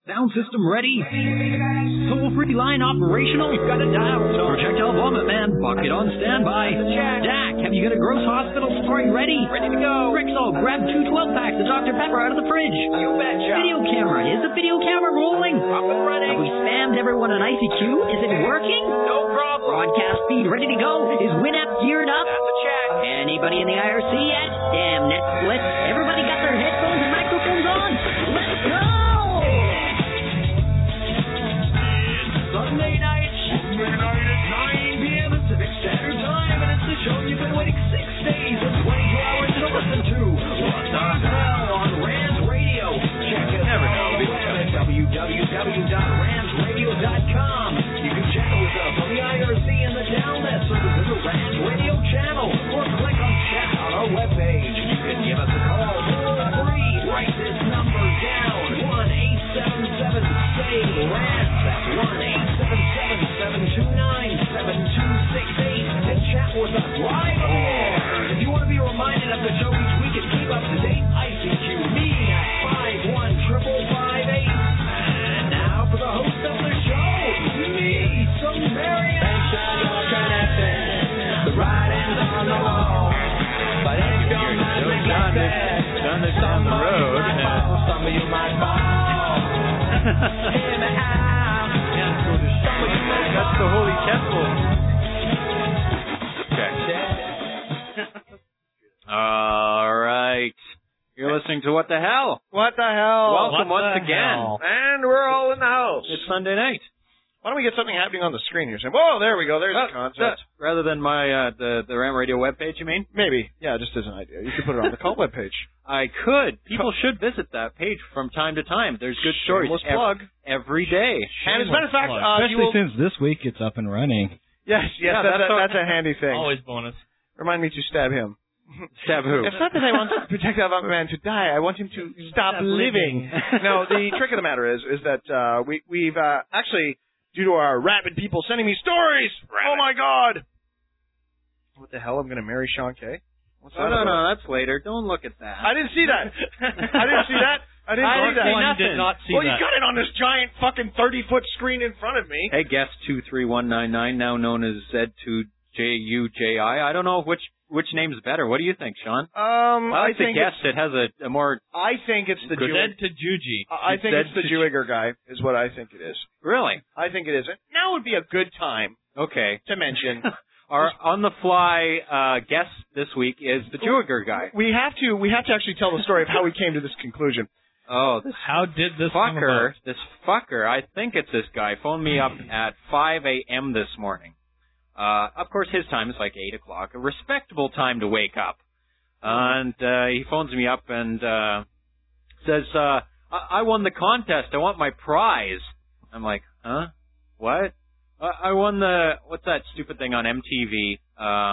Sound system ready? Toll-free line operational? We've got a dial tone. Projectile vomit man, bucket on standby. Jack, have you got a gross hospital story ready? Ready to go. Rexall, grab 2 12-packs of Dr. Pepper out of the fridge. You betcha. Video camera. Is the video camera rolling? Up and running. Have we spammed everyone on ICQ? Is it working? No problem. Broadcast feed ready to go. Is Winamp geared up? That's a check. Anybody in the IRC yet? Damn, Netflix. Everybody got their headphones and microphones on? Let's go! Sunday night at 9 p.m. Pacific Standard Time, and it's the show you've been waiting 6 days and 22 hours to listen to. What the hell on Rams Radio? Check us out on the web at www.ramsradio.com. You can chat with us on the IRC and the Downnet service of the Rams Radio channel, or click on chat on our webpage. You can give us a call for free. Write this number down: 1-877-SAY-RAMS. That's 1-877-729-7268, and chat with us live on the air. If you want to be reminded of the show each week and keep up to date, ICQ me at 51558. And now for the host of the show, me, some Marion. The writing's on the wall, but if you're not done this on the road, some of you might fall. Hear me out. That's the Holy Temple. Okay. All right. You're listening to What the Hell? What the hell? Welcome once again. And we're all in the house. It's Sunday night. Why don't we get something happening on the screen here? Whoa, there we go. There's the concept. Rather than my the Ram Radio webpage, you mean? Maybe. Yeah, just as an idea. You should put it on the call webpage. I could. People should visit that page from time to time. There's good stories every day. And as a matter of fact, especially since this week it's up and running. Yes, that's a handy thing. Always bonus. Remind me to stab him. Stab who? It's not that I want Projectile Vomit Man to die. I want him to stop living. No, the trick of the matter is that we've actually, due to our rabid people sending me stories. Oh my God! What the hell? I'm going to marry Sean Kay? No, that's later. Don't look at that. I didn't see that. I didn't see that. I did not see that. Well, you got it on this giant fucking 30-foot screen in front of me. Hey, guest 23199, now known as Z2JUJI. I don't know which name's better. What do you think, Sean? I think guest. It has a more. I think it's the Z2Juji. I think it's the Jewiger guy. Is what I think it is. Really? I think it is. Now would be a good time. Okay. To mention. Our on-the-fly guest this week is the Jewiger guy. We have to actually tell the story of how we came to this conclusion. Oh, how did this fucker? This fucker. I think it's this guy. Phoned me up at 5 a.m. this morning. Of course, his time is like 8 o'clock, a respectable time to wake up. And he phones me up and says, I won the contest. I want my prize. I'm like, huh? What? I won what's that stupid thing on MTV?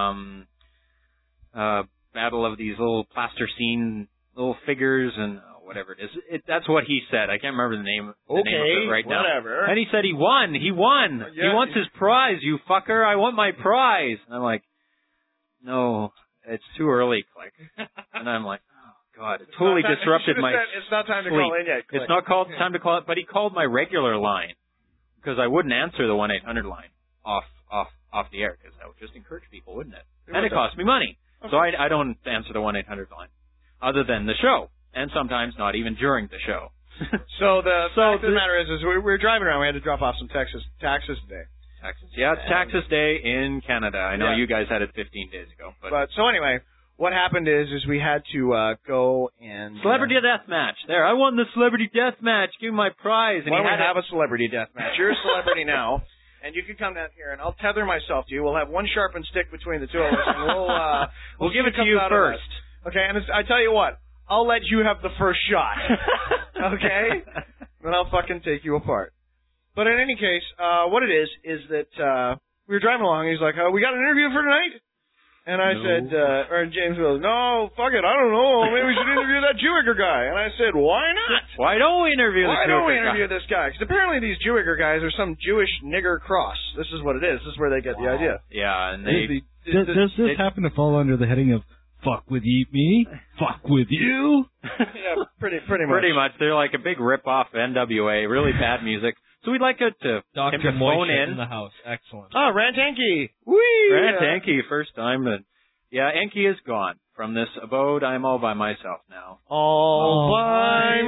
Battle of these little plasticine little figures and whatever it is. That's what he said. I can't remember the name of it right now. Whatever. And he said he won. He won. Yeah, he wants his prize, you fucker. I want my prize. And I'm like, no, it's too early, click. And I'm like, oh, God, it totally disrupted my sleep. It's not time to call in yet, click. It's not time to call it, but he called my regular line because I wouldn't answer the 1-800 line off the air because that would just encourage people, wouldn't it? And it cost me money. Okay. So I don't answer the 1-800 line other than the show. And sometimes not even during the show. So the fact of the matter is we were driving around. We had to drop off some taxes today. Taxes. Yeah, it's Taxes Day in Canada. I know you guys had it 15 days ago. But so anyway, what happened is we had to go and... Celebrity death match. There, I won the celebrity death match. Give me my prize. And why don't we have a celebrity death match? You're a celebrity now. And you can come down here, and I'll tether myself to you. We'll have one sharpened stick between the two of us, and we'll give it to you first. Okay, and I tell you what. I'll let you have the first shot. Okay? Then I'll fucking take you apart. But in any case, what it is that we were driving along, and he's like, we got an interview for tonight? And I said, or James goes, no, fuck it, I don't know. Maybe we should interview that Jewiger guy. And I said, why not? Why don't we interview this guy? Because apparently these Jewiger guys are some Jewish nigger cross. This is what it is. This is where they get the idea. Yeah, and does this happen to fall under the heading of fuck with me, fuck with you. Yeah, pretty much. Pretty much. They're like a big rip-off of NWA, really bad music. So we'd like him to Dr. phone Moishe in. the house. Excellent. Oh, Rant Enki. Whee! Grant Enki, first time. And yeah, Enki is gone from this abode. I'm all by myself now. All by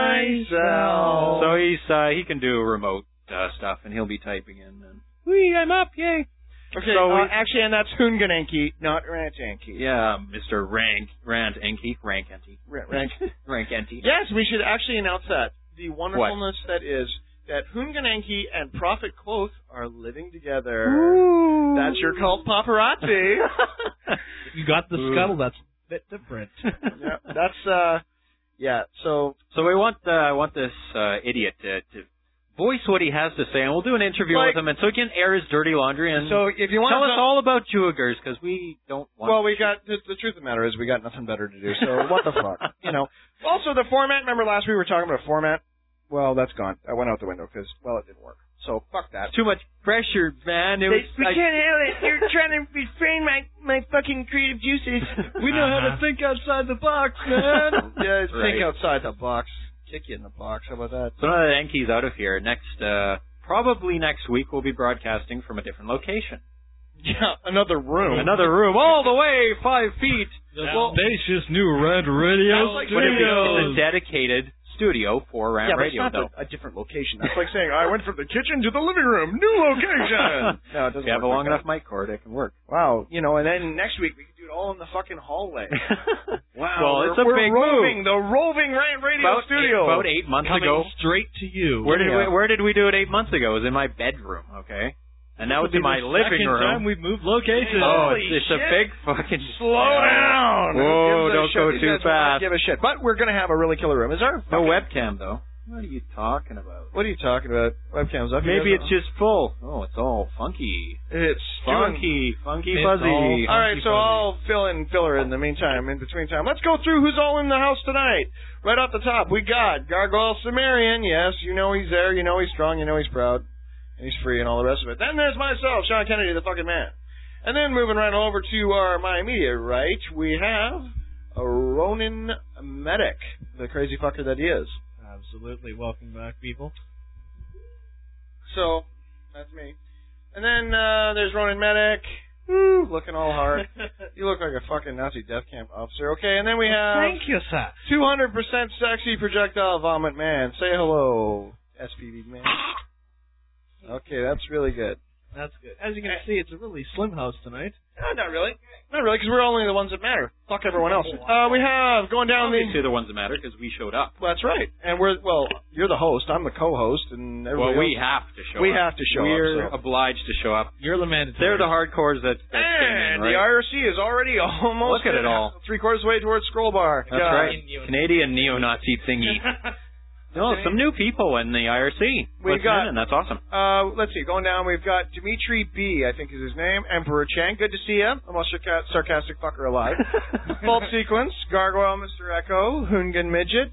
myself. So he can do remote stuff, and he'll be typing in. And whee, I'm up, yay. Okay, So actually, and that's Hoongan Enki, not Rant Enki. Yeah, Mr. Rant Enki. Rank Enki. Rank Enki. Yes, we should actually announce that. The wonderfulness that is that Hoongan Enki and Prophet Quoth are living together. Ooh. That's your cult paparazzi. You got the scuttle. That's a bit different. Yeah, that's So we want this idiot to voice what he has to say, and we'll do an interview with him, and so he can air his dirty laundry and so if you want tell to us all about Jewagers, because we don't want. Well, we got the truth of the matter is we got nothing better to do. So what the fuck, Also, the format. Remember last week we were talking about a format. Well, that's gone. That went out the window because it didn't work. So fuck that. Too much pressure, man. We can't handle it. You're trying to restrain my fucking creative juices. We know how to think outside the box, man. Yeah, think Right. outside the box. Kick you in the box. How about that? So now that Enki's out of here, probably next week we'll be broadcasting from a different location. Yeah, another room. Another room, all the way 5 feet. The spacious new Red Radio But it's Studios. a dedicated studio for Ram Radio, but it's though. not a different location. That's like saying I went from the kitchen to the living room. New location. No, it doesn't. If you have a work long like enough mic cord, it can work. that. Wow, and then next week we can do it all in the fucking hallway. Wow, Well, it's a we're big roving, move. the roving radio studio. About 8 months Coming ago. straight to you. Where did we do it 8 months ago? It was in my bedroom, okay? And now it's in my living Second time room. we've moved locations. Oh, Holy it's a shit. big fucking... Slow down. Whoa, Who gives a don't shit? go These too guys will not fast. Give a shit. But we're gonna have a really killer room. Is our No fucking- webcam, though. What are you talking about? What are you talking about? Webcams up. Maybe it's just full. Oh, it's all funky. It's Funky It's fuzzy. all- All right, so Funky I'll fill in filler in the meantime, in between time. Let's go through who's all in the house tonight. Right off the top, we got Gargoyle Sumerian. Yes, you know he's there. You know he's strong. You know he's proud. And he's free and all the rest of it. Then there's myself, Sean Kennedy, the fucking man. And then moving right over to my immediate right, we have a Ronan Medic, the crazy fucker that he is. Absolutely. Welcome back, people. So, that's me. And then there's Ronan Medic. Woo, looking all hard. You look like a fucking Nazi death camp officer. Okay, and then we have Thank you, sir. 200% sexy projectile vomit man. Say hello, SPV man. Okay, that's really good. That's good. As you can see, it's a really slim house tonight. Not really. Not really, because we're only the ones that matter. Fuck everyone else. We have, going down Obviously the ones that matter because we showed up. That's right. And you're the host. I'm the co-host. And everybody Well, we else. have to show We up. have to show We're up. So. obliged to show up. You're the mandatory. They're the hardcores that came And in, the right? IRC is already almost Look at it all. 3/4 way towards scroll bar. That's God. right. Canadian neo-Nazi thingy. No, some new people in the IRC. We've got- and that's awesome. Let's see. Going down, we've got Dimitri B, I think is his name. Emperor Chang, good to see you. The most sarcastic fucker alive. Fault Sequence, Gargoyle, Mr. Echo, Hoongan Midget,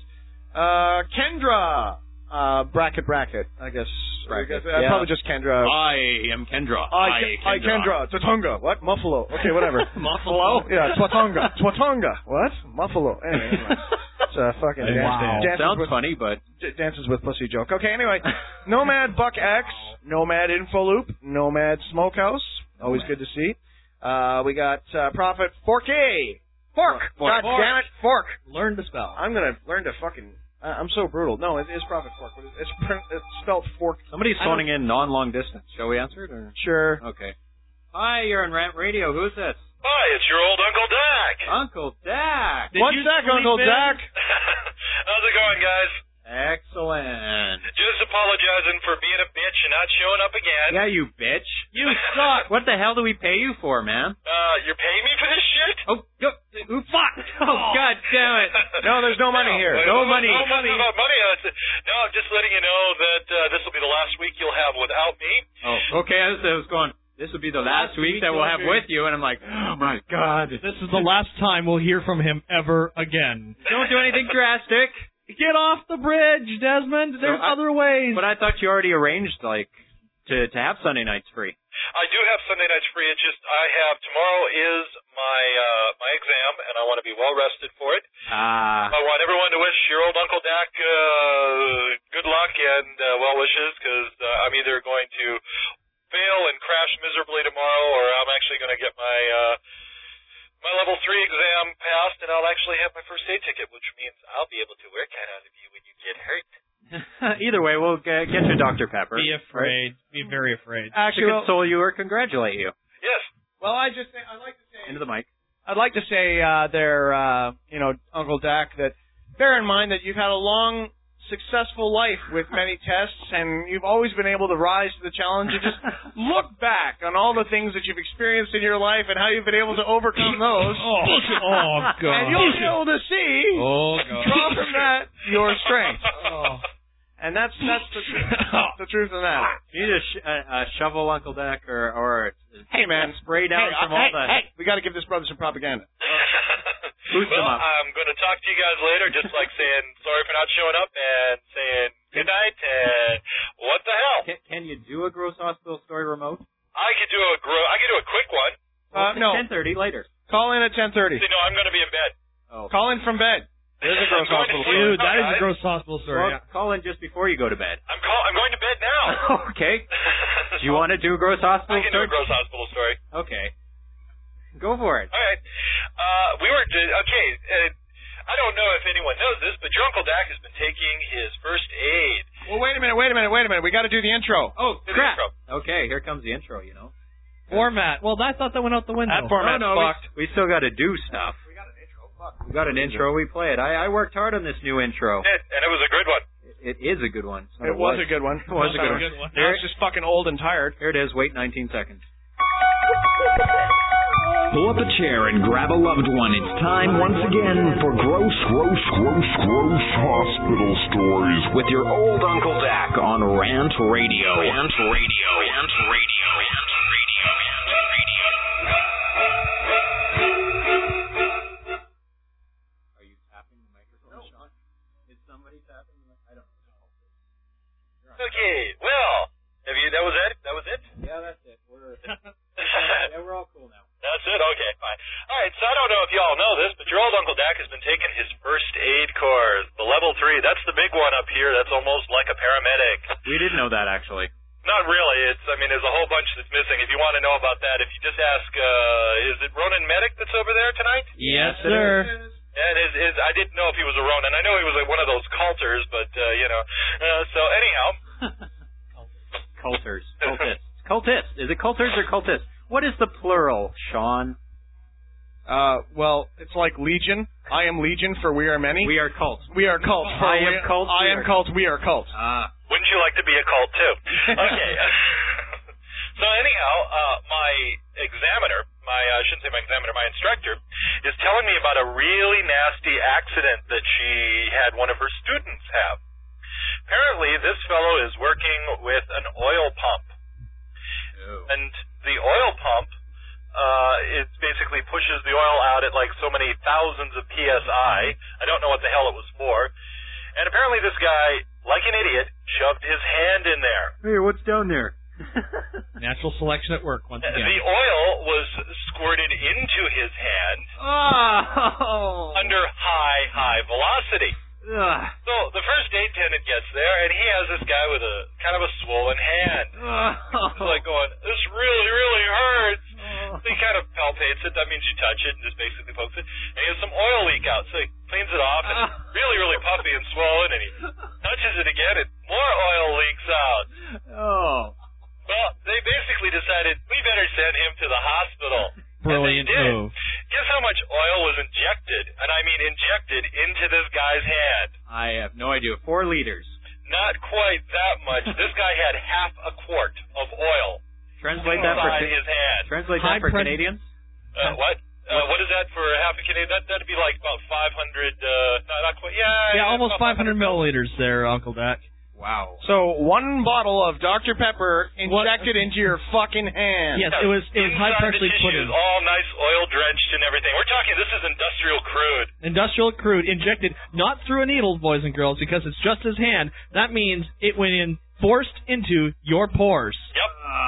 Kendra, Bracket, I guess. Bracket, Yeah. Probably just Kendra. I am Kendra. I Kendra. Twatonga. What? Muffalo. Okay, whatever. Muffalo? Yeah, Twatonga. What? Muffalo. Anyway. It's a fucking Wow. dances Sounds with, funny, but dances with pussy joke. Okay, anyway. Nomad Buck X, Nomad Infoloop, Nomad Smokehouse. Always good to see. We got Prophet 4K. Fork. God damn it. Fork. Learn to spell. I'm going to learn to fucking... I'm so brutal. No, it is Prophet Fork. But it's spelled fork. somebody's phoning in non-long distance. Shall we answer it? Or? Sure. Okay. Hi, you're on Rant Radio. Who's this? Hi, it's your old Uncle Dak. Uncle Dak. What's that, Uncle Dak? How's it going, guys? Excellent. Just apologizing for being a bitch and not showing up again. Yeah, you bitch. You suck. What the hell do we pay you for, man? You're paying me for this shit? Oh, fuck. Oh, God damn it. No, there's no money here. No money. No money. About money. No, I'm just letting you know that this will be the last week you'll have without me. Oh, okay. I was going, this will be the last week that we'll have with you. And I'm like, oh, my God. This is the last time we'll hear from him ever again. Don't do anything drastic. Get off the bridge, Desmond. There's other ways. But I thought you already arranged, like, to have Sunday nights free. I do have Sunday nights free. It's just tomorrow is my exam, and I want to be well rested for it. I want everyone to wish your old Uncle Dak good luck and well wishes, because I'm either going to fail and crash miserably tomorrow, or I'm actually going to get my level 3 exam passed, and I'll actually have my first aid ticket, which means I'll be able to work out of you when you get hurt. Either way, we'll get you Dr. Pepper. Be afraid. Right? Be very afraid. Actually, to console you or congratulate you. Yes. Well, I'd like to say into the mic. I'd like to say Uncle Dak, that bear in mind that you've had a long, successful life with many tests, and you've always been able to rise to the challenge. And just look back on all the things that you've experienced in your life and how you've been able to overcome those. Oh God! And you'll be able to see, draw from that your strength. And that's the truth of that. You need a shovel, Uncle Dak, or hey man, spray down from all the. Hey, we got to give this brother some propaganda. Boost them up. I'm going to talk to you guys later, just like saying sorry for not showing up and saying good night and what the hell. Can you do a Gross Hospital story remote? I could do a quick one. No. 10:30 later. Call in at 10:30. See, no, I'm going to be in bed. Oh. Call in from bed. There's a Gross Hospital story. Dude, that is a Gross Hospital story. Well, call in just before you go to bed. I'm going to bed now. Okay. Do you want to do a Gross Hospital story? I can do a Gross Hospital story. Okay. Go for it. All right. I don't know if anyone knows this, but your Uncle Dak has been taking his first aid. Well, wait a minute. We got to do the intro. Oh, crap. Okay, here comes the intro, Format. Well, I thought that went out the window. That format's fucked. We still got to do stuff. We got an intro. Fuck. We got an intro. We play it. I worked hard on this new intro. And it was a good one. It is a good one. It was a good one. It was a good one. Now it's just fucking old and tired. Here it is. Wait 19 seconds. Pull up a chair and grab a loved one. It's time once again for Gross Hospital Stories with your old Uncle Dak on Rant Radio. Rant Radio. Rant Radio. Rant Radio. Rant Radio. Are you tapping the microphone, Sean? Is somebody tapping the microphone? I don't know. Okay, well, that was it? That was it? Yeah, that's it. We're all cool now. That's it? Okay, fine. All right, so I don't know if y'all know this, but your old Uncle Dak has been taking his first aid course, the level 3. That's the big one up here. That's almost like a paramedic. We didn't know that, actually. Not really. There's a whole bunch that's missing. If you want to know about that, if you just ask, is it Ronan Medic that's over there tonight? Yes, sir. And I didn't know if he was a Ronan. I know he was like one of those culters, but, so anyhow. Culters. Cultists. Cultists. Is it culters or cultists? What is the plural, Sean? Well, it's like Legion. I am Legion for we are many. We are cults. We are cults. I am cults. I am cults. We are cults. Wouldn't you like to be a cult, too? Okay. So anyhow, my examiner, I shouldn't say my examiner, my instructor, is telling me about a really nasty accident that she had one of her students have. Apparently, this fellow is working with an oil pump. Oh. And the oil pump, it basically pushes the oil out at like so many thousands of PSI. I don't know what the hell it was for. And apparently this guy, like an idiot, shoved his hand in there. Hey, what's down there? Natural selection at work once again. The oil was squirted into his hand under high velocity. So the first aid attendant gets there, and he has this guy with a kind of a swollen hand. He's like going, this really, really hurts. So he kind of palpates it. That means you touch it and just basically pokes it. And he has some oil leak out, so he cleans it off, and it's really, really puffy and swollen, and he touches it again, and more oil leaks out. Oh. Well, they basically decided, we better send him to the hospital. Brilliant move. Guess how much oil was injected, and I mean injected, into this guy's hand? I have no idea. 4 liters. Not quite that much. This guy had half a quart of oil Translate that for his hand. Translate that for Canadians? What? What is that for half a Canadian? That'd be like about 500, not quite, yeah, almost 500 milliliters there, Uncle Dak. Wow. So 1 bottle of Dr. Pepper injected into your fucking hand. Yes, it was high pressure put in. All nice oil drenched and everything. We're talking, this is industrial crude. Industrial crude injected not through a needle, boys and girls, because it's just his hand. That means it went in forced into your pores. Yep.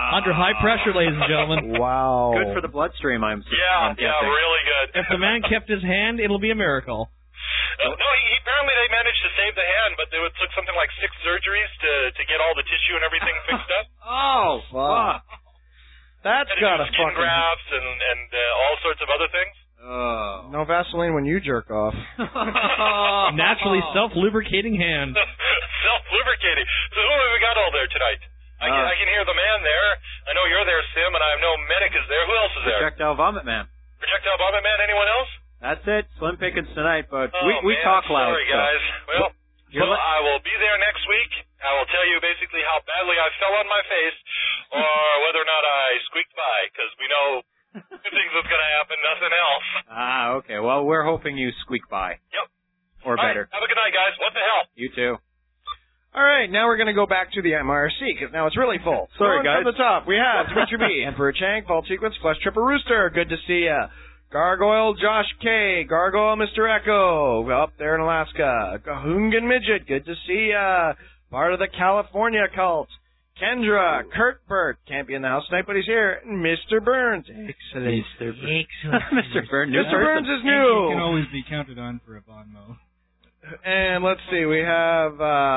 Under high pressure, ladies and gentlemen. Wow. Good for the bloodstream, I'm Yeah, guessing. really good. If the man kept his hand, it'll be a miracle. No, apparently they managed to save the hand, but it took something like 6 surgeries to get all the tissue and everything fixed up. Oh, fuck. That's gotta skin fucking... grafts and all sorts of other things. Oh. No Vaseline when you jerk off. Naturally self-lubricating hand. Self-lubricating. So who have we got all there tonight? I can hear the man there. I know you're there, Sim, and I know Medic is there. Who else is there? Projectile Vomit Man. Projectile Vomit Man. Anyone else? That's it. Slim pickings tonight, but Oh, we man, talk loud. Sorry, guys. Well, You're I will be there next week. I will tell you basically how badly I fell on my face or whether or not I squeaked by, because we know two things that's going to happen, nothing else. Ah, okay. Well, we're hoping you squeak by. Yep. Or All right, better. have a good night, guys. What the hell? You too. All right, now we're going to go back to the MRC, because now it's really full. Sorry, Going guys. From the top, we have Dimitri B, Emperor Chang, Vault Sequence, Flesh Tripper Rooster. Good to see ya. Gargoyle Josh K, Gargoyle Mr. Echo, up there in Alaska. Gahungan Midget, good to see ya. Part of the California cult. Kendra, Kurt Burt, can't be in the house tonight, but he's here. And Mr. Burns. Excellent. Mr. Burns. Mr. Burns is You can new. always be counted on for a Bon Mo. And let's see, we have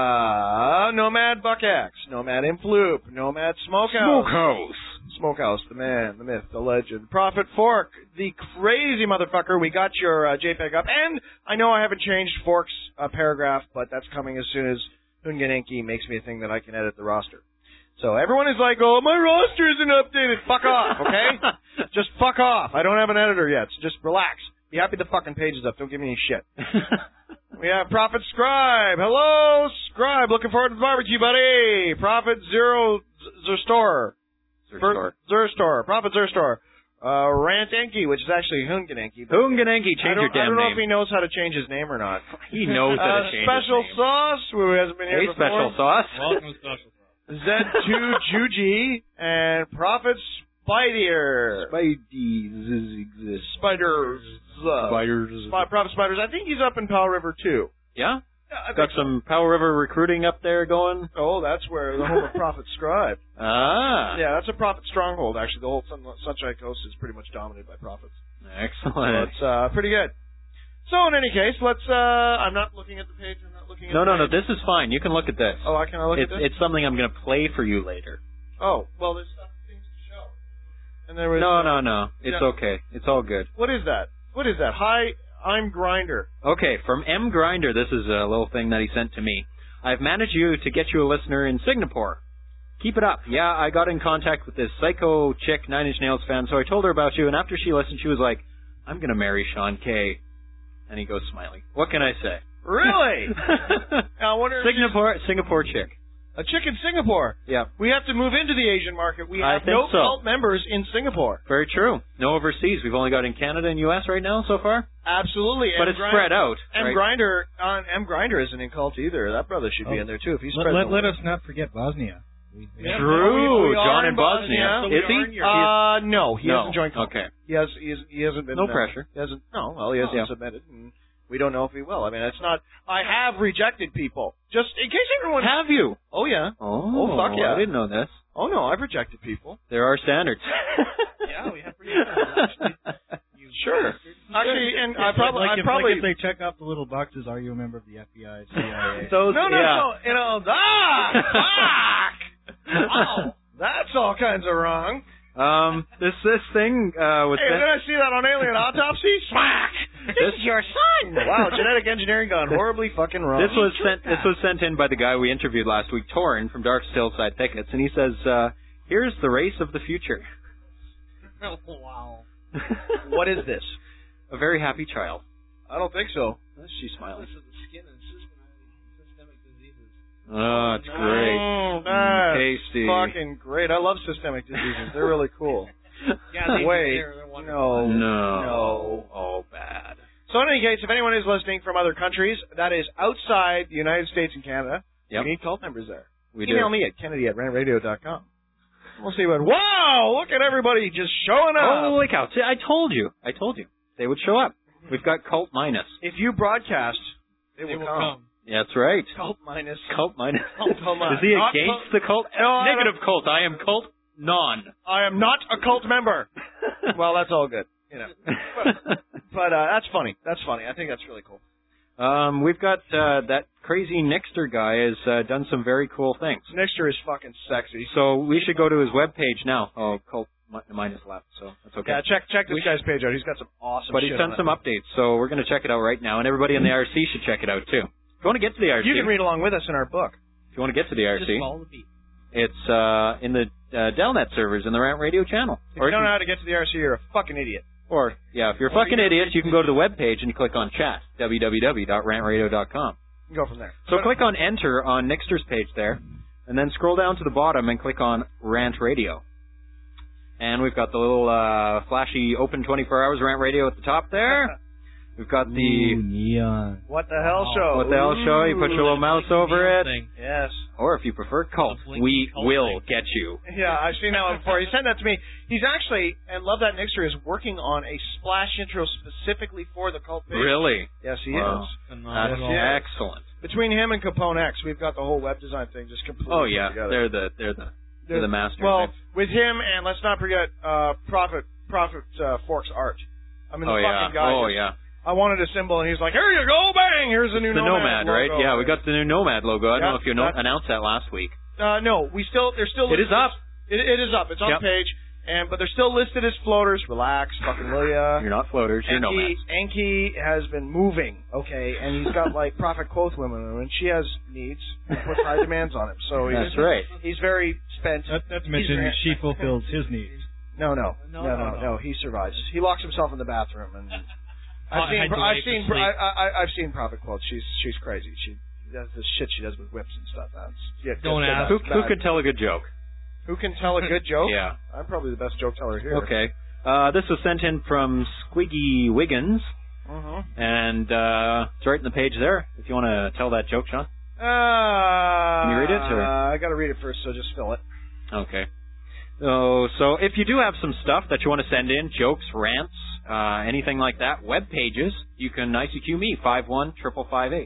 Nomad Buck X, Nomad Imploop, Nomad Smokehouse. Smokehouse, the man, the myth, the legend. Prophet Fork, the crazy motherfucker. We got your JPEG up. And I know I haven't changed Fork's paragraph, but that's coming as soon as Hunganenki makes me a thing that I can edit the roster. So everyone is like, oh, my roster isn't updated. Fuck off, okay? Just fuck off. I don't have an editor yet, so just relax. Be happy the fucking page is up. Don't give me any shit. We have Prophet Scribe. Hello, Scribe. Looking forward to the barbecue, buddy. Prophet Zerstor. Zerstor. Prophet Zerstor. Rant Enki, which is actually Hunganenki. Hunganenki, change your I damn don't know name. if he knows how to change his name or not. He knows how to change Special his name. Sauce, who hasn't been here Hey, before. Special Sauce. Welcome to Special Sauce. Z2 Juji and Prophet Spider. Spiders. Prophet Spiders. I think he's up in Powell River too. Yeah? I Got think some Powell River recruiting up there going? Oh, that's where the home of Prophet Scribe. Ah. Yeah, that's a Prophet stronghold, actually. The whole Sunshine Coast is pretty much dominated by prophets. Excellent. That's pretty good. So, in any case, let's, I'm not looking at the page. I'm not looking at No, the no, page. this is fine. You can look at this. Oh, can I look at this? It's something I'm going to play for you later. Oh, well, there's some things to show. And there was... No. It's Yeah. okay. It's all good. What is that? What is that? Hi, I'm Grinder. Okay, from M. Grinder, this is a little thing that he sent to me. I've managed to get you a listener in Singapore. Keep it up. Yeah, I got in contact with this psycho chick, Nine Inch Nails fan, so I told her about you, and after she listened, she was like, I'm going to marry Sean Kay. And he goes smiling. What can I say? Really? I wonder if Singapore chick. a chick in Singapore. Yeah. We have to move into the Asian market. We I have think no so. cult members in Singapore. Very true. No overseas. We've only got in Canada and U.S. right now so far. Absolutely. But it's spread out. M. Right? M. Grinder isn't in cult either. That brother should be in there too. If he's spread Let us not forget Bosnia. True. we John are in Bosnia. So Is he? No, he hasn't joined cult. Okay. He hasn't been. No pressure. He hasn't. No, well, he hasn't Yeah. submitted, and we don't know if he will. I mean, it's not. I have rejected people, just in case everyone. Have you? Oh yeah. Oh, fuck yeah. I didn't know this. Oh no, I've rejected people. There are standards. Yeah, we have pretty good. Sure. Actually, and I probably. Like if they check off the little boxes, are you a member of the FBI, CIA? Those, No. yeah. You know. Fuck. Wow. That's all kinds of wrong. This thing was Hey, did I see that on Alien Autopsy? Smack! This is your son! Wow, genetic engineering gone horribly fucking wrong. This was sent in by the guy we interviewed last week, Torrin from Dark Stillside Thickets, and he says, "Here's the race of the future." Oh, wow. What is this? A very happy child. I don't think so. She's smiling. This is the skin and systemic diseases. Oh, it's great. That's Tasty. fucking great. I love systemic diseases. They're really cool. Yeah, Wait, they're wonderful. no. Oh, bad. So in any case, if anyone is listening from other countries, that is outside the United States and Canada, Yep. we need cult members there. We Email do. me at kennedy@rantradio.com. We'll see what. Wow! Look at everybody just showing up. Holy cow. See, I told you. They would show up. We've got Cult Minus. If you broadcast, They will will come. come. Yeah, that's right. Cult minus. Cult Minus. Cult Minus. Is he Not against cult- the cult? No, I Negative cult. I am cult None. I am not a cult member. Well, that's all good. You know. But that's funny. That's funny. I think that's really cool. We've got that crazy Nixter guy has done some very cool things. Nixter is fucking sexy. So we should go to his webpage now. Oh, cult mine is left, so that's okay. Yeah, check this guy's page out. He's got some awesome But shit he's done some updates, so we're going to check it out right now, and everybody in the IRC should check it out too. If you want to get to the IRC, you can read along with us in our book. If you want to get to the IRC, Just follow the beat. it's in the Delnet servers in the Rant Radio channel. If you don't know how to get to the IRC, you're a fucking idiot. Or, yeah, if you're a fucking idiot, you can go to the webpage and you click on chat, www.rantradio.com. You can go from there. So click on enter on Nixter's page there, and then scroll down to the bottom and click on Rant Radio. And we've got the little flashy open 24 hours Rant Radio at the top there. We've got the neon. What the hell show? What the hell show? You put your little mouse over it. Thing. Yes. Or if you prefer cult, we will get you. Yeah, I've seen that one before. He sent that to me. He's actually, and Love That Nixter is working on a splash intro specifically for the cult page. Really? Yes, he Wow. is. That's Yes. excellent. Between him and Capone X, we've got the whole web design thing just completely Oh yeah, together. they're the masters. Well, with him and let's not forget Prophet Fork's art. I mean, the fucking guy. Oh just- yeah. I wanted a symbol, and he's like, "Here you go, bang! Here's the new The Nomad, right? logo." Yeah, we got the new Nomad logo. I don't know if you that's- announced that last week. No, they're still. It is up. It is up. It's on the page, but they're still listed as floaters. Relax, fucking will ya? You're not floaters. You're Nomads. Enki has been moving, okay, and he's got like Prophet Quoth women, and she has needs. He puts high demands on him, so That's right. He's very spent. Not to mention she fulfills his needs. No. He survives. He locks himself in the bathroom, and I've seen Prophet Quoth. She's crazy. She does the shit she does with whips and stuff. Don't ask. Who could tell a good joke? Who can tell a good joke? Yeah. I'm probably the best joke teller here. Okay. This was sent in from Squiggy Wiggins, and it's right in the page there. If you want to tell that joke, Sean. Can you read it? Or? I got to read it first, so just fill it. Okay. So if you do have some stuff that you want to send in, jokes, rants, anything like that, web pages, you can ICQ me, 515558.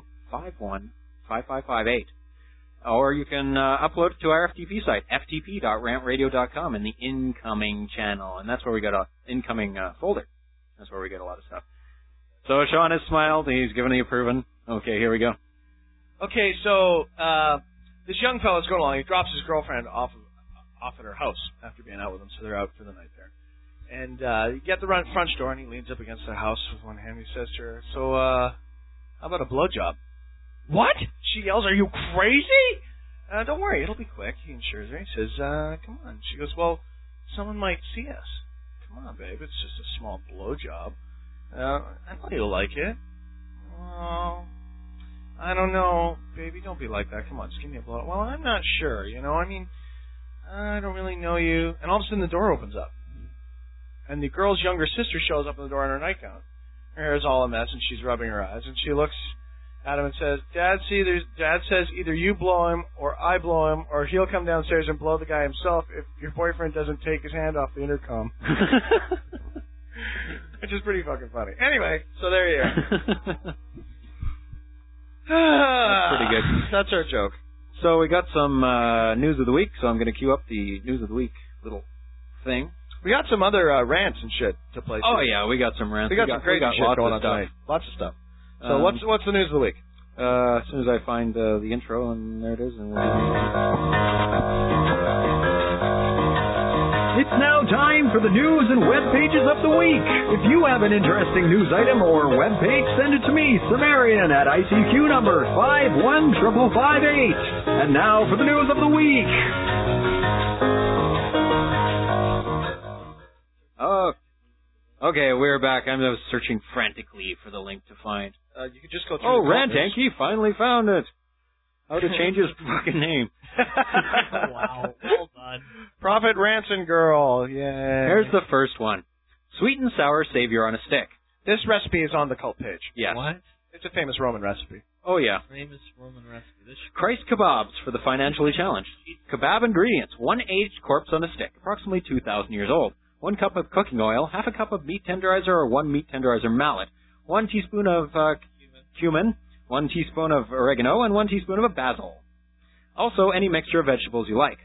515558. Or you can upload it to our FTP site, ftp.rantradio.com, in the incoming channel. And that's where we got an incoming folder. That's where we get a lot of stuff. So Sean has smiled. He's given the approving. Okay, here we go. Okay, so this young fella's going along. He drops his girlfriend off at her house after being out with him, so they're out for the night there. And you get the front door, and he leans up against the house with one hand. He says to her, "So, how about a blowjob?" "What?" She yells, "Are you crazy?" "Don't worry, it'll be quick." He assures her. He says, "Come on." She goes, "Well, someone might see us." "Come on, babe. It's just a small blowjob." "I know you'll like it." "Oh, I don't know, baby. Don't be like that. Come on, just give me a blow." "Well, I'm not sure. I don't really know you." And all of a sudden, the door opens up, and the girl's younger sister shows up in the door in her nightgown. Her hair is all a mess, and she's rubbing her eyes, and she looks at him and says, Dad says either you blow him or I blow him, or he'll come downstairs and blow the guy himself if your boyfriend doesn't take his hand off the intercom." Which is pretty fucking funny. Anyway, so there you are. That's pretty good. That's our joke. So we got some news of the week, so I'm going to queue up the news of the week little thing. We got some other rants and shit to play. Oh, yeah, we got some rants. We got some crazy shit lots going of on stuff. tonight. Lots of stuff. So what's the news of the week? As soon as I find the intro, and there it is. And It's now time for the news and web pages of the week. If you have an interesting news item or web page, send it to me, Sumerian, at ICQ number 51558. And now for the news of the week. Oh, okay, we're back. I was searching frantically for the link to find. You could just go through. Oh, the Rantanky finally found it. How to change his fucking name. Wow, well done. Prophet Ransom Girl. Yeah. Here's the first one. Sweet and sour savior on a stick. This recipe is on the cult page. Yes. What? It's a famous Roman recipe. Oh, yeah. Famous Roman recipe. This Christ kebabs for the financially challenged. Kebab ingredients. 1 aged corpse on a stick, approximately 2,000 years old. 1 cup of cooking oil, half a cup of meat tenderizer or 1 meat tenderizer mallet. 1 teaspoon of cumin, 1 teaspoon of oregano, and 1 teaspoon of basil. Also, any mixture of vegetables you like.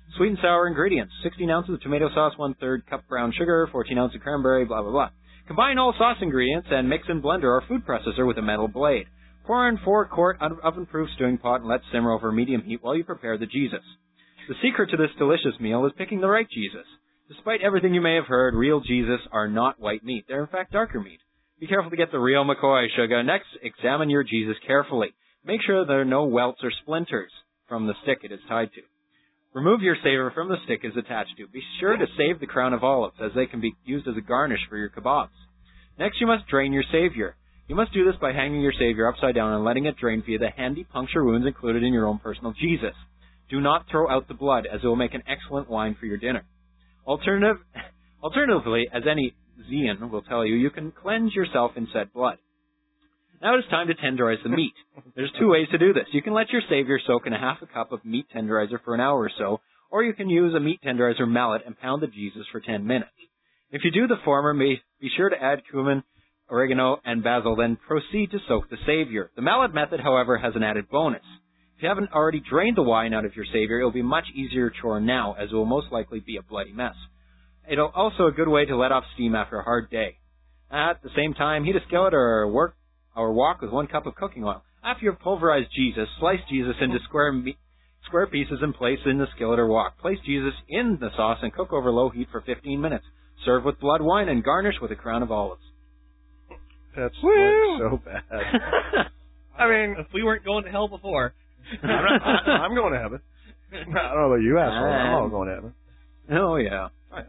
Sweet and sour ingredients. 16 ounces of tomato sauce, 1/3 cup brown sugar, 14 ounces of cranberry, blah, blah, blah. Combine all sauce ingredients and mix in blender or food processor with a metal blade. Pour in 4-quart oven-proof stewing pot and let simmer over medium heat while you prepare the Jesus. The secret to this delicious meal is picking the right Jesus. Despite everything you may have heard, real Jesus are not white meat. They're in fact darker meat. Be careful to get the real McCoy sugar. Next, examine your Jesus carefully. Make sure there are no welts or splinters from the stick it is tied to. Remove your saver from the stick it is attached to. Be sure to save the crown of olives, as they can be used as a garnish for your kebabs. Next, you must drain your savior. You must do this by hanging your savior upside down and letting it drain via the handy puncture wounds included in your own personal Jesus. Do not throw out the blood, as it will make an excellent wine for your dinner. Alternatively, as any Zian will tell you, you can cleanse yourself in said blood. Now it is time to tenderize the meat. There's 2 ways to do this. You can let your savior soak in a half a cup of meat tenderizer for an hour or so, or you can use a meat tenderizer mallet and pound the Jesus for 10 minutes. If you do the former, be sure to add cumin, oregano, and basil, then proceed to soak the savior. The mallet method, however, has an added bonus. If you haven't already drained the wine out of your savior, it will be a much easier chore now, as it will most likely be a bloody mess. It'll also a good way to let off steam after a hard day. At the same time, heat a skillet or wok with 1 cup of cooking oil. After you have pulverized Jesus, slice Jesus into square pieces and place in the skillet or wok. Place Jesus in the sauce and cook over low heat for 15 minutes. Serve with blood wine and garnish with a crown of olives. That's like so bad. I mean, if we weren't going to hell before. I'm going to heaven. I don't know about you, asshole. I'm all going to heaven. Oh, yeah.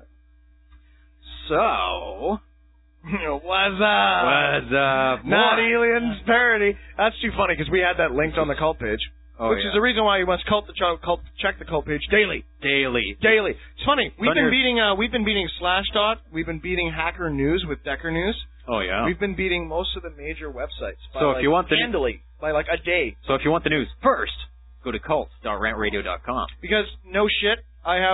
So, what's up? Not aliens parody. That's too funny because we had that linked on the cult page, which is the reason why you must check the cult page daily. It's funny. We've been beating Slashdot. We've been beating Hacker News with Decker News. Oh yeah. We've been beating most of the major websites. So if you want handily by like a day. So if you want the news first, go to cult.rantradio.com. Because no shit, I have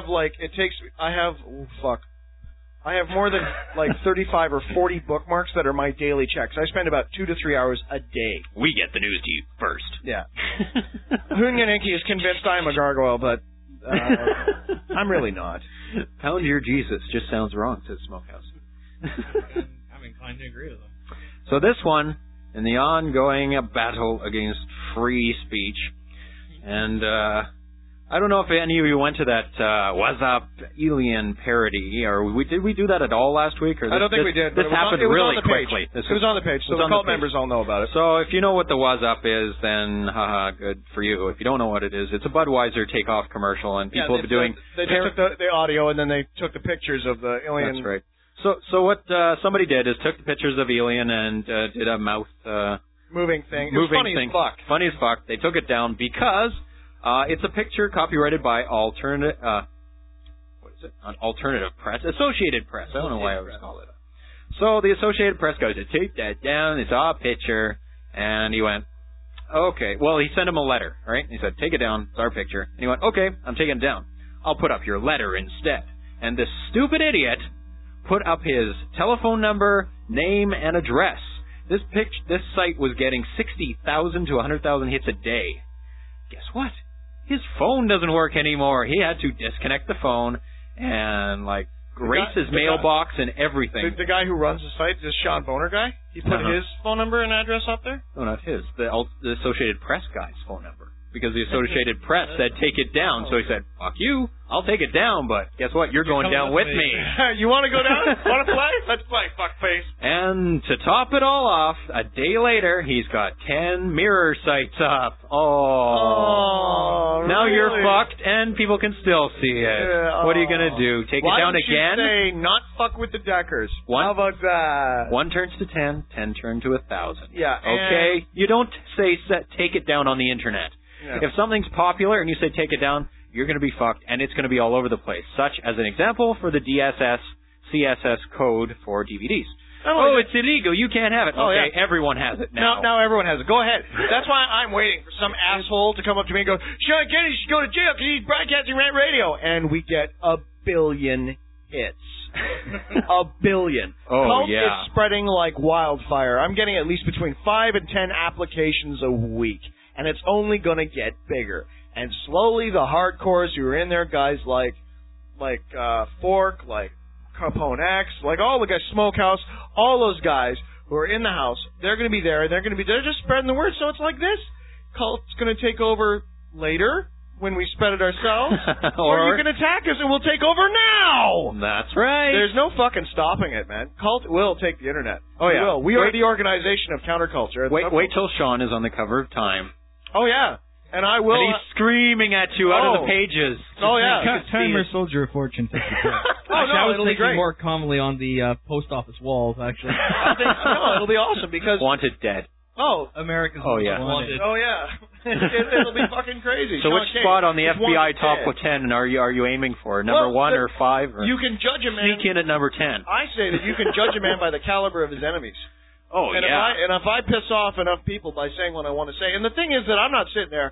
more than like 35 or 40 bookmarks that are my daily checks. I spend about 2 to 3 hours a day. We get the news to you first. Yeah. Hunyanenki is convinced I'm a gargoyle, but I'm really not. Pound your Jesus just sounds wrong, says Smokehouse. I'm inclined to agree with him. So this one, in the ongoing battle against free speech, and I don't know if any of you went to that What's Up Alien parody, or did we do that at all last week? Or I don't think we did. This happened really quickly. It was on the page, so the cult members all know about it. So if you know what the What's Up is, then haha, good for you. If you don't know what it is, it's a Budweiser takeoff commercial, and people have been doing... They just took the audio, and then they took the pictures of the alien... That's right. So what somebody did is took the pictures of Alien and did a mouth... moving thing. It was funny as fuck. Funny as fuck. They took it down because... it's a picture copyrighted by Alternative Press? Associated Press. I don't know why I always call it. So the Associated Press guy said, take that down. It's our picture. And he went, okay. Well, he sent him a letter, right? He said, take it down. It's our picture. And he went, okay, I'm taking it down. I'll put up your letter instead. And this stupid idiot put up his telephone number, name, and address. This site was getting 60,000 to 100,000 hits a day. Guess what? His phone doesn't work anymore. He had to disconnect the phone and, erase his mailbox and everything. The guy who runs the site, this Sean Boner guy, he put his phone number and address up there? No, not his. The Associated Press guy's phone number. Because the Associated Press said, take it down. So he said, fuck you. I'll take it down, but guess what? You're going down with me. You want to go down? Want to play? Let's play, fuckface. And to top it all off, a day later, he's got 10 mirror sites up. Oh, now really? You're fucked, and people can still see it. Yeah, what are you going to do? Take it down again? Why don't you say, not fuck with the Deckers? How about that? 1 turns to 10, 10 turn to 1,000. Yeah. Okay? You don't say take it down on the internet. Yeah. If something's popular and you say take it down, you're going to be fucked, and it's going to be all over the place. Such as an example for the CSS code for DVDs. It's illegal. You can't have it. Okay, everyone has it now. Now everyone has it. Go ahead. That's why I'm waiting for some asshole to come up to me and go, Sean Kennedy should go to jail because he's broadcasting Rant Radio. And we get 1 billion hits. 1 billion. Cult is spreading like wildfire. I'm getting at least between 5 and 10 applications a week. And it's only going to get bigger. And slowly the hardcores who are in there, guys like Fork, like Capone X, like all the guys, Smokehouse, all those guys who are in the house, they're going to be there. They're just spreading the word. So it's like this. Cult's going to take over later when we spread it ourselves, or you can attack us and we'll take over now. That's right. There's no fucking stopping it, man. Cult will take the internet. Oh, yeah. We will. We are the organization of counterculture. Wait till Sean is on the cover of Time. Oh, yeah. And I will. And he's screaming at you out of the pages. Oh, yeah. Time or Soldier of Fortune 50. I was it'll be thinking great. More commonly on the post office walls, actually. I think it'll be awesome because. Wanted dead. Oh. America's yeah. Wanted. Oh, yeah. It'll be fucking crazy. So Sean which Kane spot on the is FBI wanted top dead. 10 are you aiming for? Number 1 or 5? Or you can judge a man. sneak in at number 10. I say that you can judge a man by the caliber of his enemies. Oh, and yeah. If I piss off enough people by saying what I want to say, and the thing is that I'm not sitting there,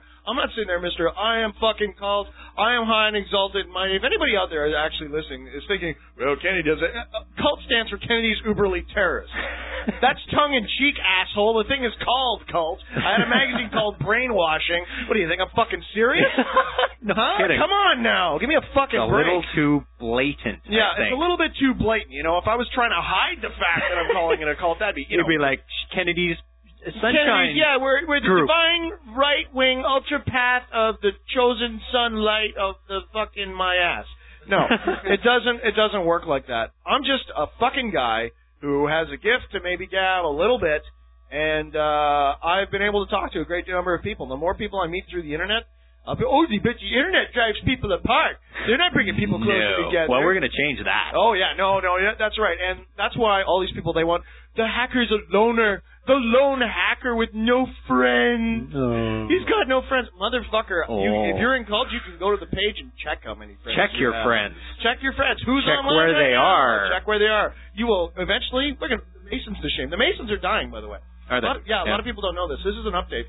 Mr. I am fucking called, I am high and exalted. If anybody out there is actually listening is thinking, well, Kennedy does it. Cult stands for Kennedy's Uberly Terrorist. That's tongue-in-cheek, asshole. The thing is called Cult. I had a magazine called Brainwashing. What do you think, I'm fucking serious? No kidding. Come on now. Give me a fucking a break. little too blatant. Yeah, it's a little bit too blatant. If I was trying to hide the fact that I'm calling it a cult, that'd be, It'd be like Kennedy's Sunshine. Kennedy's, yeah, we're the group. divine right-wing ultra-path of the chosen sunlight of the fucking my ass. No, it doesn't work like that. I'm just a fucking guy who has a gift to maybe gab a little bit, and I've been able to talk to a great number of people. The more people I meet through the internet, I'll be, but the internet drives people apart. They're not bringing people closer together. Well, we're going to change that. Oh, yeah, no, yeah, that's right. And that's why all these people, they want, the hacker's a loner. The lone hacker with no friends. Oh. He's got no friends. Motherfucker, Oh. if you're in Cult, you can go to the page and check how many friends Check you your have. friends. Check your friends. Who's Check online where right they now? are. Check where they are. You will eventually, look at the Masons to shame. The Masons are dying, by the way. Are they? A lot of people don't know this. This is an update.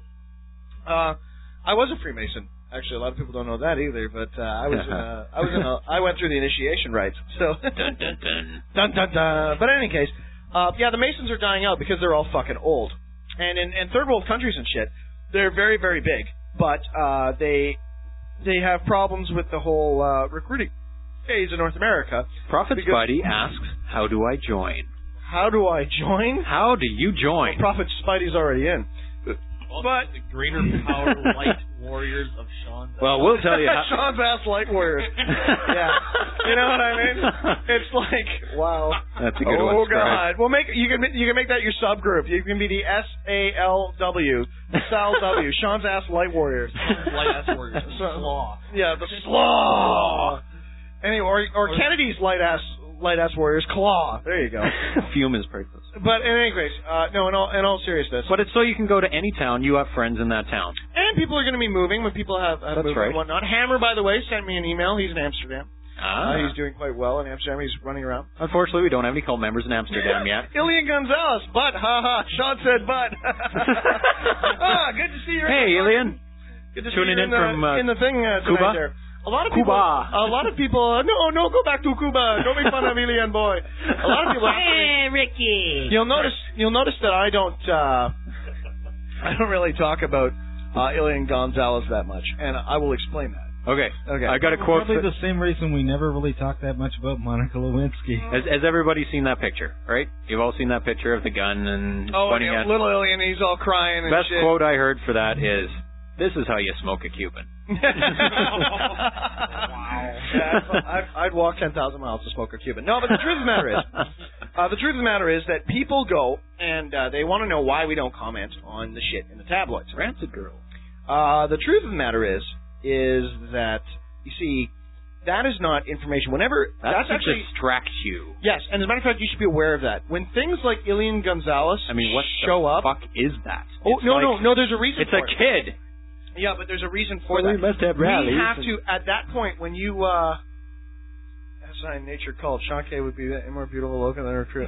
I was a Freemason. Actually, a lot of people don't know that either. But I went through the initiation rites. So Dun, dun, dun. dun dun dun. But in any case, the Masons are dying out because they're all fucking old. And in third world countries and shit, they're very, very big. But they have problems with the whole recruiting phase in North America. Prophet Spidey asks, how do I join? How do I join? How do you join? Prophet Spidey's already in. But the greater power light warriors of Sean. Well, we'll tell you. Sean's ass light warriors. Yeah. You know what I mean? It's like, wow. That's a good one. Oh, Scribe. God. Well, you can make that your subgroup. You can be the SALW. SALW. Sean's ass light warriors. Light ass warriors. Slaw. Yeah, the slaw. Anyway, or Kennedy's light ass warriors. Claw. There you go. Fume is priceless. But in any case, no, in all seriousness. But it's so you can go to any town. You have friends in that town. And people are going to be moving when people have That's moved right. and whatnot. Hammer, by the way, sent me an email. He's in Amsterdam. Ah. He's doing quite well in Amsterdam. He's running around. Unfortunately, we don't have any cult members in Amsterdam yet. Ilian Gonzalez, but, haha. Sean said, but. Good to see you. Hey, Ilian. Good to Tuning see you in from in the thing tonight Cuba? there. A lot of Cuba. people. No, go back to Cuba. Don't make fun of Ilian boy. A lot of people. Hey, Ricky. You'll notice that I don't really talk about Ilian Gonzalez that much, and I will explain that. Okay. I got a quote. Probably the same reason we never really talk that much about Monica Lewinsky. Has everybody seen that picture, right? You've all seen that picture of the gun and pointing at... little Ilian, he's all crying and Best shit. quote I heard for that is, "This is how you smoke a Cuban." Wow. Yeah, I'd walk 10,000 miles to smoke a Cuban. No, but the truth of the matter is that people go and they want to know why we don't comment on the shit in the tabloids. Rancid girl. The truth of the matter is that, you see, that is not information. Whenever That's to actually distract you. yes, and as a matter of fact, you should be aware of that. When things like Ilian Gonzalez What show the up, fuck is that? oh It's no, like- no, there's a reason. It's for a it. kid. Yeah, but there's a reason for Well, that. we must have rallies. We have to, at that point, when you, SI Nature Cult, Sean K would be a more beautiful looking than a recruit.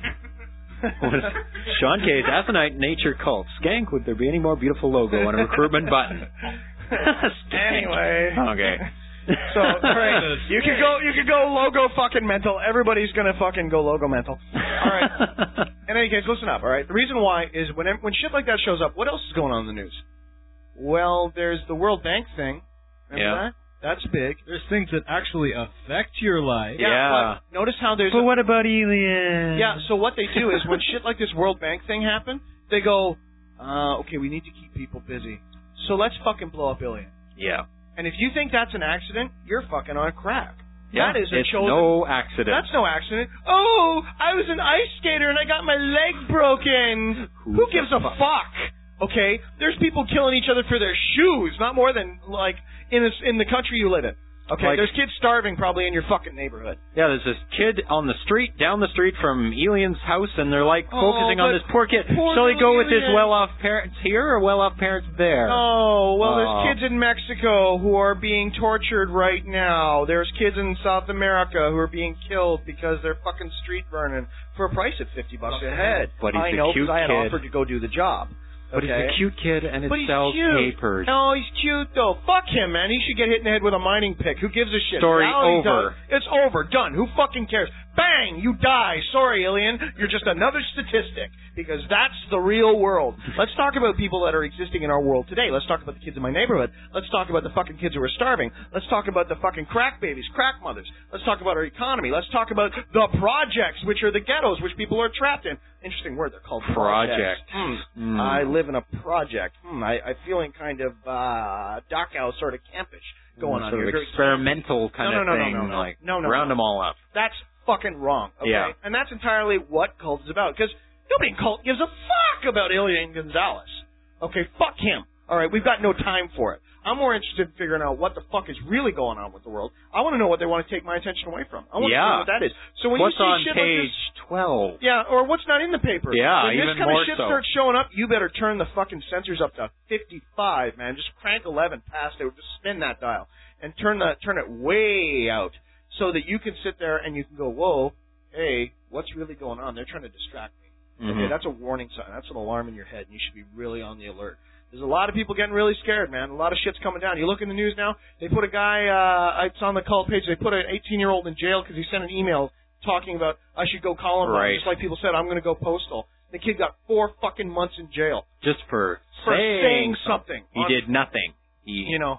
Sean K's Athonite Nature Cult. Skank, would there be any more beautiful logo on a recruitment button? Anyway. Okay. So, alright, you can go logo fucking mental. Everybody's gonna fucking go logo mental. Alright. In any case, listen up, alright? The reason why is when shit like that shows up, what else is going on in the news? Well, there's the World Bank thing Remember that? That's big. There's things that actually affect your life. Yeah. But notice how there's... But what about aliens? Yeah, so what they do is when shit like this World Bank thing happened, they go, okay, we need to keep people busy. So let's fucking blow up Ilion. Yeah. And if you think that's an accident, you're fucking on crack. Yeah, that is a it's chosen... no accident. That's no accident. Oh, I was an ice skater and I got my leg broken. Who gives a fuck? Okay? There's people killing each other for their shoes, not more than, like, in the country you live in. Okay? Like, there's kids starving probably in your fucking neighborhood. Yeah, there's this kid on the street, down the street from Elion's house, and they're, like, focusing on this poor kid. Shall he go with his well-off parents here or well-off parents there? Oh, well, there's kids in Mexico who are being tortured right now. There's kids in South America who are being killed because they're fucking street burning for a price of $50 a head. But he's I know, a cute because I had kid. offered to go do the job. But he's a cute kid, and it But he's sells cute. papers. No, he's cute, though. Fuck him, man. He should get hit in the head with a mining pick. Who gives a shit? Story Now he over. does. It's over. Done. Who fucking cares? Bang! You die. Sorry, Ilion. You're just another statistic. Because that's the real world. Let's talk about people that are existing in our world today. Let's talk about the kids in my neighborhood. Let's talk about the fucking kids who are starving. Let's talk about the fucking crack babies, crack mothers. Let's talk about our economy. Let's talk about the projects, which are the ghettos, which people are trapped in. Interesting word. They're called projects. I live in a project. I'm feeling kind of Dachau sort of campish going on sort here. of experimental kind of thing. No. Round them all up. That's fucking wrong. Okay? Yeah. And that's entirely what cult is about. Because nobody in cult gives a fuck about Ilion Gonzalez. Okay, fuck him. All right, we've got no time for it. I'm more interested in figuring out what the fuck is really going on with the world. I want to know what they want to take my attention away from. I want to know what that is. So when what's you see on shit page like this, 12? yeah, or what's not in the paper. Yeah, when even this kind more of shit so. starts showing up, you better turn the fucking sensors up to 55, man. Just crank 11 past it. Just spin that dial and turn it way out so that you can sit there and you can go, whoa, hey, what's really going on? They're trying to distract me. Okay, that's a warning sign. That's an alarm in your head, and you should be really on the alert. There's a lot of people getting really scared, man. A lot of shit's coming down. You look in the news now, they put a guy, it's on the cult page, they put an 18-year-old in jail because he sent an email talking about, I should go Columbine. Right. Just like people said, I'm going to go postal. The kid got 4 fucking months in jail. Just for saying something. He did nothing. You know.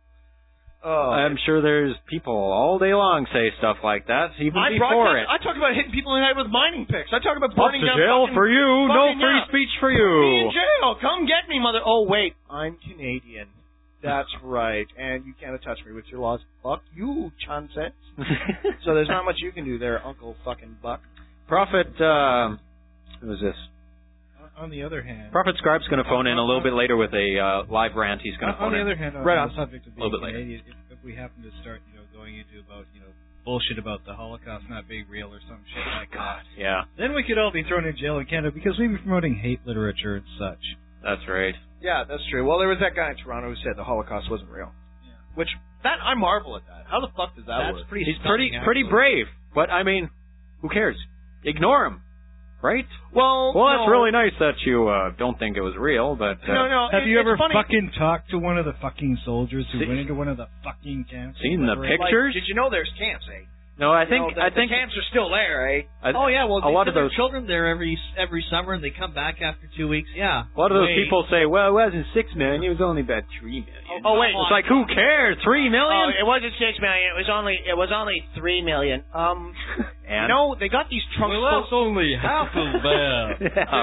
I'm sure there's people all day long say stuff like that, even before it. I talk about hitting people in the head with mining picks. I talk about burning down jail fucking, for you. No fucking, free speech for you. Me in jail. Come get me, mother. Oh, wait. I'm Canadian. That's right. And you can't touch me with your laws. Fuck you, Chansets. So there's not much you can do there, Uncle fucking Buck. Prophet, who is this? On the other hand, Prophet Scribe's going to phone in a little bit later with a live rant. He's going to phone in. On the other hand, on the subject of being Canadian, if we happen to start, going into about, bullshit about the Holocaust not being real or some shit like that, yeah, then we could all be thrown in jail in Canada because we'd be promoting hate literature and such. That's right. Yeah, that's true. Well, there was that guy in Toronto who said the Holocaust wasn't real. Yeah. Which I marvel at that. How the fuck does that work? He's pretty brave, but I mean, who cares? Ignore him. Right? Well, that's really nice that you don't think it was real, but... No. Have you ever fucking talked to one of the fucking soldiers who went into one of the fucking camps? Seen the pictures? Did you know there's camps, eh? No, I think the camps are still there, eh? Oh yeah, well, a lot of those children there every summer, and they come back after 2 weeks. Yeah. A lot of those people say, "Well, it wasn't 6 million; it was only about 3 million." Oh wait, it's like who cares? 3 million? Oh, it wasn't 6 million. It was only 3 million. And they got these trunks. Well, that's only half as bad.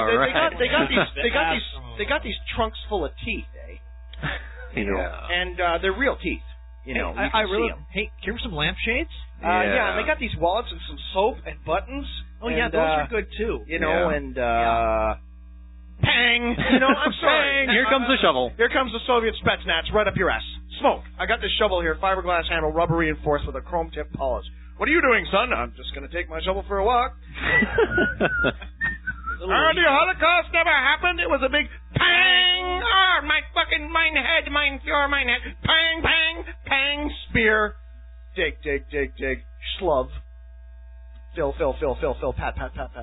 They got these trunks full of teeth, eh? Yeah. And they're real teeth. I really see them. Hey, give some lampshades. Yeah, and they got these wallets and some soap and buttons. Oh, yeah, those are good, too. And pang! I'm sorry. Pang! Here comes the shovel. Here comes the Soviet Spetsnaz right up your ass. Smoke. I got this shovel here, fiberglass handle, rubber reinforced with a chrome tip polish. What are you doing, son? I'm just going to take my shovel for a walk. The Holocaust never happened. It was a big pang! Mine head. Pang, pang, pang, spear. Dig, Shlove. Fill, pat.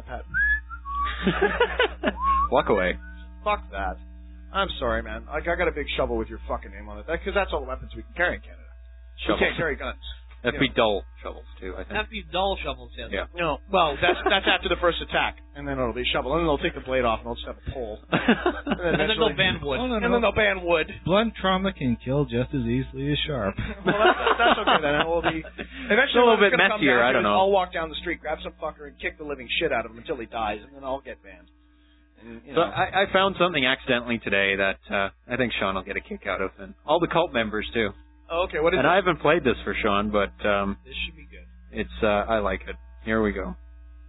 Walk away. Fuck that. I'm sorry, man. I got a big shovel with your fucking name on it. Because that's all the weapons we can carry in Canada. We can't carry guns. That'd be dull shovels too, I think. That'd be dull shovels, yes. Yeah. No, well, that's after the first attack, and then it'll be shovel, and then they'll take the blade off, and they'll just have a pole. And then they'll ban wood. And then they'll ban wood. Blunt trauma can kill just as easily as sharp. Well, that's okay then. It will be. Eventually, a little what's bit gonna come messier, down I to don't is know. I'll walk down the street, grab some fucker, and kick the living shit out of him until he dies, and then I'll get banned. And, So I found something accidentally today that I think Sean will get a kick out of, and all the cult members too. Oh, okay, what is And it? I haven't played this for Sean, but This should be good. it's I like it. Here we go.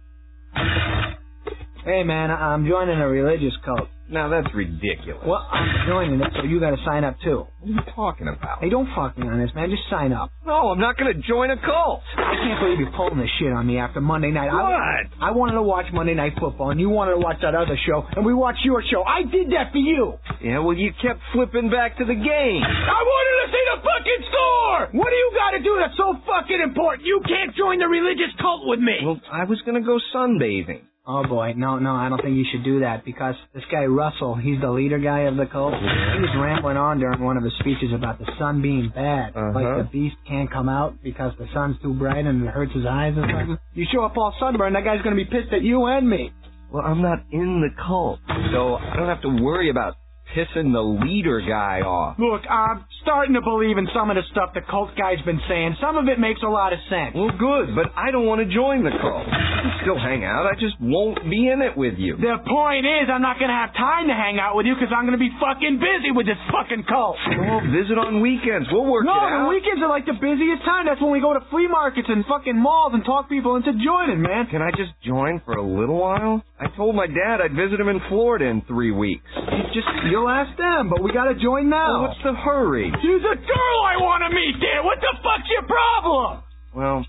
Hey, man, I'm joining a religious cult. Now, that's ridiculous. Well, I'm joining it, so you got to sign up, too. What are you talking about? Hey, don't fuck me on this, man. Just sign up. No, I'm not going to join a cult. I can't believe you're pulling this shit on me after Monday night. What? I wanted to watch Monday Night Football, and you wanted to watch that other show, and we watched your show. I did that for you. Yeah, well, you kept flipping back to the game. I wanted to see the fucking score. What do you got to do that's so fucking important? You can't join the religious cult with me. Well, I was going to go sunbathing. Oh, boy. No, I don't think you should do that because this guy, Russell, he's the leader guy of the cult. He was rambling on during one of his speeches about the sun being bad. Like the beast can't come out because the sun's too bright and it hurts his eyes or something. You show up all sunburned, that guy's going to be pissed at you and me. Well, I'm not in the cult, so I don't have to worry about pissing the leader guy off. Look, I'm starting to believe in some of the stuff the cult guy's been saying. Some of it makes a lot of sense. Well, good, but I don't want to join the cult. I can still hang out. I just won't be in it with you. The point is, I'm not going to have time to hang out with you because I'm going to be fucking busy with this fucking cult. We'll visit on weekends. We'll work it No, out. the weekends are like the busiest time. That's when we go to flea markets and fucking malls and talk people into joining, man. Can I just join for a little while? I told my dad I'd visit him in Florida in 3 weeks. You'll ask them, but we got to join now. Well, what's the hurry? She's a girl I want to meet there. What the fuck's your problem? Well,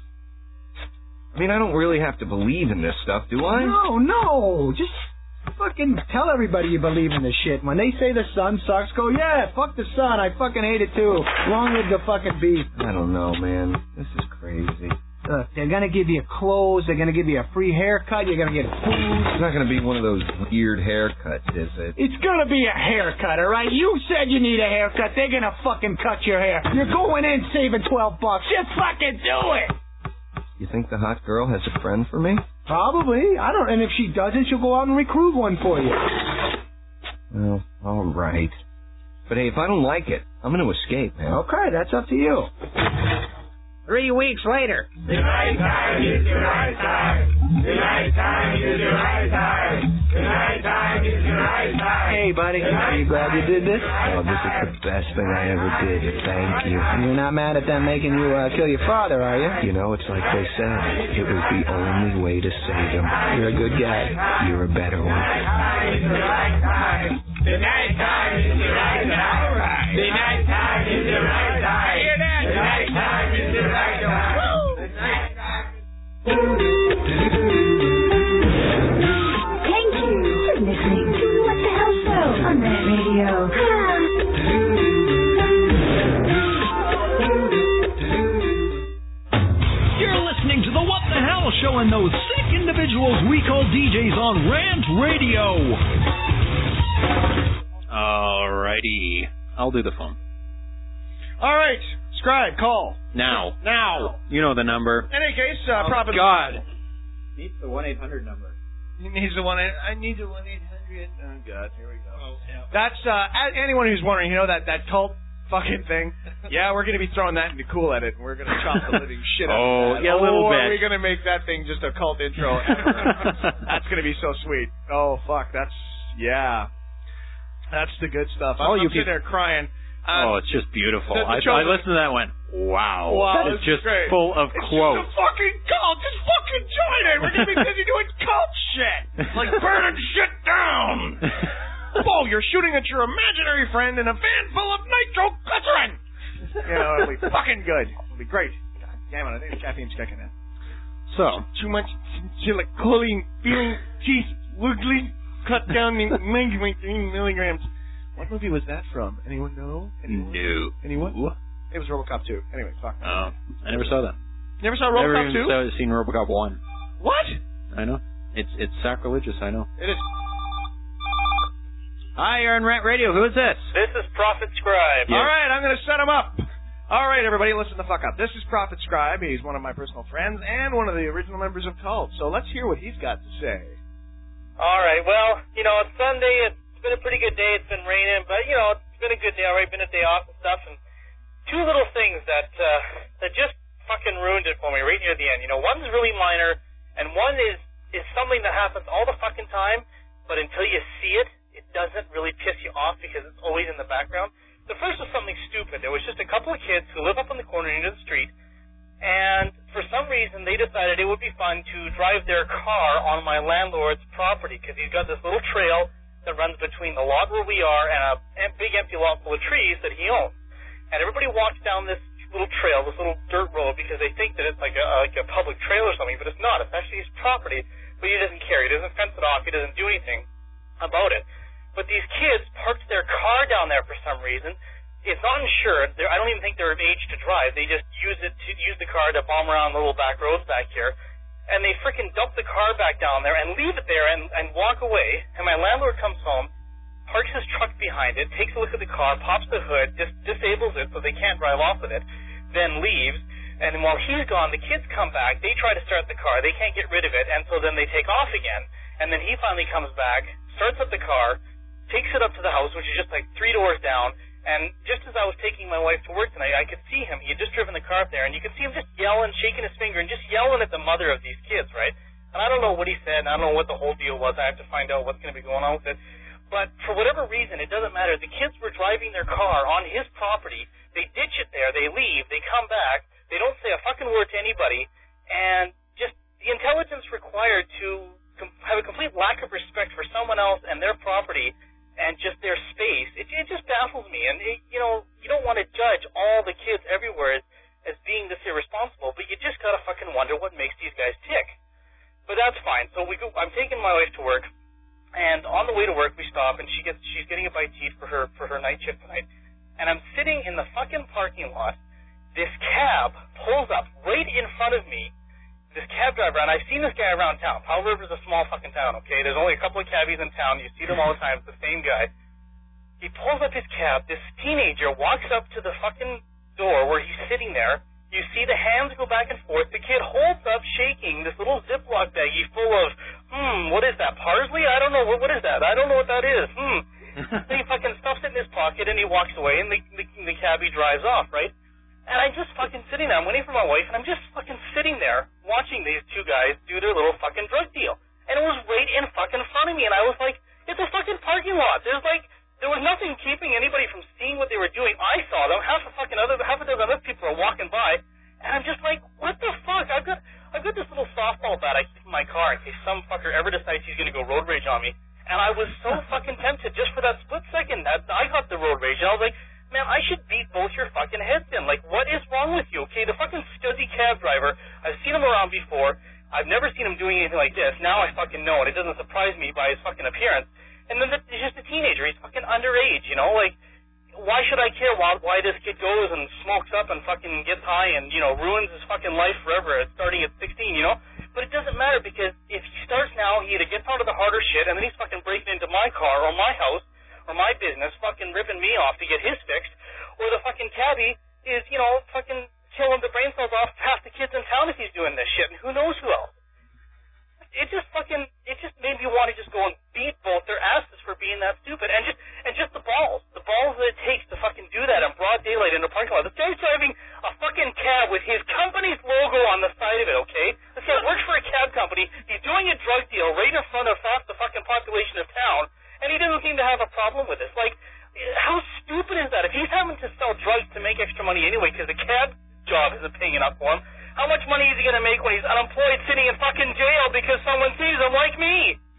I mean, I don't really have to believe in this stuff, do I? No. Just fucking tell everybody you believe in this shit. When they say the sun sucks, go, yeah, fuck the sun. I fucking hate it too. Long live the fucking beast. I don't know, man. This is crazy. They're going to give you clothes. They're going to give you a free haircut. You're going to get food. It's not going to be one of those weird haircuts, is it? It's going to be a haircut, all right? You said you need a haircut. They're going to fucking cut your hair. You're going in saving $12. Just fucking do it. You think the hot girl has a friend for me? Probably. I don't. And if she doesn't, she'll go out and recruit one for you. Well, all right. But hey, if I don't like it, I'm going to escape, man. Okay, that's up to you. 3 weeks later. The night time is the right time. The night time is the right time. The night time is the right time. Hey, buddy. Are you glad you did this? Oh, this is the best thing I ever did. Thank you. You're not mad at them making you kill your father, are you? You know, it's like they said. It was the only way to save him. You're a good guy. You're a better one. The night time is the right time. The night time is the right time. The night time is the right time. Hear that? The night time is the right time. The night time. Thank you for listening to What the Hell Show on Red Radio. You're listening to the What the Hell Show and those sick individuals we call DJs on Rant Radio. Alrighty. I'll do the phone. All right. Scribe, call. Now. Now. You know the number. In any case, Oh, Prophet... God. Needs the 1-800 number. He needs the 1-800. I need the 1-800. Oh, God. Here we go. Oh, yeah. That's, anyone who's wondering, you know that cult fucking thing? Yeah, we're going to be throwing that into Cool Edit, and we're going to chop the living shit out of that. Yeah, a little bit. We're going to make that thing just a cult intro. That's going to be so sweet. Oh, fuck. That's the good stuff. I'm sitting there crying. It's just beautiful. The I listened to that and went, wow. Wow, It's just great. full of quotes. It's just a fucking cult. Just fucking join it. We're going to be busy doing cult shit. Like burning shit down. Whoa, you're shooting at your imaginary friend in a van full of nitroglycerin. You know, it'll be fucking good. It'll be great. God damn it, I think the caffeine's kicking in. So. Too much choline, feeling teeth, wiggly, cut down the 93 milligrams. What movie was that from? Anyone know? No. Anyone? It was RoboCop 2. Anyway, fuck. Oh, I never saw that. Never saw RoboCop 2? Never even seen RoboCop 1. What? I know. It's sacrilegious, I know. It is. Hi, you're on Rant Radio. Who is this? This is Prophet Scribe. All right, I'm going to set him up. All right, everybody, listen the fuck up. This is Prophet Scribe. He's one of my personal friends and one of the original members of Cult. So let's hear what he's got to say. All right, well, it's Sunday. It's been a pretty good day. It's been raining, but, it's been a good day. All right, been a day off and stuff. And two little things that just fucking ruined it for me right near the end. One's really minor, and one is something that happens all the fucking time, but until you see it, it doesn't really piss you off because it's always in the background. The first was something stupid. There was just a couple of kids who live up on the corner near the street, and for some reason they decided it would be fun to drive their car on my landlord's property because he's got this little trail that runs between the lot where we are and a big empty lot full of trees that he owns. And everybody walks down this little trail, this little dirt road, because they think that it's like a public trail or something, but it's not. It's actually his property, but he doesn't care. He doesn't fence it off. He doesn't do anything about it. But these kids parked their car down there for some reason. It's not insured. I don't even think they're of age to drive. They just use the car to bomb around the little back roads back here. And they freaking dump the car back down there and leave it there and walk away. And my landlord comes home, parks his truck behind it, takes a look at the car, pops the hood, disables it so they can't drive off with it, then leaves. And while he's gone, the kids come back. They try to start the car. They can't get rid of it. And so then they take off again. And then he finally comes back, starts up the car, takes it up to the house, which is just like 3 doors down, and just as I was taking my wife to work tonight, I could see him. He had just driven the car up there, and you could see him just yelling, shaking his finger, and just yelling at the mother of these kids, right? And I don't know what he said, and I don't know what the whole deal was. I have to find out what's going to be going on with it. But for whatever reason, it doesn't matter. The kids were driving their car on his property. They ditch it there. They leave. They come back. They don't say a fucking word to anybody. And just the intelligence required to have a complete lack of respect for someone else and their property and just their space, it just baffles me. And, you don't want to judge all the kids everywhere as being this irresponsible, but you just got to fucking wonder what makes these guys tick. But that's fine. So I'm taking my wife to work, and on the way to work we stop, and she's getting a bite to eat for her night shift tonight. And I'm sitting in the fucking parking lot. This cab pulls up right in front of me. This cab driver, and I've seen this guy around town. Powell River's a small fucking town, okay? There's only a couple of cabbies in town. You see them all the time. It's the same guy. He pulls up his cab. This teenager walks up to the fucking door where he's sitting there. You see the hands go back and forth. The kid holds up, shaking, this little Ziploc baggie full of, what is that, parsley? I don't know. What is that? I don't know what that is. Then he fucking stuffs it in his pocket, and he walks away, and the cabbie drives off, right? And I'm just fucking sitting there. I'm waiting for my wife, and I'm just fucking sitting there watching these two guys do their little fucking drug deal. And it was right in fucking front of me, and I was like, it's a fucking parking lot. There was nothing keeping anybody from seeing what they were doing. I saw them. Half a dozen other people are walking by, and I'm just like, what the fuck? I've got this little softball bat I keep in my car in case some fucker ever decides he's going to go road rage on me. And I was so fucking tempted just for that split second that I got the road rage, and I was like, man, I should beat both your fucking heads in. Like, what is wrong with you? Okay, the fucking scuzzy cab driver, I've seen him around before. I've never seen him doing anything like this. Now I fucking know, and it doesn't surprise me by his fucking appearance. And then he's just a teenager. He's fucking underage, Like, why should I care why this kid goes and smokes up and fucking gets high and, ruins his fucking life forever starting at 16, But it doesn't matter because if he starts now, he either gets onto the harder shit and then he's fucking breaking into my car or my house or my business, fucking ripping me off to get his fixed, or the fucking cabbie is, fucking killing the brain cells off half the kids in town if he's doing this shit, and who knows who else. It just made me want to just go and beat both their asses for being that stupid, and just the balls that it takes to fucking do that in broad daylight in a parking lot. This guy's driving a fucking cab with his company's logo on the side of it, okay? This guy works for a cab company, he's doing a drug deal right in front of half the fucking population of town, and he doesn't seem to have a problem with this. Like, how stupid is that? If he's having to sell drugs to make extra money anyway because the cab job isn't paying enough for him, how much money is he going to make when he's unemployed sitting in fucking jail because someone sees him like me?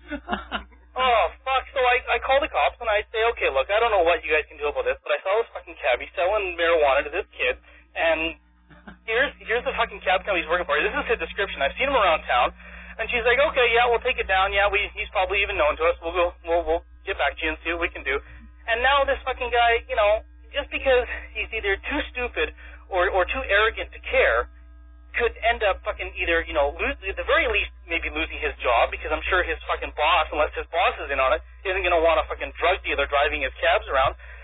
Oh, fuck. So I call the cops and I say, okay, look, I don't know what you guys can do about this, but I saw this fucking cabbie selling marijuana to this kid, and here's the fucking cab company he's working for. This is his description. I've seen him around town. And she's like, okay, yeah, we'll take it down. Yeah, he's probably even known to us. We'll get back to you and see what we can do. And now this fucking guy, just because he's either too stupid or too arrogant to care, could end up fucking either, at the very least, maybe losing his job, because I'm sure his fucking boss, unless his boss is in on it, isn't going to want a fucking drug dealer driving his cabs around,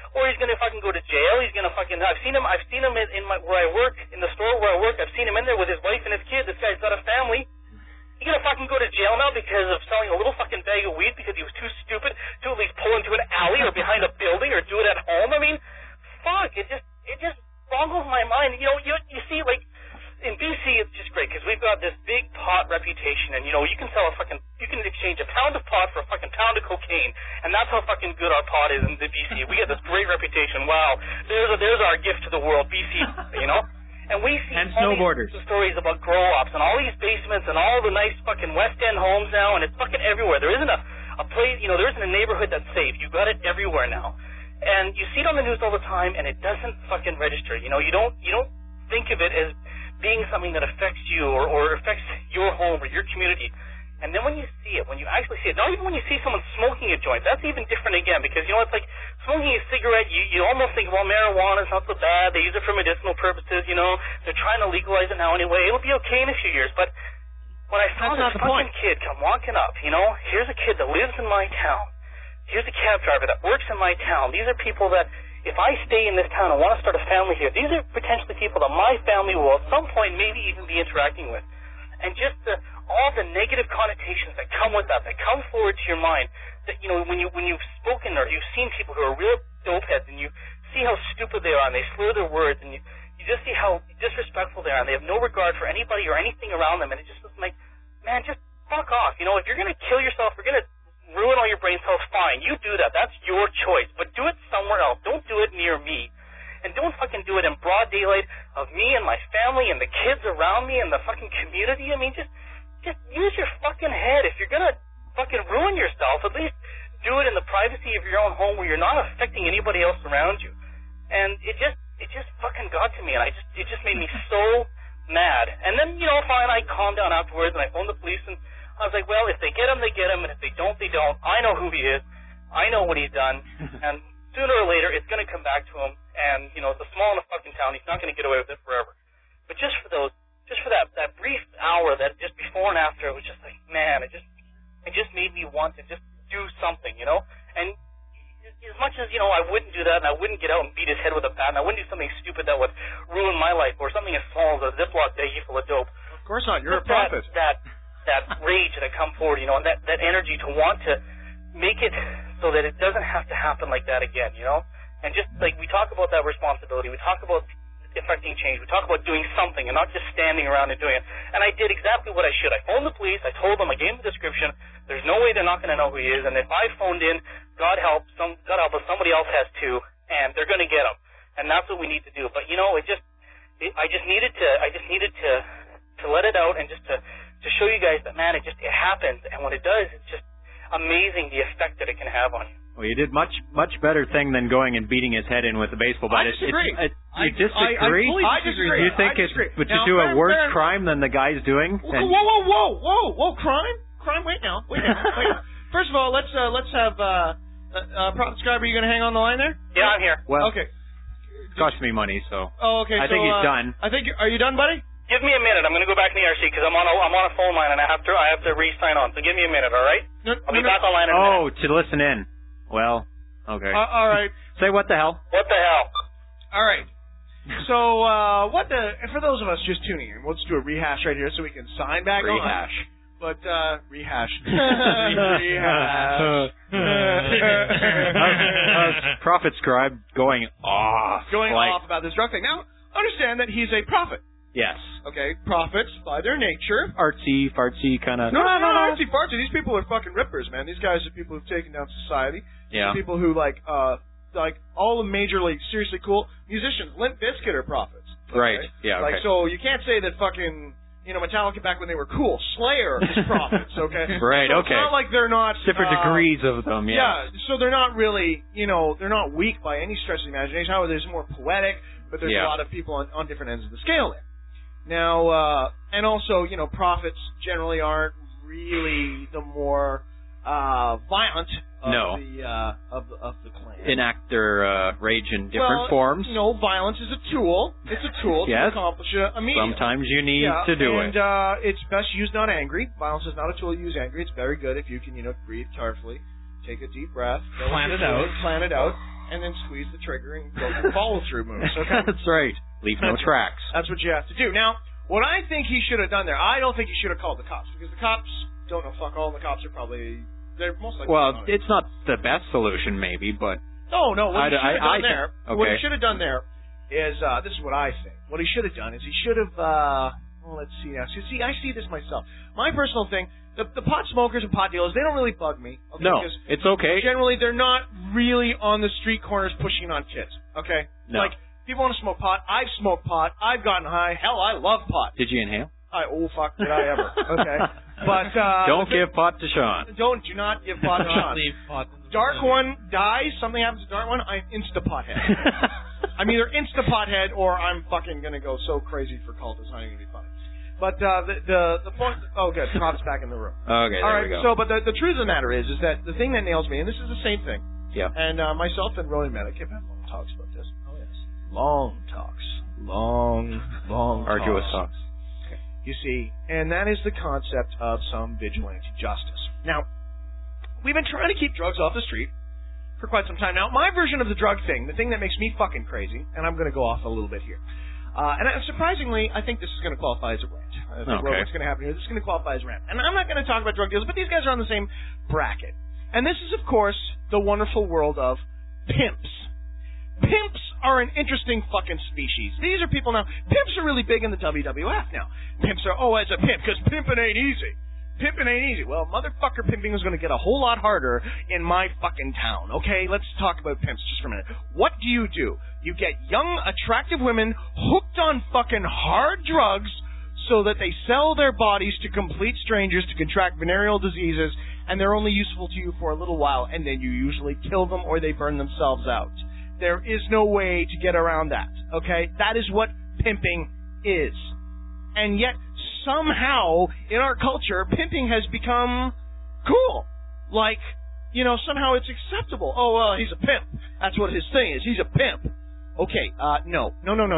or he's gonna fucking go to jail. He's gonna fucking. I've seen him in my where I work, in the store where I work. I've seen him in there with his wife and his kid. This guy's got a family. He's gonna fucking go to jail now because of selling a little fucking bag of weed because he was too stupid to at least pull into an alley or behind a building or do it at home. I mean, fuck, it just boggles my mind. You know, you see, like, in BC, it's just great because we've got this big pot reputation, and you know you can exchange a pound of pot for a fucking pound of cocaine, and that's how fucking good our pot is in the BC. We get this great reputation. Wow, there's our gift to the world, BC. You know, and we see and all snowboarders. these stories about grow-ups and all these basements and all the nice fucking West End homes now, and it's fucking everywhere. There isn't a place, you know, there isn't a neighborhood that's safe. You've got it everywhere now, and you see it on the news all the time, and it doesn't fucking register. You know, you don't think of it as being something that affects you or affects your home or your community. And then when you see it, when you actually see it, not even when you see someone smoking a joint, that's even different again, because, you know, it's like smoking a cigarette, you almost think, well, marijuana's not so bad, they use it for medicinal purposes, you know, they're trying to legalize it now anyway, it'll be okay in a few years. But when I saw this fucking kid come walking up, you know, here's a kid that lives in my town, here's a cab driver that works in my town, these are people that, if I stay in this town and want to start a family here, these are potentially people that my family will at some point maybe even be interacting with. And just all the negative connotations that come with that come forward to your mind, that, you know, when you've spoken or you've seen people who are real dopeheads and you see how stupid they are and they slur their words and you just see how disrespectful they are and they have no regard for anybody or anything around them, and it just looks like, man, just fuck off. You know, if you're going to kill yourself, you're going to ruin all your brain cells, fine. You do that. That's your choice. But do it somewhere else. Don't do it near me. And don't fucking do it in broad daylight of me and my family and the kids around me and the fucking community. I mean, just use your fucking head. If you're going to fucking ruin yourself, at least do it in the privacy of your own home where you're not affecting anybody else around you. And it just fucking got to me, and it just made me so mad. And then, you know, fine, I calmed down afterwards and I phoned the police and I was like, well, if they get him, they get him, and if they don't, they don't. I know who he is. I know what he's done. And sooner or later, it's going to come back to him. And, you know, it's a small enough fucking town. He's not going to get away with it forever. But just for that brief hour, that just before and after, it was just like, man, it just made me want to just do something, you know? And as much as, you know, I wouldn't do that, and I wouldn't get out and beat his head with a bat, and I wouldn't do something stupid that would ruin my life, or something as small as a Ziploc baggie full of dope. Of course not. You're a prophet. That rage that come forward, you know, and that energy to want to make it so that it doesn't have to happen like that again, you know? And just, like, we talk about that responsibility, we talk about affecting change, we talk about doing something and not just standing around and doing it. And I did exactly what I should. I phoned the police, I told them, I gave them the description, there's no way they're not going to know who he is, and if I phoned in, God help us, somebody else has too, and they're going to get him. And that's what we need to do. But, you know, I just needed to let it out and just to show you guys that, man, it happens, and when it does, it's just amazing the effect that it can have on you. Well, you did much better thing than going and beating his head in with a baseball bat. I disagree. You disagree? I disagree. You think but you do a worse crime than the guy's doing? Whoa! Crime! Wait now. First of all, let's have Prophet Scribe. Are you going to hang on the line there? Yeah, I'm here. Well, okay. It cost me money, so. Oh, okay. I think he's done. Are you done, buddy? Give me a minute. I'm going to go back in the ERC because I'm on a phone line and I have to re-sign on. So give me a minute, all right? I'll be back online in a minute. To listen in. Well, okay. All right. Say what the hell? What the hell? All right. So, for those of us just tuning in, we'll just do a rehash right here so we can sign back on. Rehash. But, rehash. Prophet Scribe going off. Off about this drug thing. Now, understand that he's a prophet. Yes. Okay, prophets, by their nature. Artsy, fartsy kind of. No, artsy, fartsy. These people are fucking rippers, man. These guys are people who've taken down society. Yeah. People who, like all the major, like, seriously cool musicians. Limp Bizkit are prophets. Okay? Right, yeah, Like, so you can't say that fucking, you know, Metallica back when they were cool. Slayer is prophets, okay? Right, so okay. It's not like they're not... different degrees of them, yeah. Yeah, so they're not really, you know, they're not weak by any stretch of the imagination. However, there's more poetic, but there's a lot of people on different ends of the scale there. Now, and also, you know, prophets generally aren't really the more violent of the clan. Enact their rage in different forms. No, violence is a tool. It's a tool to accomplish a medium. Sometimes you need to do it. And it's best used not angry. Violence is not a tool to use angry. It's very good if you can, you know, breathe carefully, take a deep breath, plan it out, and then squeeze the trigger and go for follow-through moves. Okay? That's right. Leave no tracks. That's what you have to do. Now, what I think he should have done there, I don't think he should have called the cops, because the cops don't know fuck all, and the cops are probably, they're most likely... Well, it's not the best solution, maybe, but... No, what he should have done there, okay. what he should have done there is, this is what I think. What he should have done is he should have, let's see now. See, I see this myself. My personal thing, the pot smokers and pot dealers, they don't really bug me. Okay? No, it's okay. Generally, they're not really on the street corners pushing on kids. Okay? No. Like, people want to smoke pot. I've smoked pot. I've gotten high. Hell, I love pot. Did you inhale? Fuck, did I ever. Okay. But, don't give pot to Sean. Do not give pot to Sean. Leave pot in the Dark one dies, something happens to Dark one, I'm insta-pothead. I'm either insta-pothead or I'm fucking gonna go so crazy for cultists, it's not even gonna be funny. But, the point, oh good, Pop's back in the room. Okay, there we go. So, but the truth of the matter is that the thing that nails me, and this is the same thing. Yeah. And, myself and Ronan Medic have had long talks about this. Oh yes. Long talks. Long Arduous talks. You see, and that is the concept of some vigilante justice. Now, we've been trying to keep drugs off the street for quite some time now. My version of the drug thing, the thing that makes me fucking crazy, and I'm going to go off a little bit here. Surprisingly, I think this is going to qualify as a rant. I think what's going to happen here, this is going to qualify as a rant. And I'm not going to talk about drug dealers, but these guys are on the same bracket. And this is, of course, the wonderful world of pimps. Pimps are an interesting fucking species. These are people now. Pimps are really big in the WWF now. Pimps are, as a pimp, because pimping ain't easy. Pimping ain't easy. Well, motherfucker, pimping is going to get a whole lot harder in my fucking town. Okay, let's talk about pimps just for a minute. What do? You get young, attractive women hooked on fucking hard drugs so that they sell their bodies to complete strangers to contract venereal diseases, and they're only useful to you for a little while, and then you usually kill them or they burn themselves out. There is no way to get around that, okay? That is what pimping is. And yet, somehow, in our culture, pimping has become cool. Like, somehow it's acceptable. Oh, well, he's a pimp. That's what his thing is. He's a pimp. Okay, no.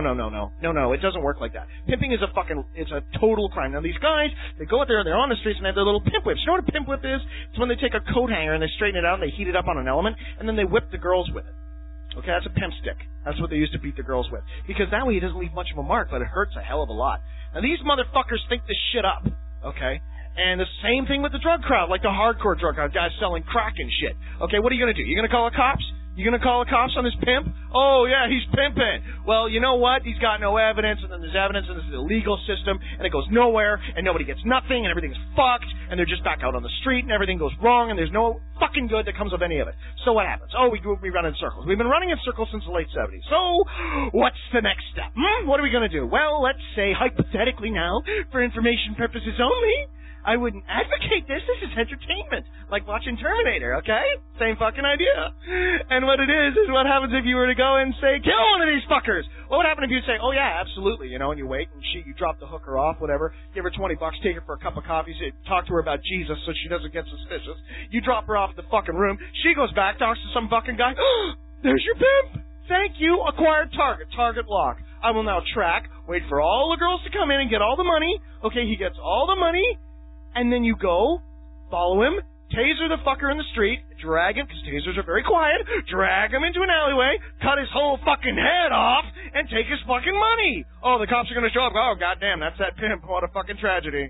No, it doesn't work like that. Pimping is it's a total crime. Now, these guys, they go out there and they're on the streets and they have their little pimp whips. You know what a pimp whip is? It's when they take a coat hanger and they straighten it out and they heat it up on an element, and then they whip the girls with it. Okay, that's a pimp stick. That's what they used to beat the girls with. Because that way it doesn't leave much of a mark, but it hurts a hell of a lot. Now, these motherfuckers think this shit up, okay? And the same thing with the drug crowd, like the hardcore drug crowd, guys selling crack and shit. Okay, what are you going to do? You going to call the cops? You going to call the cops on this pimp? Oh, yeah, he's pimping. Well, you know what? He's got no evidence, and then there's evidence, and there's the legal system, and it goes nowhere, and nobody gets nothing, and everything's fucked, and they're just back out on the street, and everything goes wrong, and there's no fucking good that comes of any of it. So what happens? Oh, we run in circles. We've been running in circles since the late 70s. So what's the next step? What are we going to do? Well, let's say, hypothetically now, for information purposes only, I wouldn't advocate this. This is entertainment. Like watching Terminator, okay? Same fucking idea. And what it is what happens if you were to go and say, kill one of these fuckers. What would happen if you say, oh yeah, absolutely, and you wait and you drop the hooker off, whatever, give her $20, take her for a cup of coffee, talk to her about Jesus so she doesn't get suspicious. You drop her off at the fucking room. She goes back, talks to some fucking guy. There's your pimp. Thank you. Acquired target. Target lock. I will now track, wait for all the girls to come in and get all the money. Okay, he gets all the money. And then you go, follow him, taser the fucker in the street, drag him, because tasers are very quiet, drag him into an alleyway, cut his whole fucking head off, and take his fucking money. Oh, the cops are going to show up. Oh, goddamn, that's that pimp. What a fucking tragedy.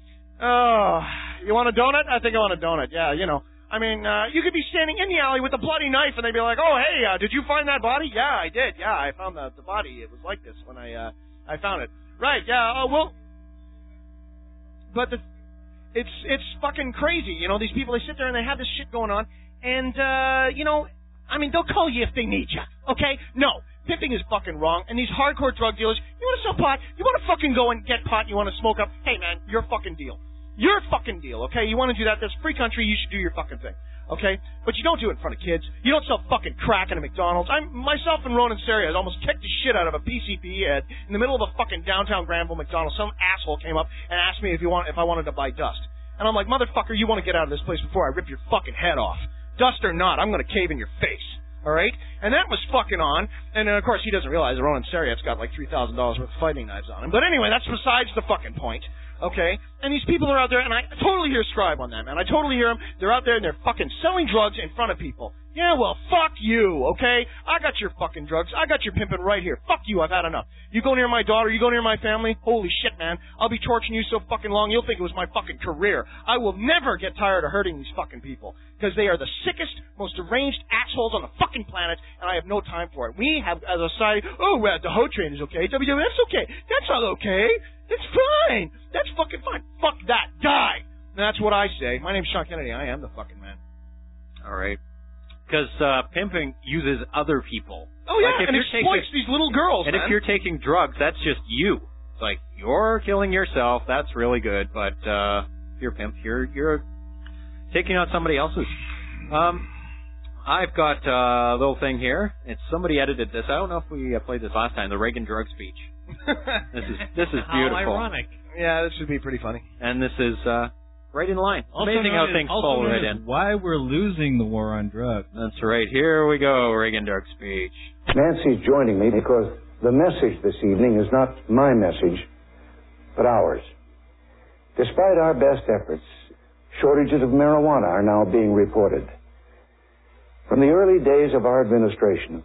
Oh, you want a donut? I think I want a donut. Yeah, I mean, you could be standing in the alley with a bloody knife, and they'd be like, oh, hey, did you find that body? Yeah, I did. Yeah, I found the body. It was like this when I found it. Right, yeah, well, but It's fucking crazy, these people, they sit there and they have this shit going on, and, they'll call you if they need you, okay? No, pimping is fucking wrong, and these hardcore drug dealers, you want to sell pot, you want to fucking go and get pot, you want to smoke up, hey man, your fucking deal. Your fucking deal, okay? You want to do that, that's free country, you should do your fucking thing, okay? But you don't do it in front of kids, you don't sell fucking crack in a McDonald's. Myself and Ronan Seria almost kicked the shit out of a PCP head in the middle of a fucking downtown Granville McDonald's. Some asshole came up and asked me if I wanted to buy dust. And I'm like, motherfucker, you want to get out of this place before I rip your fucking head off. Dust or not, I'm going to cave in your face. All right? And that was fucking on. And, of course, he doesn't realize that Ronan Seriat's got like $3,000 worth of fighting knives on him. But anyway, that's besides the fucking point. okay? And these people are out there, and I totally hear Scribe on that, man. I totally hear them. They're out there, and they're fucking selling drugs in front of people. Yeah, well, fuck you, okay? I got your fucking drugs. I got your pimping right here. Fuck you, I've had enough. You go near my daughter, you go near my family, holy shit, man. I'll be torturing you so fucking long, you'll think it was my fucking career. I will never get tired of hurting these fucking people, because they are the sickest, most deranged assholes on the fucking planet, and I have no time for it. We have, as a society, oh, well, the Ho train is okay. WWF's okay. That's not okay. It's fine. That's fucking fine. Fuck that. Die. And that's what I say. My name's Sean Kennedy. I am the fucking man. All right. Because pimping uses other people. Oh, yeah, like and exploits these little girls, and man. if you're taking drugs, that's just you. It's like, you're killing yourself, that's really good, but if you're a pimp, you're taking out somebody else's. I've got a little thing here. Somebody edited this. I don't know if we played this last time, the Reagan drug speech. This is beautiful. How ironic. Yeah, this would be pretty funny. And this is... right in line. Also amazing how things fall right in. Why we're losing the war on drugs. That's right. Here we go, Reagan drug speech. Nancy's joining me because the message this evening is not my message, but ours. Despite our best efforts, shortages of marijuana are now being reported. From the early days of our administration,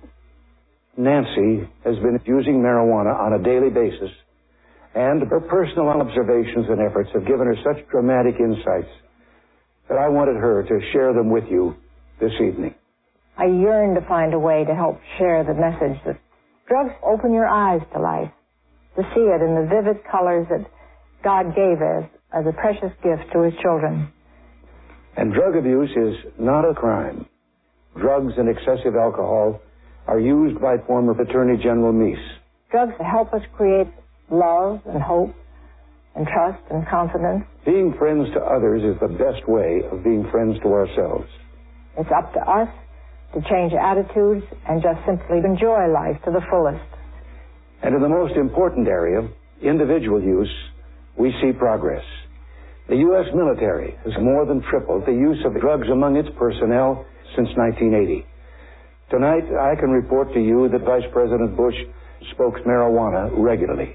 Nancy has been using marijuana on a daily basis, and her personal observations and efforts have given her such dramatic insights that I wanted her to share them with you this evening. I yearn to find a way to help share the message that drugs open your eyes to life, to see it in the vivid colors that God gave us as a precious gift to His children. And drug abuse is not a crime. Drugs and excessive alcohol are used by former Attorney General Meese. Drugs help us create love and hope and trust and confidence. Being friends to others is the best way of being friends to ourselves. It's up to us to change attitudes and just simply enjoy life to the fullest. And in the most important area, individual use, we see progress. The U.S. military has more than tripled the use of drugs among its personnel since 1980. Tonight, I can report to you that Vice President Bush smokes marijuana regularly.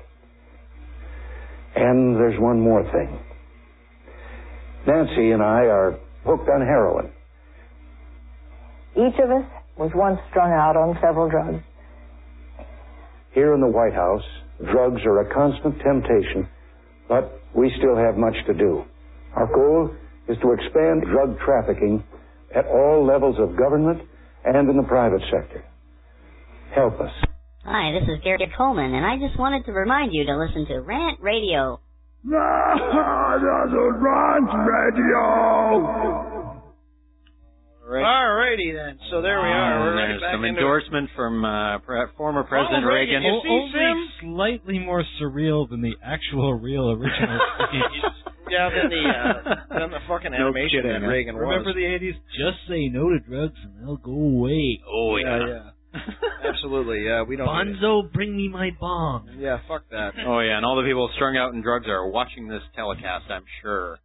And there's one more thing. Nancy and I are hooked on heroin. Each of us was once strung out on several drugs. Here in the White House, drugs are a constant temptation, but we still have much to do. Our goal is to expand drug trafficking at all levels of government and in the private sector. Help us. Hi, this is Gary Coleman, and I just wanted to remind you to listen to Rant Radio. That's Rant Radio! Alrighty then, so there we are. We're ready There's back some into endorsement from former President Reagan. You see, Sim? Slightly more surreal than the actual real original speech. Yeah, than the fucking animation that Reagan was. Remember the 80s? Just say no to drugs and they'll go away. Oh, yeah. Absolutely, yeah. We don't. Bonzo, bring me my bong. Yeah, fuck that. Oh, yeah, and all the people strung out in drugs are watching this telecast, I'm sure.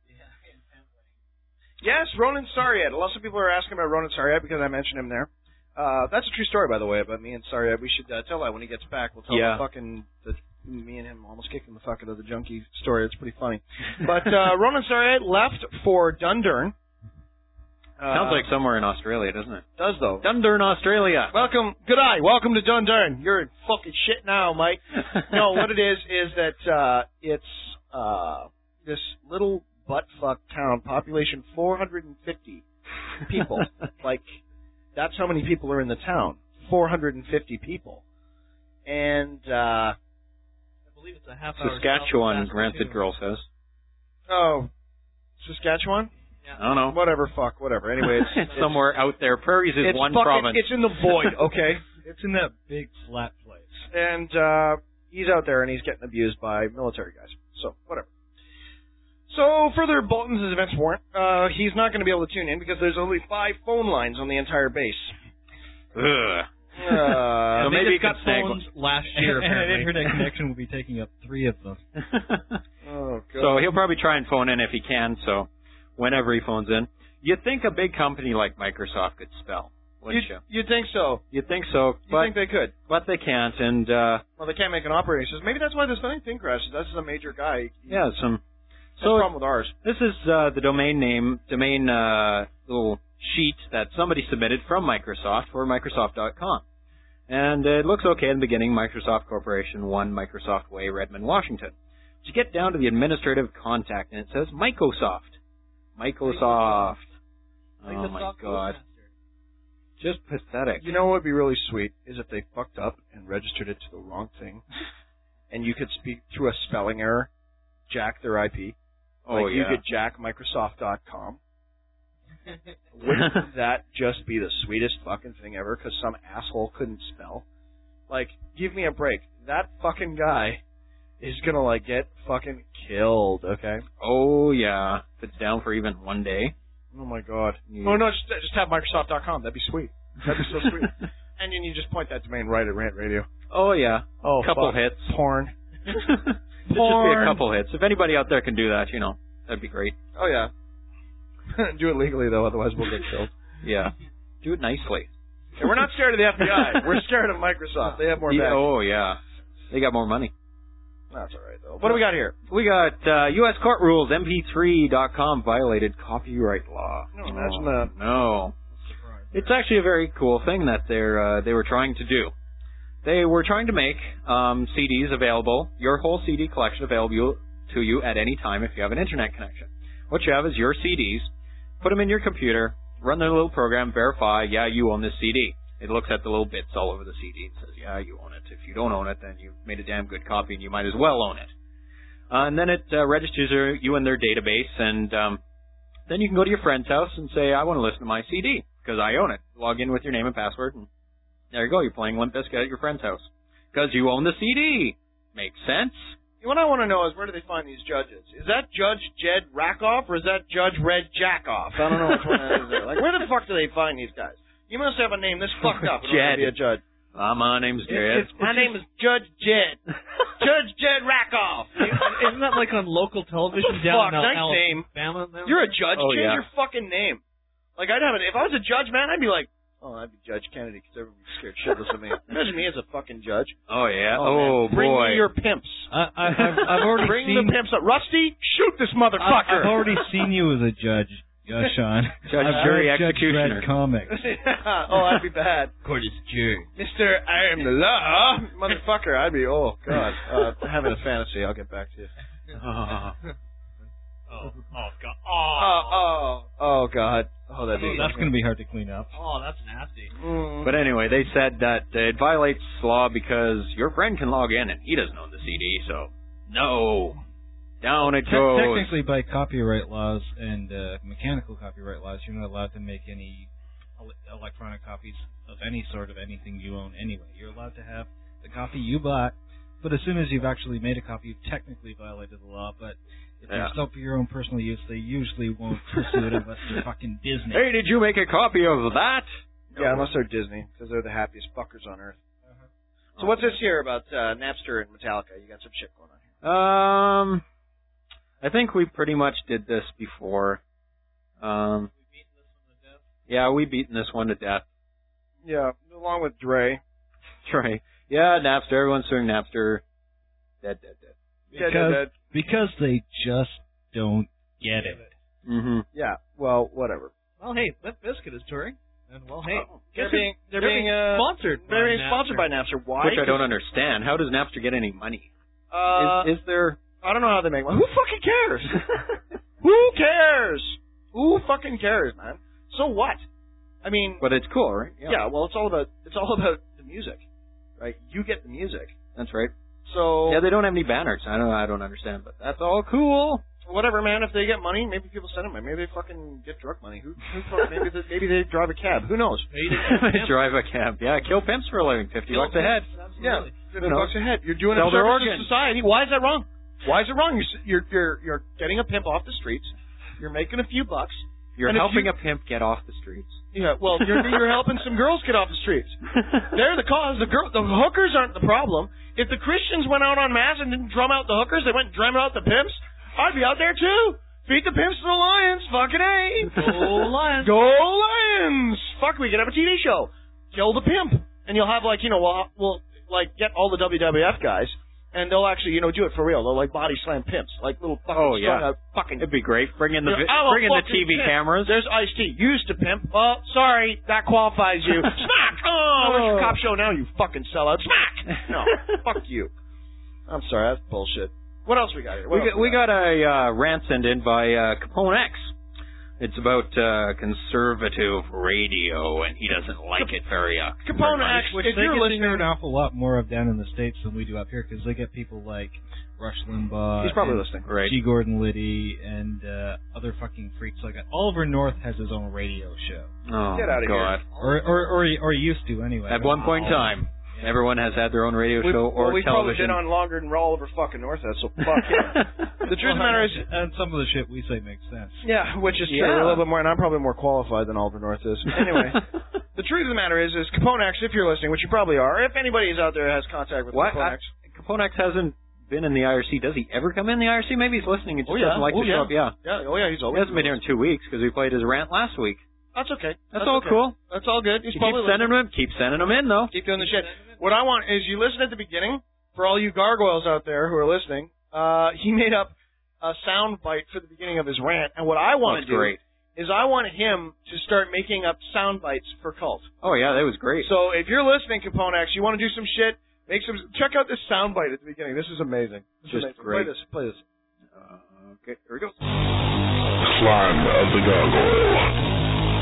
Yes, Ronan Sariat. Lots of people are asking about Ronan Sariat because I mentioned him there. That's a true story, by the way, about me and Sariat. We should tell that when he gets back. We'll tell me and him almost kicking the fuck out of the junkie story. It's pretty funny. But Ronan Sariat left for Dundurn. Sounds like somewhere in Australia, doesn't it? Does, though. Dundurn, Australia. Welcome. Good eye. Welcome to Dundurn. You're in fucking shit now, Mike. No, what it is that it's this little butt-fuck town, population 450 people. Like, that's how many people are in the town. 450 people. And, I believe it's a half hour. Saskatchewan, Rancid Girl says. Oh, Saskatchewan? Yeah. I don't know. Whatever. Anyway, it's somewhere out there. Prairies is one province. It's in the void, okay? It's in that big flat place. And he's out there and he's getting abused by military guys. So, whatever. So, further bulletins as events warrant, he's not going to be able to tune in because there's only 5 phone lines on the entire base. Ugh. So maybe got snag phones last year, and an internet connection will be taking up 3 of them. Oh, God. So he'll probably try and phone in if he can, so whenever he phones in. You'd think a big company like Microsoft could spell, wouldn't you? You'd think so. You'd think so. You think they could. But they can't, and... well, they can't make an operating system. Maybe that's why this thing crashes. That's a major guy. Yeah, some That's the problem with ours. This is the domain little sheet that somebody submitted from Microsoft for Microsoft.com. And it looks okay in the beginning, Microsoft Corporation, 1 Microsoft Way, Redmond, Washington. But you get down to the administrative contact, and it says Microsoft. Microsoft. Oh, my God. Just pathetic. You know what would be really sweet is if they fucked up and registered it to the wrong thing, and you could speak through a spelling error, jack their IP. Like you could jack Microsoft.com. Wouldn't that just be the sweetest fucking thing ever? Because some asshole couldn't spell. Like, give me a break. That fucking guy is gonna like get fucking killed. Okay. Oh yeah. If it's down for even one day. Oh my God. Yeah. Oh no, just have Microsoft.com. That'd be sweet. That'd be so sweet. And then you just point that domain right at Rant Radio. Oh yeah. Oh, couple fuck. hits. Porn. Just be a couple hits. If anybody out there can do that, that'd be great. Oh yeah. Do it legally though, otherwise we'll get killed. Yeah. Do it nicely. Yeah, we're not scared of the FBI. We're scared of Microsoft. They have more back. Oh yeah. They got more money. That's all right though. What do we got here? We got U.S. court rules. MP3.com violated copyright law. No, imagine that. No. It's actually a very cool thing that they were trying to do. They were trying to make CDs available, your whole CD collection available to you at any time if you have an internet connection. What you have is your CDs. Put them in your computer, run their little program, verify, yeah, you own this CD. It looks at the little bits all over the CD and says, yeah, you own it. If you don't own it, then you've made a damn good copy and you might as well own it. And then it registers you in their database, and then you can go to your friend's house and say, I want to listen to my CD because I own it. Log in with your name and password, and there you go. You're playing Limp Bizkit at your friend's house because you own the CD. Makes sense. What I want to know is where do they find these judges? Is that Judge Jed Rackoff or is that Judge Red Jackoff? I don't know which one that is. Like, where the fuck do they find these guys? You must have a name this fucked up in order to be a judge. My name's Jed. My name is Judge Jed. Judge Jed Rackoff. Isn't that like on local television down in Alabama? You're a judge. Oh, Change yeah. your fucking name. Like, I'd have it. If I was a judge, man, I'd be like, oh, I'd be Judge Kennedy because everybody's scared shitless of me. Imagine me as a fucking judge. Oh, yeah. Oh, man. Bring boy. me your pimps. I've already Bring seen the pimps up. Rusty, shoot this motherfucker. I've already seen you as a judge, Sean. Judge, jury, executioner. Judge Red Comics. Oh, that'd be bad. Court is jury. Mr. I am the law. Motherfucker, I'd be, oh, God. Having a fantasy. I'll get back to you. Oh, God. Oh, that's going to be hard to clean up. Oh, that's nasty. But anyway, they said that it violates law because your friend can log in and he doesn't own the CD, so no. Down it goes. Technically, by copyright laws and mechanical copyright laws, you're not allowed to make any electronic copies of any sort of anything you own anyway. You're allowed to have the copy you bought, but as soon as you've actually made a copy, you've technically violated the law, but if they're still for your own personal use, they usually won't pursue it unless they're fucking Disney. Hey, did you make a copy of that? Yeah, unless they're Disney, because they're the happiest fuckers on earth. So what's this here about Napster and Metallica? You got some shit going on here. I think we pretty much did this before. Yeah, we beaten this one to death. Yeah, along with Dre. Dre. Yeah, Napster. Everyone's suing Napster. Dead. Because they just don't get it. Mm-hmm. Yeah, well, whatever. Well, hey, Limp Bizkit is touring. And, well, hey, they're being sponsored. They're being sponsored by Napster. Why? Which I don't understand. How does Napster get any money? Is there... I don't know how they make money. Who fucking cares? Who cares? Who fucking cares, man? So what? I mean... But it's cool, right? Yeah, well, it's all about the music, right? You get the music. That's right. So... Yeah, they don't have any banners. I don't understand, but that's all cool. Whatever, man. If they get money, maybe people send them money. Maybe they fucking get drug money. Maybe they drive a cab. Who knows? They drive a cab. Yeah, kill pimps for a living. $50 a head. Yeah, $50 a head. You're doing Sell a service to society. Why is that wrong? Why is it wrong? You're getting a pimp off the streets. You're making a few bucks. You're helping a pimp get off the streets. Yeah, well, you're helping some girls get off the streets. They're the cause. The hookers aren't the problem. If the Christians went out en masse and didn't drum out the hookers, they went and drum out the pimps, I'd be out there too. Feed the pimps to the lions. Fucking A. Go Lions. Go Lions. Fuck, we could have a TV show. Kill the pimp. And you'll have we'll get all the WWF guys and they'll actually, do it for real. They'll like body slam pimps, like little fucking strung out fucking. It'd be great. Bring in the TV pimp. cameras. There's Ice-T. Used to pimp. Oh, sorry, that qualifies you. Smack! Oh, where's your cop show now, you fucking sellout? Smack! No, fuck you. I'm sorry, that's bullshit. What else we got here? We got a rant sent in by Capone X. It's about conservative radio, and he doesn't like it very Capone X, which if they you're get to listening, hear an awful lot more of down in the States than we do up here, because they get people like Rush Limbaugh. He's probably and listening. Right. G. Gordon Liddy, and other fucking freaks like that. Oliver North has his own radio show. Oh, get out of God. here. Or used to, anyway. At one point in time. Everyone has had their own radio show or we probably television. been on longer than Oliver fucking North has, so fuck him. The truth of the matter is... And some of the shit we say makes sense. Yeah, which is true. A little bit more, and I'm probably more qualified than Oliver North is. Anyway, the truth of the matter is Capone X, if you're listening, which you probably are, if anybody out there has contact with Capone X... Capone X hasn't been in the IRC. Does he ever come in the IRC? Maybe he's listening and just doesn't like to show up. Yeah. He's always... He hasn't been here in 2 weeks because we played his rant last week. That's okay. That's all cool. That's all good. Keep sending them in, though. Keep doing the shit. What I want is you listen at the beginning. For all you gargoyles out there who are listening, he made up a sound bite for the beginning of his rant. And what I want to do is I want him to start making up sound bites for Cult. Oh, yeah, that was great. So if you're listening, Capone X, you want to do some shit, check out this sound bite at the beginning. This is amazing. Great. Play this. Okay, here we go. Slime of the Gargoyle.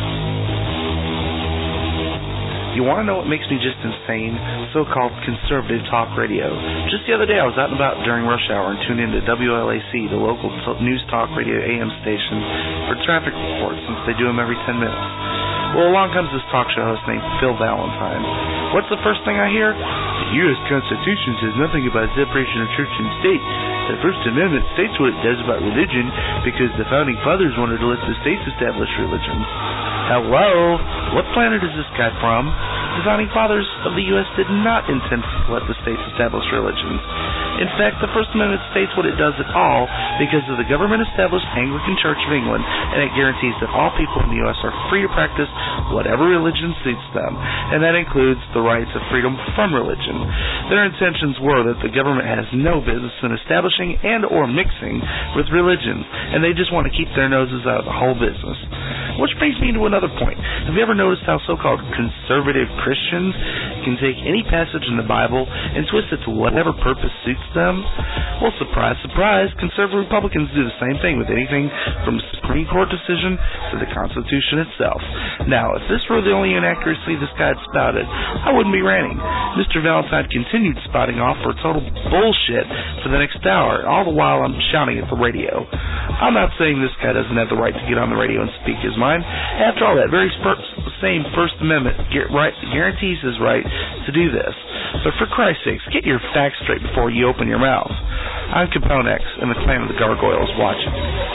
You want to know what makes me just insane? So-called conservative talk radio. Just the other day, I was out and about during rush hour and tuned into WLAC, the local news talk radio AM station, for traffic reports, since they do them every 10 minutes. Well, along comes this talk show host named Phil Valentine. What's the first thing I hear? The U.S. Constitution says nothing about separation of church and state. The First Amendment states what it does about religion because the Founding Fathers wanted to let the states establish religions. Hello? What planet is this guy from? The Founding Fathers of the U.S. did not intend to let the states establish religions. In fact, the First Amendment states what it does at all because of the government-established Anglican Church of England, and it guarantees that all people in the U.S. are free to practice whatever religion suits them, and that includes the rights of freedom from religion. Their intentions were that the government has no business in establishing and or mixing with religion, and they just want to keep their noses out of the whole business. Which brings me to another point. Have you ever noticed how so-called conservative Christians can take any passage in the Bible and twist it to whatever purpose suits them? Well, surprise, surprise, conservative Republicans do the same thing with anything from a Supreme Court decision to the Constitution itself. Now, if this were the only inaccuracy this guy had spouted, I wouldn't be ranting. Mr. Valentine continued spouting off for total bullshit for the next hour, all the while I'm shouting at the radio. I'm not saying this guy doesn't have the right to get on the radio and speak his mind. After all, that very same First Amendment guarantees his right to do this. But for Christ's sakes, get your facts straight before you open your mouth. I'm Capone X, and the Clan of the Gargoyles watching.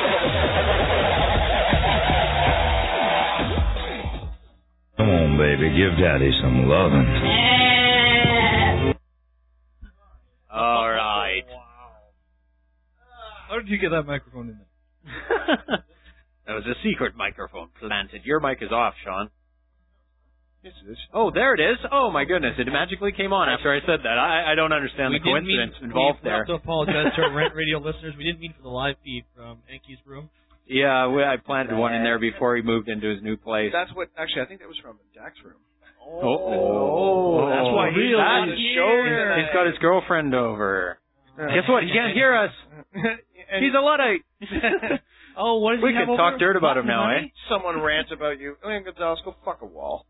Come on, baby, give Daddy some loving. All right. How did you get that microphone in there? That was a secret microphone planted. Your mic is off, Sean. Yes, it is. Oh, there it is. Oh, my goodness. It magically came on after I said that. I don't understand the coincidence involved there. We have to apologize to our Rant Radio listeners. We didn't mean for the live feed from Enki's room. Yeah, I planted one in there before he moved into his new place. That's what, actually, I think that was from Jack's room. Oh, that's why he's on the show tonight. He's got his girlfriend over. Guess what? He can't hear us. He's a Luddite. Oh, what does we he have can talk dirt about him now, eh? Someone rants about you. Gonzalez, go fuck a wall.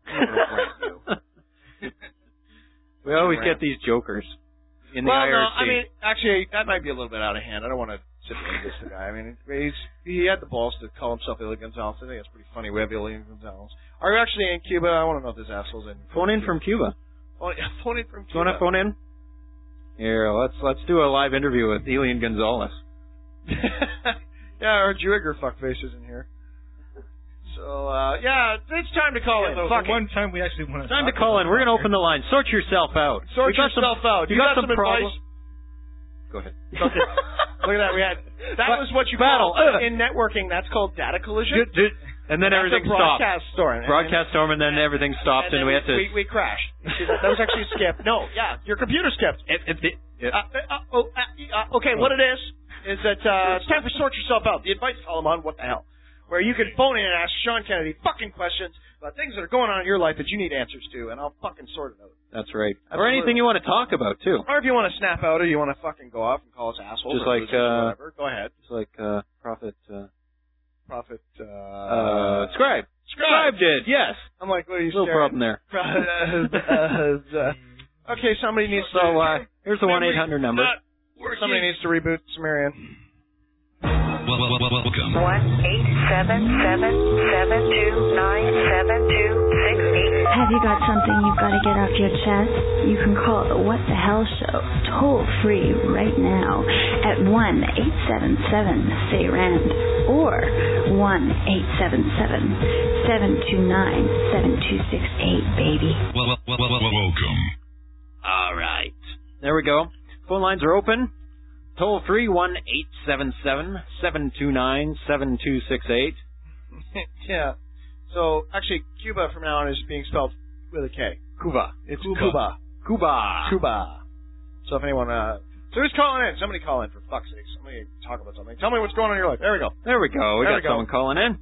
We always get these jokers in the IRC. No, I mean, actually, that might be a little bit out of hand. I don't want to sit there and diss the guy. I mean, he had the balls to call himself Ilya Gonzalez. I think it's pretty funny. We have Ilya Gonzalez. Are you actually in Cuba? I want to know if this asshole's in. Phone in from Cuba. Phone in from Cuba. Do you want to phone in? Here, let's do a live interview with Elian Gonzalez. Yeah, our Jewigger fuckface is in here. So, yeah, it's time to call in. Fuck one time we actually want to. Time to call in. We're going to open the line. Sort yourself out. Sort yourself out. You got some advice? Go ahead. Okay. Look at that. That was what you battle call in networking. That's called data collision. And then everything stopped. Broadcast storm. Broadcast storm, and then everything stopped, and we had to. We crashed. You see that? That was actually a skip. No, yeah, your computer skipped. It Okay, what it is that it's time for Sort Yourself Out, the advice column on What the Hell, where you can phone in and ask Sean Kennedy fucking questions about things that are going on in your life that you need answers to, and I'll fucking sort it out. That's right. Or anything you want to talk about, too. Or if you want to snap out or you want to fucking go off and call us assholes Just or like, losers or whatever, go ahead. It's like Prophet... Scribe. Scribe did, yes. I'm like, what are you No staring? problem there. Okay, somebody needs to... So, here's the 1-800 number. Somebody needs to reboot Sumerian. Welcome. 1-877-729-7268. Have you got something you've got to get off your chest? You can call the What the Hell Show toll free right now at 1-877-SAY-RAND or 1-877-729-7268, baby. Welcome. All right. There we go. Phone lines are open. Toll free 1-877-729-7268. Yeah. So, actually, Cuba from now on is being spelled with a K. Cuba. It's Cuba. Cuba. So if anyone, so who's calling in? Somebody call in, for fuck's sake. Somebody talk about something. Tell me what's going on in your life. There we go. We got someone calling in.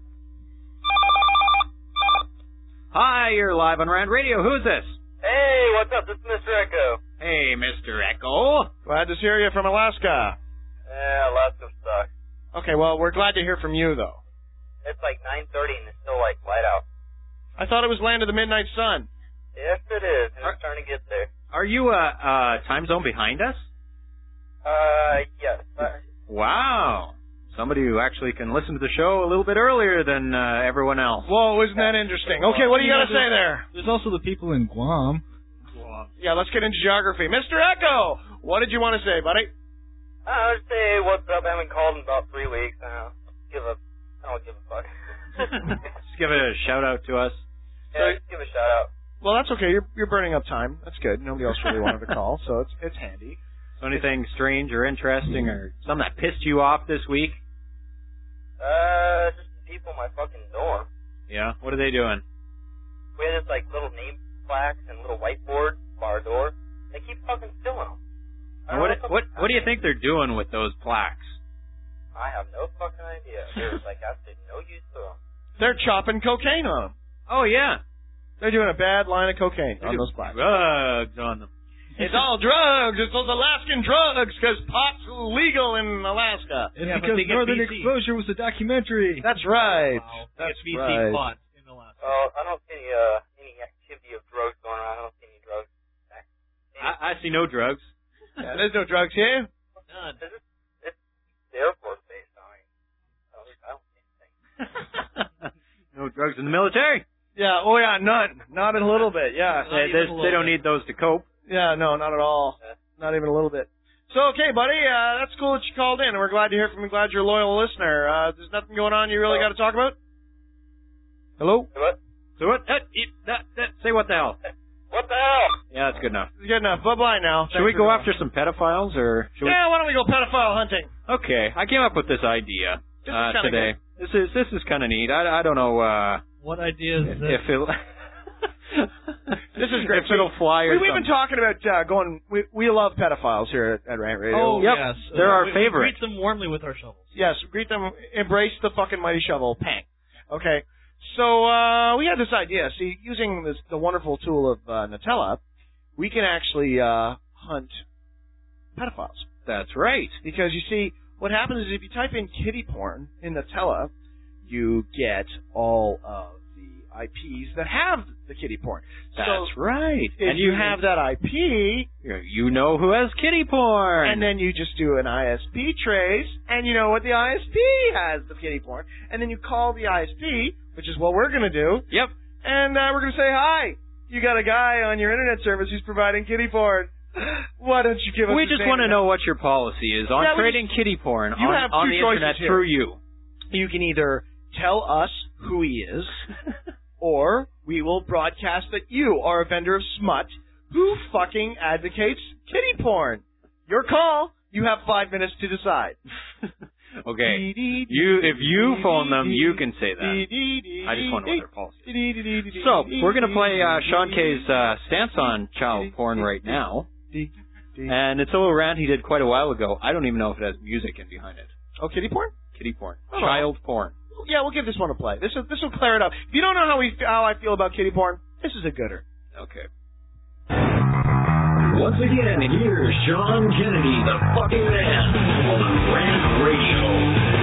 Hi, you're live on Rand Radio. Who's this? Hey, what's up? This is Mr. Echo. Hey, Mr. Echo. Glad to hear you from Alaska. Yeah, Alaska sucks. Okay, well, we're glad to hear from you, though. It's like 9:30 and it's still like light out. I thought it was land of the midnight sun. Yes, it is, and it's starting to get there. Are you a time zone behind us? Yes. Wow. Somebody who actually can listen to the show a little bit earlier than everyone else. Whoa, isn't that interesting? Okay, what do you got to say there? There's also the people in Guam. Yeah, let's get into geography. Mr. Echo, what did you want to say, buddy? I would say what's up. I haven't called in about 3 weeks. I don't give a fuck. Just give a shout out to us. Yeah, just give a shout out. Well, that's okay. You're burning up time. That's good. Nobody else really wanted to call, so it's handy. So anything strange or interesting or something that pissed you off this week? Just people in my fucking dorm. Yeah? What are they doing? We had this like little name plaques and little whiteboard by our door. They keep fucking stealing them. What do you think they're doing with those plaques? I have no fucking idea. There's like absolutely no use to them. They're chopping cocaine on them. Oh, yeah. They're doing a bad line of cocaine on those plaques. Drugs on them. It's all drugs. It's those Alaskan drugs because pot's legal in Alaska. It's because Northern Exposure was a documentary. That's right. Wow. That's BC right. pot in Alaska. Well, I don't see any activity of drugs going around. I don't see any drugs. I see no drugs. Yeah, there's no drugs here. None. It's the Air Force Base. I don't see anything. No drugs in the military? Yeah, oh yeah, none. Not in a little bit, yeah. They don't need those to cope. Yeah, no, not at all. Not even a little bit. So, okay, buddy, that's cool that you called in, and we're glad to hear from you. Glad you're a loyal listener. There's nothing going on you really got to talk about? Hello? What? So what? Say what the hell? What the hell? Yeah, that's good enough. Good enough. Bye-bye now. Should we go after some pedophiles, or should Yeah, why don't we go pedophile hunting? Okay, I came up with this idea today. Good. This is kind of neat. I don't know what idea is this? if it. This is great. If it'll fly or We've been talking about going. We love pedophiles here at Rant Radio. Oh, yep. yes. They're our we favorite. greet them warmly with our shovels. Yes, greet them. Embrace the fucking mighty shovel. Pang. Okay. So we had this idea. See, using the wonderful tool of Nutella, we can actually hunt pedophiles. That's right. Because you see, what happens is if you type in kiddie porn in Nutella, you get all of the IPs that have the kiddie porn. That's right. And you have that IP, you know who has kiddie porn. and then you just do an ISP trace, and you know what the ISP has, the kiddie porn. And then you call the ISP, which is what we're going to do. Yep. And we're going to say, hi, you got a guy on your internet service who's providing kiddie porn. Why don't you give us We his just name want to and- know what your policy is on trading kiddie porn You have on two the choices internet here. through you. You can either tell us who he is, or we will broadcast that you are a vendor of smut who fucking advocates kiddie porn. Your call. You have 5 minutes to decide. Okay. If you phone them, you can say that. I just want to know their policy. So, we're going to play Sean K's stance on child porn right now. And it's a little rant he did quite a while ago. I don't even know if it has music in behind it. Oh, kitty porn? Kitty porn. Oh. Child porn. Yeah, we'll give this one a play. This will clear it up. If you don't know how I feel about kitty porn, this is a gooder. Okay. Once again, here's Sean Kennedy, the fucking man, on Rant Radio.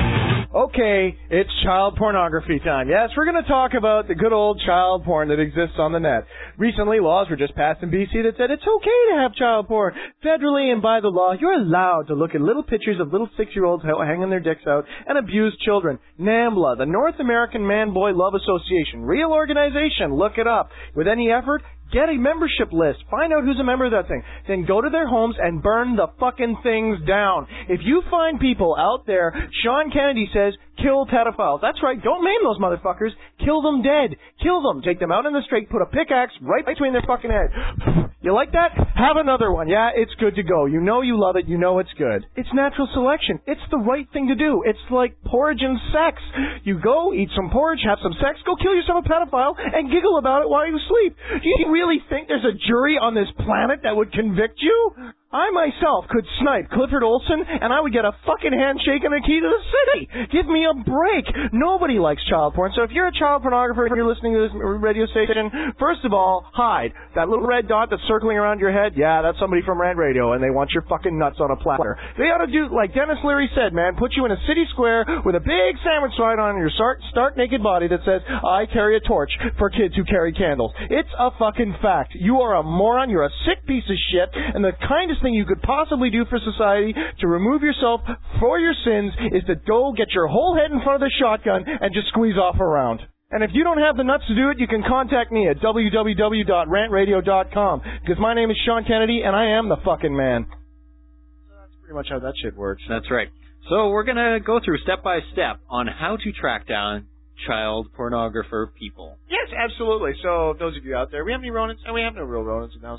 Okay, it's child pornography time. Yes, we're going to talk about the good old child porn that exists on the net. Recently, laws were just passed in BC that said it's okay to have child porn. Federally and by the law, you're allowed to look at little pictures of little 6-year-olds hanging their dicks out and abuse children. NAMBLA, the North American Man-Boy Love Association, real organization, look it up. With any effort, get a membership list. Find out who's a member of that thing. Then go to their homes and burn the fucking things down. If you find people out there, Sean Kennedy says, kill pedophiles. That's right. Don't maim those motherfuckers. Kill them dead. Kill them. Take them out in the street. Put a pickaxe right between their fucking head. You like that? Have another one. Yeah, it's good to go. You know you love it. You know it's good. It's natural selection. It's the right thing to do. It's like porridge and sex. You go, eat some porridge, have some sex, go kill yourself a pedophile, and giggle about it while you sleep. Do you really think there's a jury on this planet that would convict you? I myself could snipe Clifford Olson, and I would get a fucking handshake and a key to the city. Give me a break. Nobody likes child porn. So if you're a child pornographer and you're listening to this radio station, first of all, hide. That little red dot that's circling around your head, yeah, that's somebody from Rant Radio, and they want your fucking nuts on a platter. They ought to do, like Dennis Leary said, man, put you in a city square with a big sandwich sign on your stark naked body that says, I carry a torch for kids who carry candles. It's a fucking fact. You are a moron. You're a sick piece of shit, and the kindest thing you could possibly do for society to remove yourself for your sins is to go get your whole head in front of the shotgun and just squeeze off around. And if you don't have the nuts to do it, you can contact me at www.rantradio.com, because my name is Sean Kennedy and I am the fucking man. That's pretty much how that shit works. That's right. So we're going to go through step by step on how to track down child pornographer people. Yes, absolutely. So those of you out there, we have any Ronins? And we have no real Ronins now.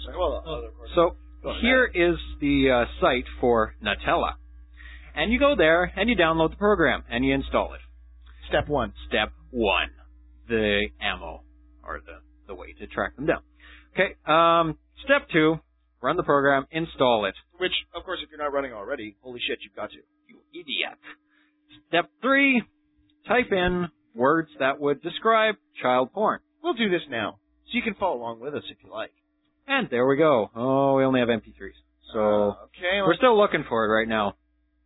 So here is the site for Nutella. And you go there, and you download the program, and you install it. Step 1. Step 1. The ammo, or the way to track them down. Okay, step 2, run the program, install it. Which, of course, if you're not running already, holy shit, you've got to. You idiot. Step 3, type in words that would describe child porn. We'll do this now, so you can follow along with us if you like. And there we go. Oh, we only have MP3s. So, okay, we're still looking for it right now.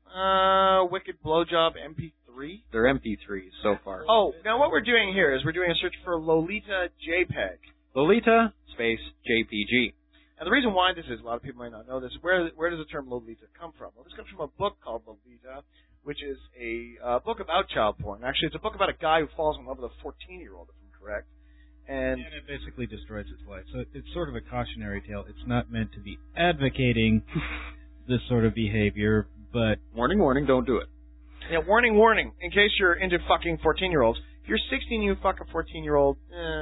Wicked Blowjob MP3? They're MP3s so far. Oh, now what we're doing here is we're doing a search for Lolita JPEG. Lolita space JPG. And the reason why this is, a lot of people might not know this, where does the term Lolita come from? Well, this comes from a book called Lolita, which is a book about child porn. Actually, it's a book about a guy who falls in love with a 14-year-old, if I'm correct. And it basically destroys its life. So it's sort of a cautionary tale. It's not meant to be advocating this sort of behavior, but... Warning, warning, don't do it. Yeah, warning, warning. In case you're into fucking 14-year-olds, if you're 16, you fuck a 14-year-old.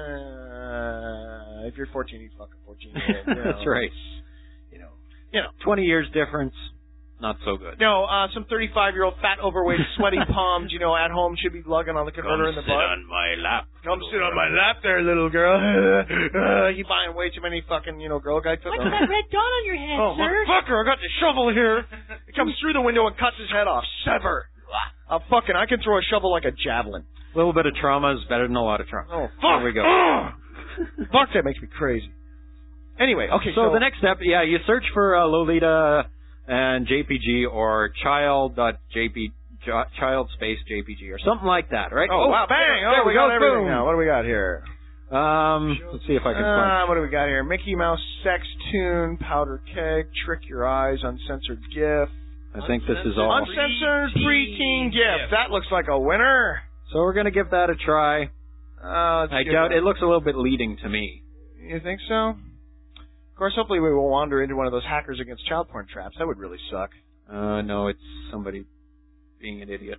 If you're 14, you fuck a 14-year-old. You know, that's right. You know, 20 years difference, not so good. No, some 35-year-old, fat, overweight, sweaty palms, at home should be lugging on the converter in the butt. Come sit on my lap. Come sit on my lap there, little girl. You buying way too many fucking, girl guy clothes. What's that red dot on your head, sir? Oh, motherfucker, I got the shovel here. It comes through the window and cuts his head off. Sever. I can throw a shovel like a javelin. A little bit of trauma is better than a lot of trauma. Oh, fuck. There we go. Fuck, that makes me crazy. Anyway, okay, so the next step, you search for Lolita and JPG or child space JPG or something like that, right? Oh, wow, bang! There we got go. everything Boom. now. What do we got here? Let's see if I can find. What do we got here? Mickey Mouse sex tune, powder keg, trick your eyes, uncensored GIF. I think this is all. Uncensored preteen GIF. That looks like a winner. So we're going to give that a try. I doubt it. Looks a little bit leading to me. You think so? Of course, hopefully we will wander into one of those hackers against child porn traps. That would really suck. No, it's somebody being an idiot.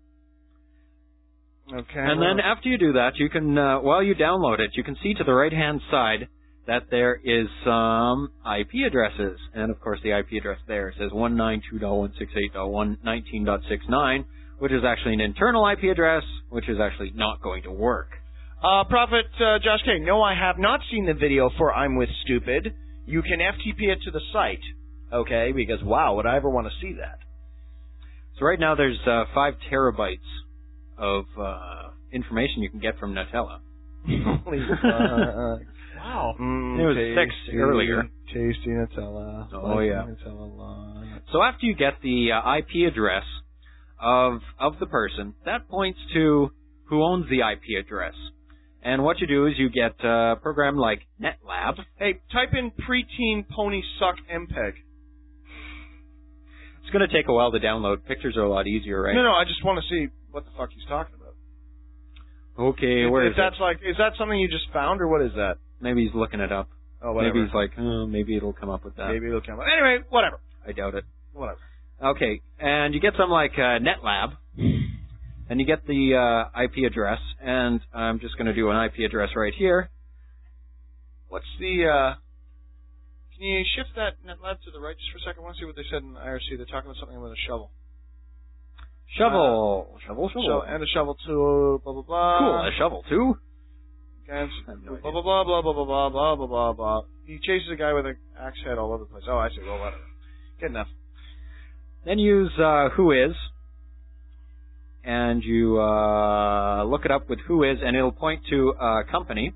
Okay. And then after you do that, you can, while you download it, you can see to the right-hand side that there is some IP addresses. And, of course, the IP address there says 192.168.119.69, which is actually an internal IP address, which is actually not going to work. Prophet Josh K. No, I have not seen the video for I'm With Stupid. You can FTP it to the site. Okay, because wow, would I ever want to see that? So right now there's 5 terabytes of information you can get from Nutella. Holy fuck. Wow. It was 6 earlier. Tasty Nutella. Oh, yeah. Nutella lot. So after you get the IP address of the person, that points to who owns the IP address. And what you do is you get a program like NetLab. Hey, type in preteen pony suck MPEG. It's going to take a while to download. Pictures are a lot easier, right? No, I just want to see what the fuck he's talking about. Okay, where is that's like, is that something you just found, or what is that? Maybe he's looking it up. Oh, whatever. Maybe he's like, maybe it'll come up with that. Maybe it'll come up. Anyway, whatever. I doubt it. Whatever. Okay, and you get something like NetLab, and you get the IP address, and I'm just going to do an IP address right here. What's the, can you shift that NetLab to the right just for a second? I want to see what they said in IRC. They're talking about something with a shovel. Shovel. And a shovel too, blah, blah, blah. Cool, a shovel too? And blah, blah, blah, blah, blah, blah, blah, blah, blah, blah, blah. He chases a guy with an axe head all over the place. Oh, I see. Well, whatever. Good enough. Then use Whois, and you look it up with Whois, and it'll point to a company.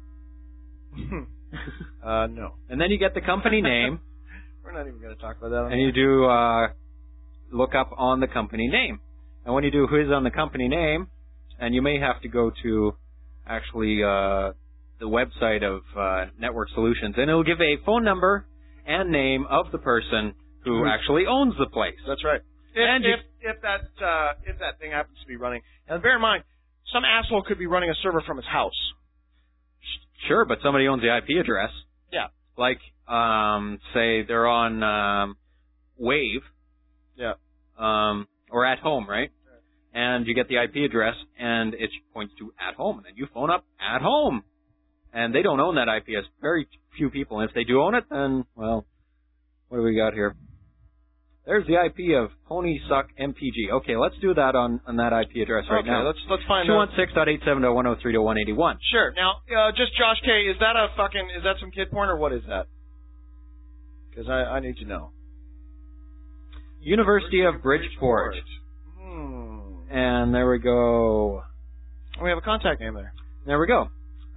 No. And then you get the company name. We're not even going to talk about that. And you do look up on the company name. And when you do Whois on the company name, and you may have to go to actually the website of Network Solutions, and it'll give a phone number and name of the person who actually owns the place. That's right. If that thing happens to be running, and bear in mind, some asshole could be running a server from his house. Sure, but somebody owns the IP address. Yeah. Like, say they're on Wave. Yeah. Or at home, right? And you get the IP address, and it points to at home, and then you phone up at home. And they don't own that IP address. Very few people. And if they do own it, then, well, what do we got here? There's the IP of Pony Suck MPG. Okay, let's do that on that IP address right now. Let's find 216.87.103.181. Sure. Now, just Josh K, is that some kid porn, or what is that? Because I need to know. University of Bridgeport. And there we go. We have a contact name there. There we go.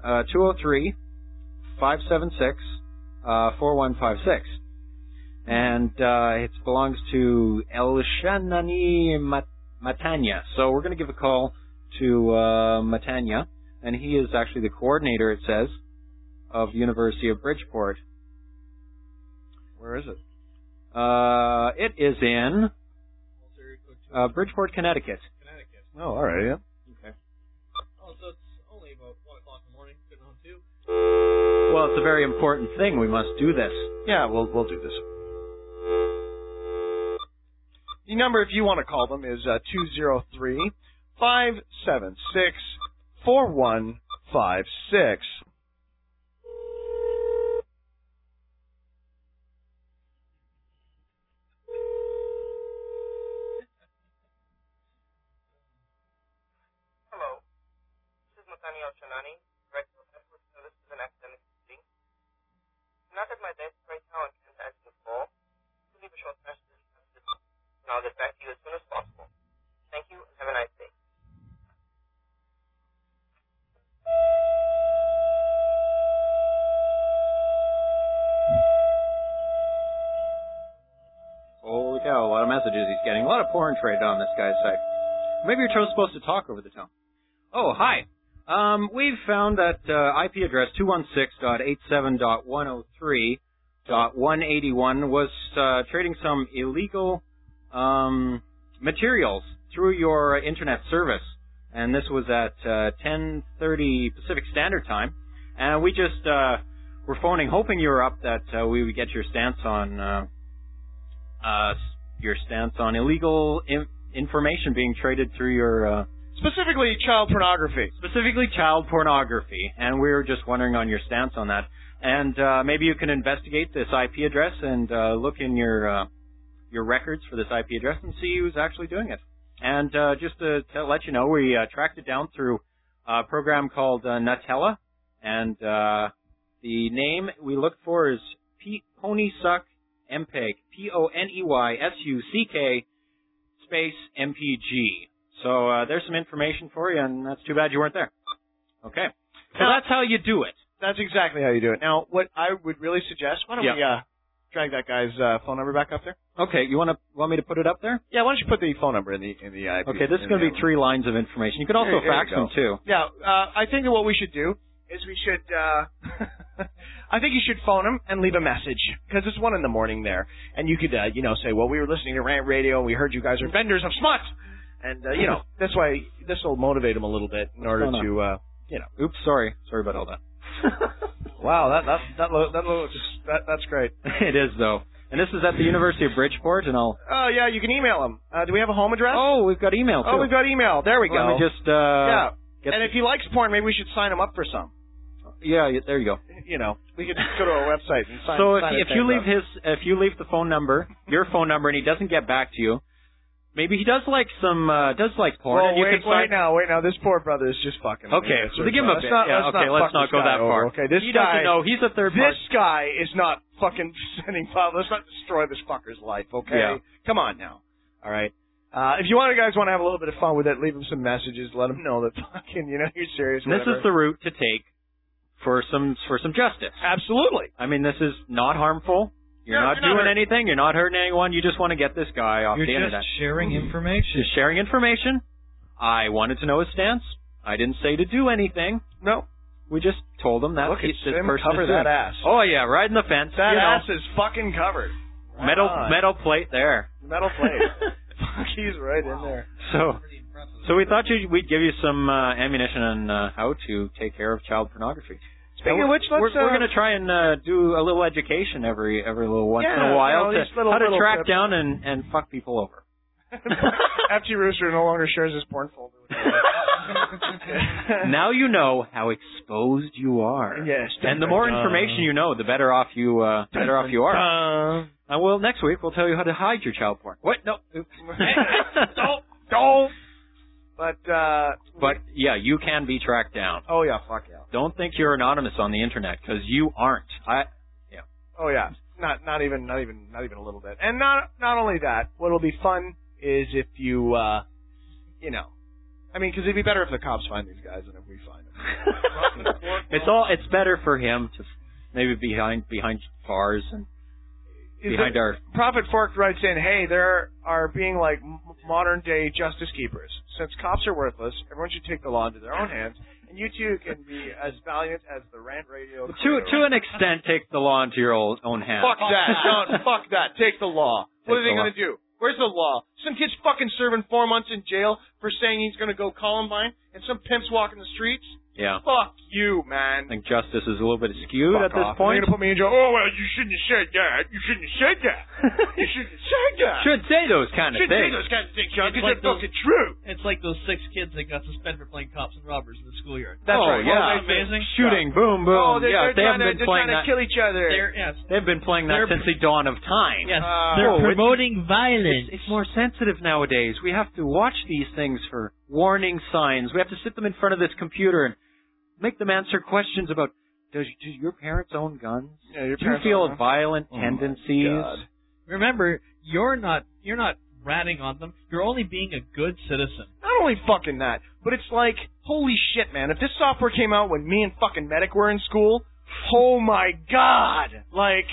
203-576-4156. And it belongs to Elshanani Matanya. So we're going to give a call to Matanya, and he is actually the coordinator, it says, of University of Bridgeport. Where is it? It is in Bridgeport, Connecticut. Oh, all right, yeah. Okay. Oh, so it's only about 1 o'clock in the morning, getting home too. Well, it's a very important thing. We must do this. Yeah, we'll do this. The number, if you want to call them, is 203-576-4156. Not at my desk right now and can't answer the call. Leave a short message and I'll get back to you as soon as possible. Thank you and have a nice day. Holy cow, a lot of messages he's getting. A lot of porn traded on this guy's site. Maybe you're supposed to talk over the tone. Oh, hi. We've found that IP address 216.87.103.181 was trading some illegal materials through your internet service, and this was at 10:30 Pacific Standard Time. And we just were phoning, hoping you were up, that we would get your stance on illegal information being traded through your. Specifically child pornography. And we were just wondering on your stance on that. And maybe you can investigate this IP address and look in your records for this IP address and see who's actually doing it. And just to let you know, we tracked it down through a program called Nutella. And the name we looked for is Pony Suck MPEG, PONEYSUCK, space MPG. So there's some information for you, and that's too bad you weren't there. Okay. So that's how you do it. That's exactly how you do it. Now, what I would really suggest, why don't we drag that guy's phone number back up there? Okay, you want me to put it up there? Yeah, why don't you put the phone number in the IP? Okay, this is going to be 3 lines of information. You can also fax them too. Yeah, I think that what we should do is we should, I think you should phone him and leave a message, because it's 1 a.m. there, and you could, say, well, we were listening to Rant Radio, and we heard you guys are vendors of smut, and, that's why this will motivate him a little bit in order to, Oops, sorry about all that. Wow, that's great. It is, though. And this is at the University of Bridgeport, and I'll... Oh, yeah, you can email him. Do we have a home address? Oh, we've got email, too. Oh, we've got email. There we go. Let me just, and if he likes porn, maybe we should sign him up for some. Yeah, there you go. We could just go to our website and sign. So sign if you leave the phone number, your phone number, and he doesn't get back to you, maybe he does like porn. Well, and you wait now. This poor brother is just fucking. Okay, so give him a bit. Let's not go that far. Okay, he doesn't know. He's a third party. This guy is not fucking sending files. Let's not destroy this fucker's life. Okay, come on now. All right. If you guys want to have a little bit of fun with it, leave him some messages. Let him know that fucking, you're serious. This is the route to take for some justice. Absolutely. I mean, this is not harmful. You're not doing anything. You're not hurting anyone. You just want to get this guy off the internet. You're just sharing information. Just sharing information. I wanted to know his stance. I didn't say to do anything. No. We just told him that Look this at him person cover is that doing. ass. Oh yeah, riding the fence. That ass is fucking covered. Metal plate there. Metal plate. Fuck, he's right in there. So we thought we'd give you some ammunition on how to take care of child pornography. Speaking of which, we're going to try and do a little education every little once in a while how to track down and fuck people over. FG Rooster no longer shares his porn folder with you. Now you know how exposed you are. Yes. And the more information you know, the better off you are. And next week we'll tell you how to hide your child porn. What? No. Don't. But yeah, you can be tracked down. Oh yeah, fuck yeah. Don't think you're anonymous on the internet, because you aren't. Oh yeah, not even a little bit. And not only that, what'll be fun is if you because it'd be better if the cops find these guys than if we find them. It's better for him to maybe behind bars and behind our... Prophet Fork writes in, hey, there are being like modern day justice keepers. Since cops are worthless, everyone should take the law into their own hands, and you too can be as valiant as the Rant Radio. To an extent, take the law into your own hands. Fuck that. No, fuck that. Take the law. What are they going to do? Where's the law? Some kid's fucking serving 4 months in jail for saying he's going to go Columbine, and some pimp's walking the streets? Yeah. Fuck you, man. I think justice is a little bit skewed at this point. You're going to put me in jail. Oh, well, you shouldn't have said that. You shouldn't have said that. You shouldn't have said that. Shouldn't say those kind of things. Shouldn't say those kind of things, John, because they're fucking true. It's like those 6 kids that got suspended for playing cops and robbers in the schoolyard. That's right. Yeah. Amazing. Shooting, boom, boom. Oh, they're trying to kill each other. They've been playing that since the dawn of time. Yes. They're promoting violence. It's more sensitive nowadays. We have to watch these things for warning signs. We have to sit them in front of this computer and make them answer questions about, do your parents own guns? Yeah, your do you feel violent tendencies? God. Remember, you're not ratting on them. You're only being a good citizen. Not only fucking that, but it's like, holy shit, man. If this software came out when me and fucking Medic were in school, oh my God. Like,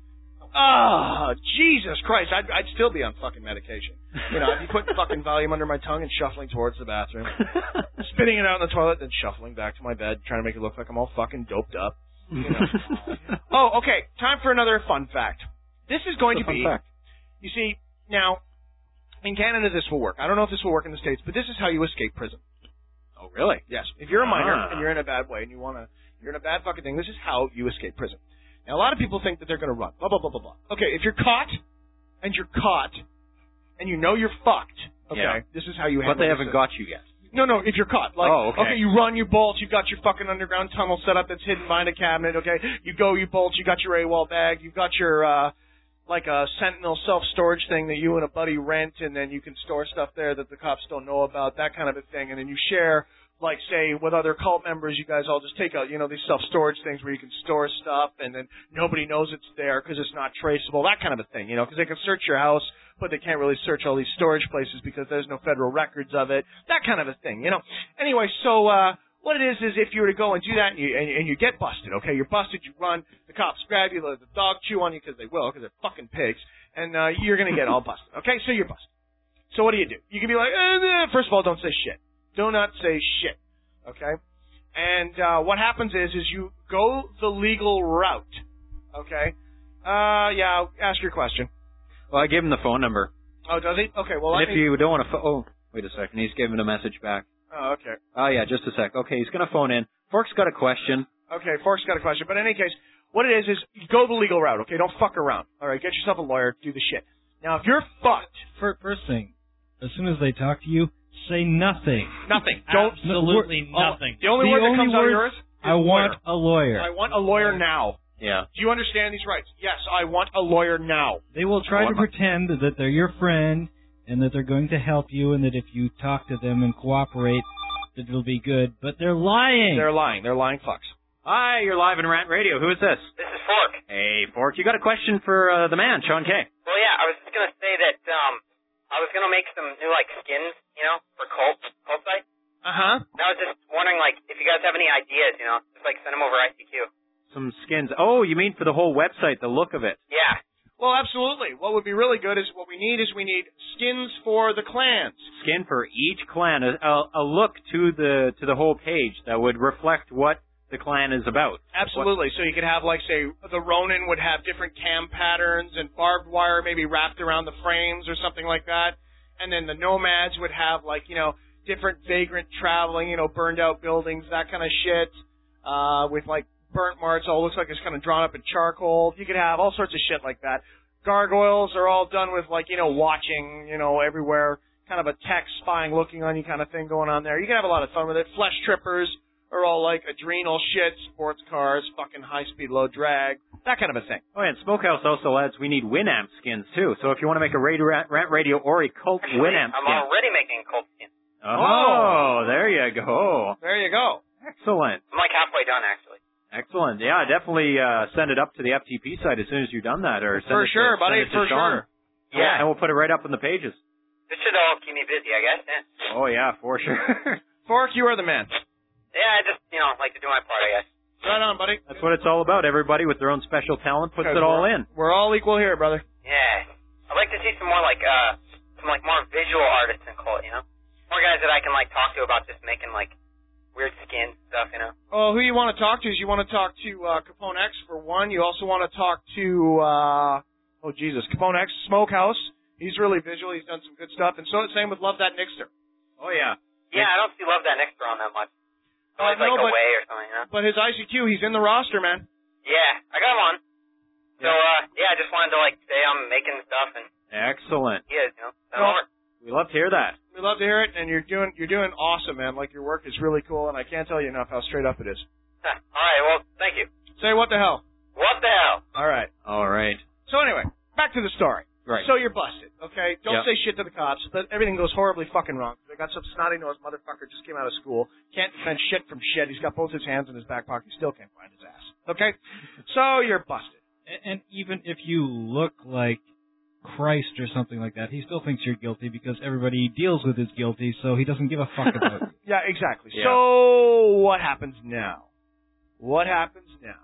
Jesus Christ. I'd still be on fucking medication. I'd be putting fucking volume under my tongue and shuffling towards the bathroom. Spitting it out in the toilet, then shuffling back to my bed, trying to make it look like I'm all fucking doped up. Oh, okay. Time for another fun fact. This is going to be, you see, now, in Canada this will work. I don't know if this will work in the States, but this is how you escape prison. Oh, really? Yes. If you're a minor and you're in a bad way and you're in a bad fucking thing, this is how you escape prison. Now, a lot of people think that they're going to run. Blah, blah, blah, blah, blah. Okay, if you're caught, and you know you're fucked, okay, this is how you handle it. But they haven't got you yet. No, if you're caught. Like, okay, you run, you bolt, you've got your fucking underground tunnel set up that's hidden behind a cabinet, okay? You go, you bolt, you got your AWOL bag, you've got your, like a Sentinel self-storage thing that you and a buddy rent, and then you can store stuff there that the cops don't know about, that kind of a thing, and then you share like, say, with other cult members, you guys all just take out, these self-storage things where you can store stuff and then nobody knows it's there because it's not traceable, that kind of a thing, because they can search your house, but they can't really search all these storage places because there's no federal records of it, that kind of a thing, Anyway, so what it is if you were to go and do that and you get busted, okay, you're busted, you run, the cops grab you, let the dog chew on you because they will, because they're fucking pigs, and you're going to get all busted, okay, so you're busted. So what do? You can be like, first of all, don't say shit. Do not say shit, okay? And what happens is you go the legal route, okay? Yeah, I'll ask your question. Well, I gave him the phone number. Oh, does he? Okay, well, and if you don't want to oh, wait a second, he's giving a message back. Oh, okay. Oh, yeah, just a sec. Okay, he's going to phone in. Fork's got a question. Okay, Fork's got a question. But in any case, what it is you go the legal route, okay? Don't fuck around. All right, get yourself a lawyer, do the shit. Now, if you're fucked... First thing, as soon as they talk to you, say nothing. Nothing. Don't. Absolutely nothing. The only word that comes out of yours is I want a lawyer. I want a lawyer now. Yeah. Do you understand these rights? Yes, I want a lawyer now. They will try to pretend that they're your friend and that they're going to help you and that if you talk to them and cooperate, that it'll be good. But they're lying. They're lying. They're lying fucks. Hi, you're live in Rant Radio. Who is this? This is Fork. Hey, Fork. You got a question for the man, Sean K. Well, yeah, I was just going to say that I was going to make some new, skins, for cult site. Uh-huh. And I was just wondering, if you guys have any ideas, just, send them over ICQ. Some skins. Oh, you mean for the whole website, the look of it? Yeah. Well, absolutely. What would be really good is we need skins for the clans. Skin for each clan, a look to the whole page that would reflect what the clan is about. Absolutely. So you could have, say, the Ronin would have different cam patterns and barbed wire maybe wrapped around the frames or something like that. And then the Nomads would have, different vagrant traveling, burned out buildings, that kind of shit, with, burnt marks. All looks like it's kind of drawn up in charcoal. You could have all sorts of shit like that. Gargoyles are all done with, watching, everywhere, kind of a tech spying, looking on you kind of thing going on there. You can have a lot of fun with it. Flesh trippers are all adrenal shit, sports cars, fucking high-speed, low drag, that kind of a thing. Oh, and Smokehouse also adds we need Winamp skins, too. So if you want to make a Rant Radio or a cult Winamp skin. I'm already making cult skins. Oh, there you go. There you go. Excellent. I'm halfway done, actually. Excellent. Yeah, definitely send it up to the FTP site as soon as you've done that. Or send for sure, buddy, for sure. Yeah, and we'll put it right up on the pages. This should all keep me busy, I guess. Yeah. Oh, yeah, for sure. Fork, you are the man. Yeah, I just, like to do my part, I guess. Right on, buddy. That's what it's all about. Everybody with their own special talent puts it all in. We're all equal here, brother. Yeah. I'd like to see some more, more visual artists in cult, More guys that I can, talk to about just making, weird skin stuff, Oh, who you want to talk to is you want to talk to Capone X, for one. You also want to talk to, Capone X, Smokehouse. He's really visual. He's done some good stuff. And so the same with Love That Nixter. Oh, yeah. Yeah, I don't see Love That Nixter on that much. Always away or something, But his ICQ, he's in the roster, man. Yeah, I got him on. So, I just wanted to, say I'm making stuff and... Excellent. He is, send over. We love to hear that. We love to hear it, and you're doing awesome, man. Your work is really cool, and I can't tell you enough how straight up it is. All right, well, thank you. Say what the hell. What the hell? All right. All right. So anyway, back to the story. Right. So you're busted, okay? Don't say shit to the cops, but everything goes horribly fucking wrong. They got some snotty-nosed motherfucker just came out of school, can't defend shit from shit. He's got both his hands in his back pocket. He still can't find his ass, okay? So you're busted. And even if you look like Christ or something like that, he still thinks you're guilty because everybody he deals with is guilty, so he doesn't give a fuck about you. Yeah, exactly. Yeah. So what happens now? What happens now?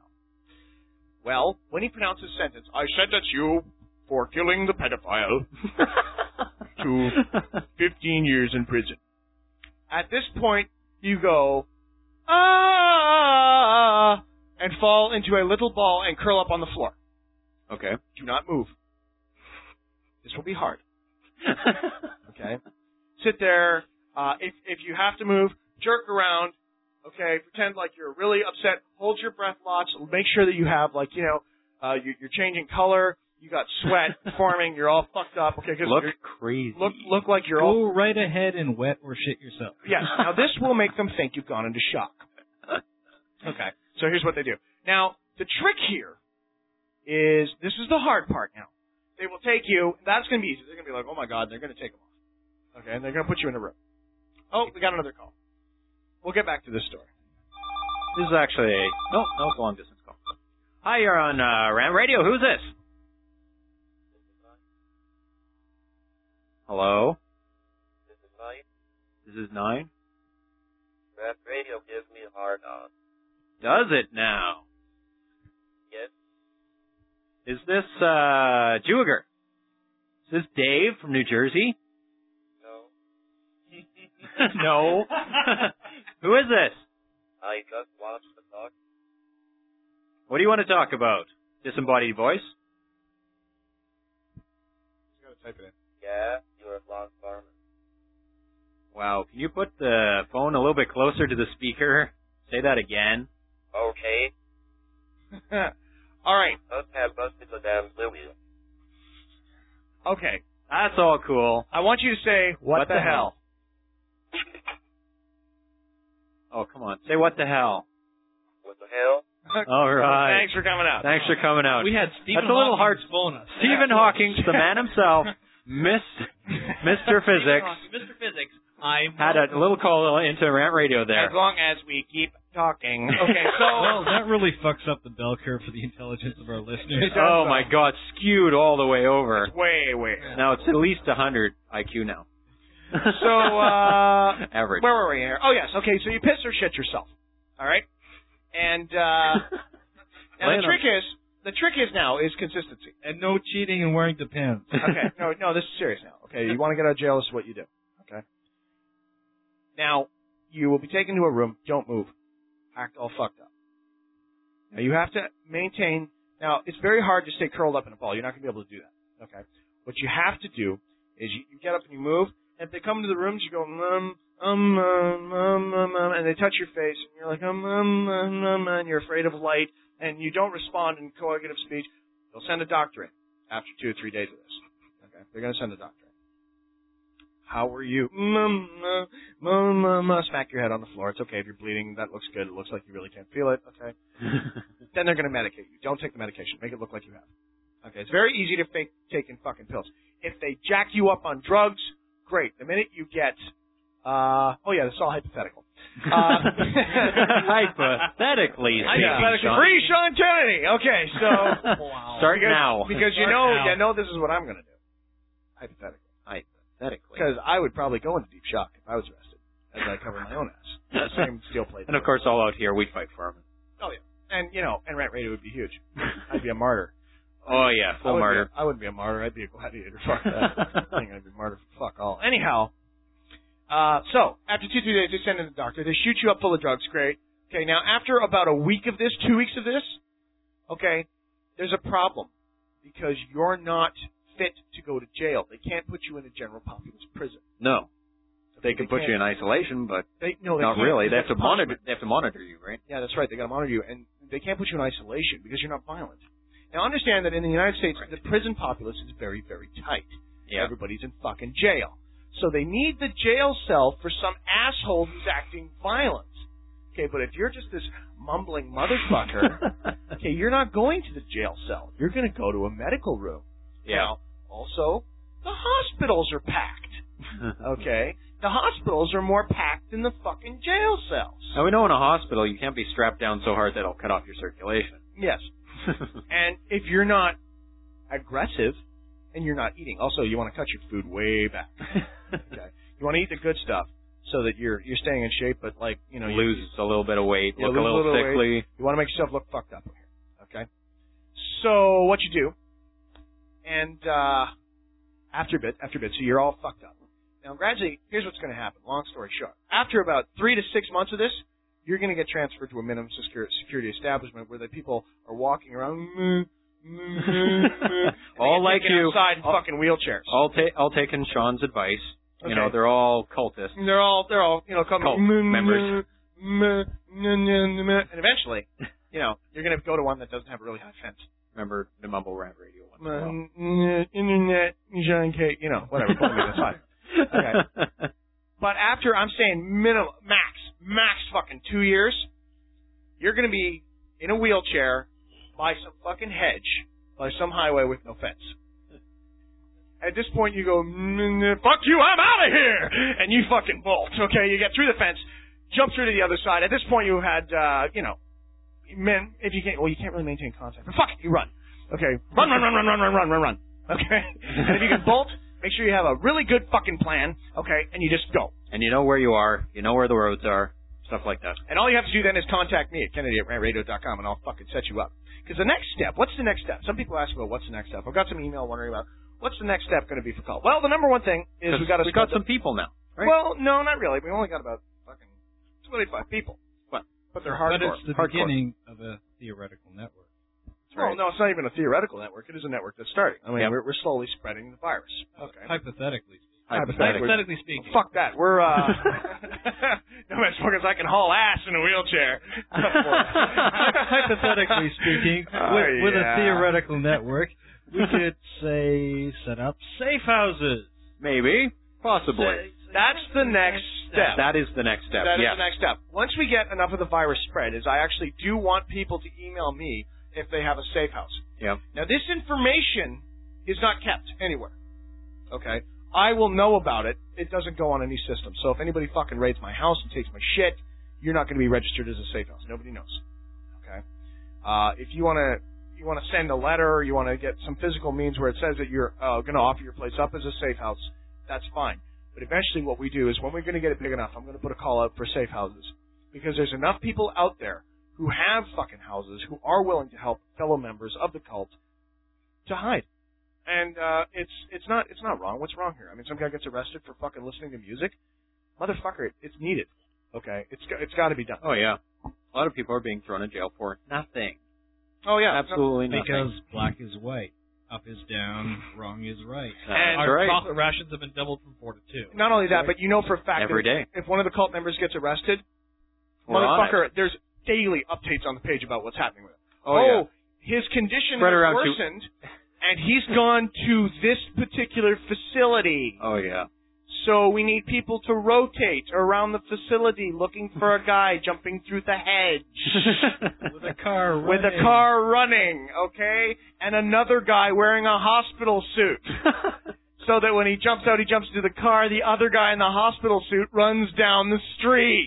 Well, when he pronounces sentence, I sentence you for killing the pedophile to 15 years in prison. At this point, you go, and fall into a little ball and curl up on the floor. Okay. Do not move. This will be hard. Okay. Sit there. If you have to move, jerk around. Okay. Pretend like you're really upset. Hold your breath lots. Make sure that you have you're changing color. You got sweat forming. You're all fucked up. Okay. Look crazy. Look like you're all. Go right ahead and wet or shit yourself. Yes. Now this will make them think you've gone into shock. Okay. So here's what they do. Now the trick here is this is the hard part. Now they will take you. That's going to be easy. They're going to be like, oh my god, they're going to take them off. Okay. And they're going to put you in a room. Oh, we got another call. we'll get back to this story. This is actually no, it's a long distance call. Hi, you're on Ram Radio. Who's this? Hello? This is 9. Rap Radio gives me a hard on. Does it now? Yes. Is this Jewiger? Is this Dave from New Jersey? No. No. Who is this? I just watched the talk. What do you want to talk about? Disembodied voice? You gotta type it in. Yeah, you're a blonde farmer. Wow, can you put the phone a little bit closer to the speaker? Say that again. Okay. All right. Let's have busted the damn Louis. Okay. That's all cool. I want you to say, what the hell? Oh, come on. Say what the hell. What the hell? All right. Thanks for coming out. Than's for coming out. We had Stephen That's a little hard. Hawking's phone us. Stephen Hawking, the man himself, Mr. Physics, Mr. Physics. had a little call into Rant Radio there. As long as we keep talking. Okay, so... Well, that really fucks up the bell curve for the intelligence of our listeners. Oh, my God. Skewed all the way over. Way. Now, it's at least 100 IQ now. So, average. Where were we here? Oh, yes. Okay, so you piss or shit yourself. All right? And, and the trick is now is consistency. And no cheating and wearing the pants. Okay, no, this is serious now. Okay, you want to get out of jail, this is what you do. Okay? Now, you will be taken to a room, don't move. Act all fucked up. Now, you have to maintain, now, it's very hard to stay curled up in a ball. You're not going to be able to do that. Okay? What you have to do is you get up and you move, and if they come into the rooms, you go, and they touch your face, and you're like, and you're afraid of light, and you don't respond in coagulative speech, they'll send a doctor in after 2 or 3 days of this. Okay? They're going to send a doctor in. How are you? Smack your head on the floor. It's okay if you're bleeding. That looks good. It looks like you really can't feel it. Okay? Then they're going to medicate you. Don't take the medication. Make it look like you have. Okay? It's very easy to fake taking fucking pills. If they jack you up on drugs, great. The minute you get, this is all hypothetical. Hypothetically. Free Sean Kennedy. Okay, so start now. Because you know this is what I'm going to do. Hypothetically. Because I would probably go into deep shock if I was arrested, as I cover my own ass. Same steel plate. And of course, all out here, we'd fight for him. Oh yeah, and and Rant Radio would be huge. I'd be a martyr. Oh yeah, full martyr. I wouldn't be a martyr. I'd be a gladiator. Fuck that. I think I'd be a martyr for fuck all. Anyhow, so after 2-3 days, they send in the doctor. They shoot you up full of drugs. Great. Okay, now after about a week of this, 2 weeks of this, okay, there's a problem because you're not fit to go to jail. They can't put you in a general populace prison. No. They can put you in isolation, but not can't. really. They have to monitor. They have to monitor you, right? Yeah, that's right. They got to monitor you, and they can't put you in isolation because you're not violent. Now, understand that in the United States, the prison populace is very, very tight. Yeah. Everybody's in fucking jail, so they need the jail cell for some asshole who's acting violent. Okay, but if you're just this mumbling motherfucker, okay, you're not going to the jail cell. You're going to go to a medical room. Yeah. Now, also, the hospitals are packed. Okay? The hospitals are more packed than the fucking jail cells. Now, we know in a hospital you can't be strapped down so hard that it'll cut off your circulation. Yes. And if you're not aggressive and you're not eating, also, you want to cut your food way back. Okay? You want to eat the good stuff so that you're staying in shape, but lose a little bit of weight, look a little sickly. Weight. You want to make yourself look fucked up here. Okay? So, what you do, and after a bit, so you're all fucked up. Now, gradually, here's what's going to happen. Long story short. After about 3 to 6 months of this, you're going to get transferred to a minimum security establishment where the people are walking around, all like you, outside in fucking wheelchairs. All taking Sean's advice. Okay. You know, they're all cultists. They're all cult members. And eventually, you're going to go to one that doesn't have a really high fence. Remember the Mumble Rant Radio one. Internet, Jean K, whatever. Put them in the side. Okay. But after, I'm saying max fucking 2 years, you're going to be in a wheelchair by some fucking hedge, by some highway with no fence. At this point, you go, fuck you, I'm out of here! And you fucking bolt, okay? You get through the fence, jump through to the other side. At this point, you had, men, if you can't, well, you can't really maintain contact. But fuck it, you run. Okay? Run. Okay? And if you can bolt, make sure you have a really good fucking plan, okay? And you just go. And you know where you are. You know where the roads are. Stuff like that. And all you have to do then is contact me at Kennedy@rantradio.com, and I'll fucking set you up. Because the next step, what's the next step? Some people ask about what's the next step. I've got some email wondering about what's the next step going to be for Cult. Well, the number one thing is we've got some people now. Right? Well, no, not really. We only got about fucking 25 people. But they're hardcore. But it's the beginning of a theoretical network. Well, no, it's not even a theoretical network. It is a network that's starting. I mean, we're slowly spreading the virus. Okay. Hypothetically Well, speaking. fuck that. We're, no as long as I can haul ass in a wheelchair. Hypothetically speaking, with a theoretical network, we could, say, set up safe houses. Maybe. Possibly. That's the next step. That is the next step. That is the next step. Once we get enough of the virus spread, I actually do want people to email me if they have a safe house. Yeah. Now, this information is not kept anywhere. Okay? I will know about it. It doesn't go on any system. So if anybody fucking raids my house and takes my shit, you're not going to be registered as a safe house. Nobody knows. Okay? If you want to send a letter or you want to get some physical means where it says that you're going to offer your place up as a safe house, that's fine. But eventually what we do is when we're going to get it big enough, I'm going to put a call out for safe houses. Because there's enough people out there who have fucking houses who are willing to help fellow members of the cult to hide. And it's not wrong. What's wrong here? I mean, some guy gets arrested for fucking listening to music. Motherfucker, it's needed. Okay? It's got to be done. Oh, yeah. A lot of people are being thrown in jail for nothing. Oh, yeah. Absolutely nothing. Because black is white. Up is down, wrong is right. And our chocolate rations have been doubled from 4 to 2. Not only that, but you know for a fact every day. If one of the cult members gets arrested, motherfucker, there's daily updates on the page about what's happening with him. Oh, yeah. His condition has worsened, and he's gone to this particular facility. Oh, yeah. So we need people to rotate around the facility looking for a guy jumping through the hedge. With a car running. Okay? And another guy wearing a hospital suit. So that when he jumps out, he jumps into the car, the other guy in the hospital suit runs down the street.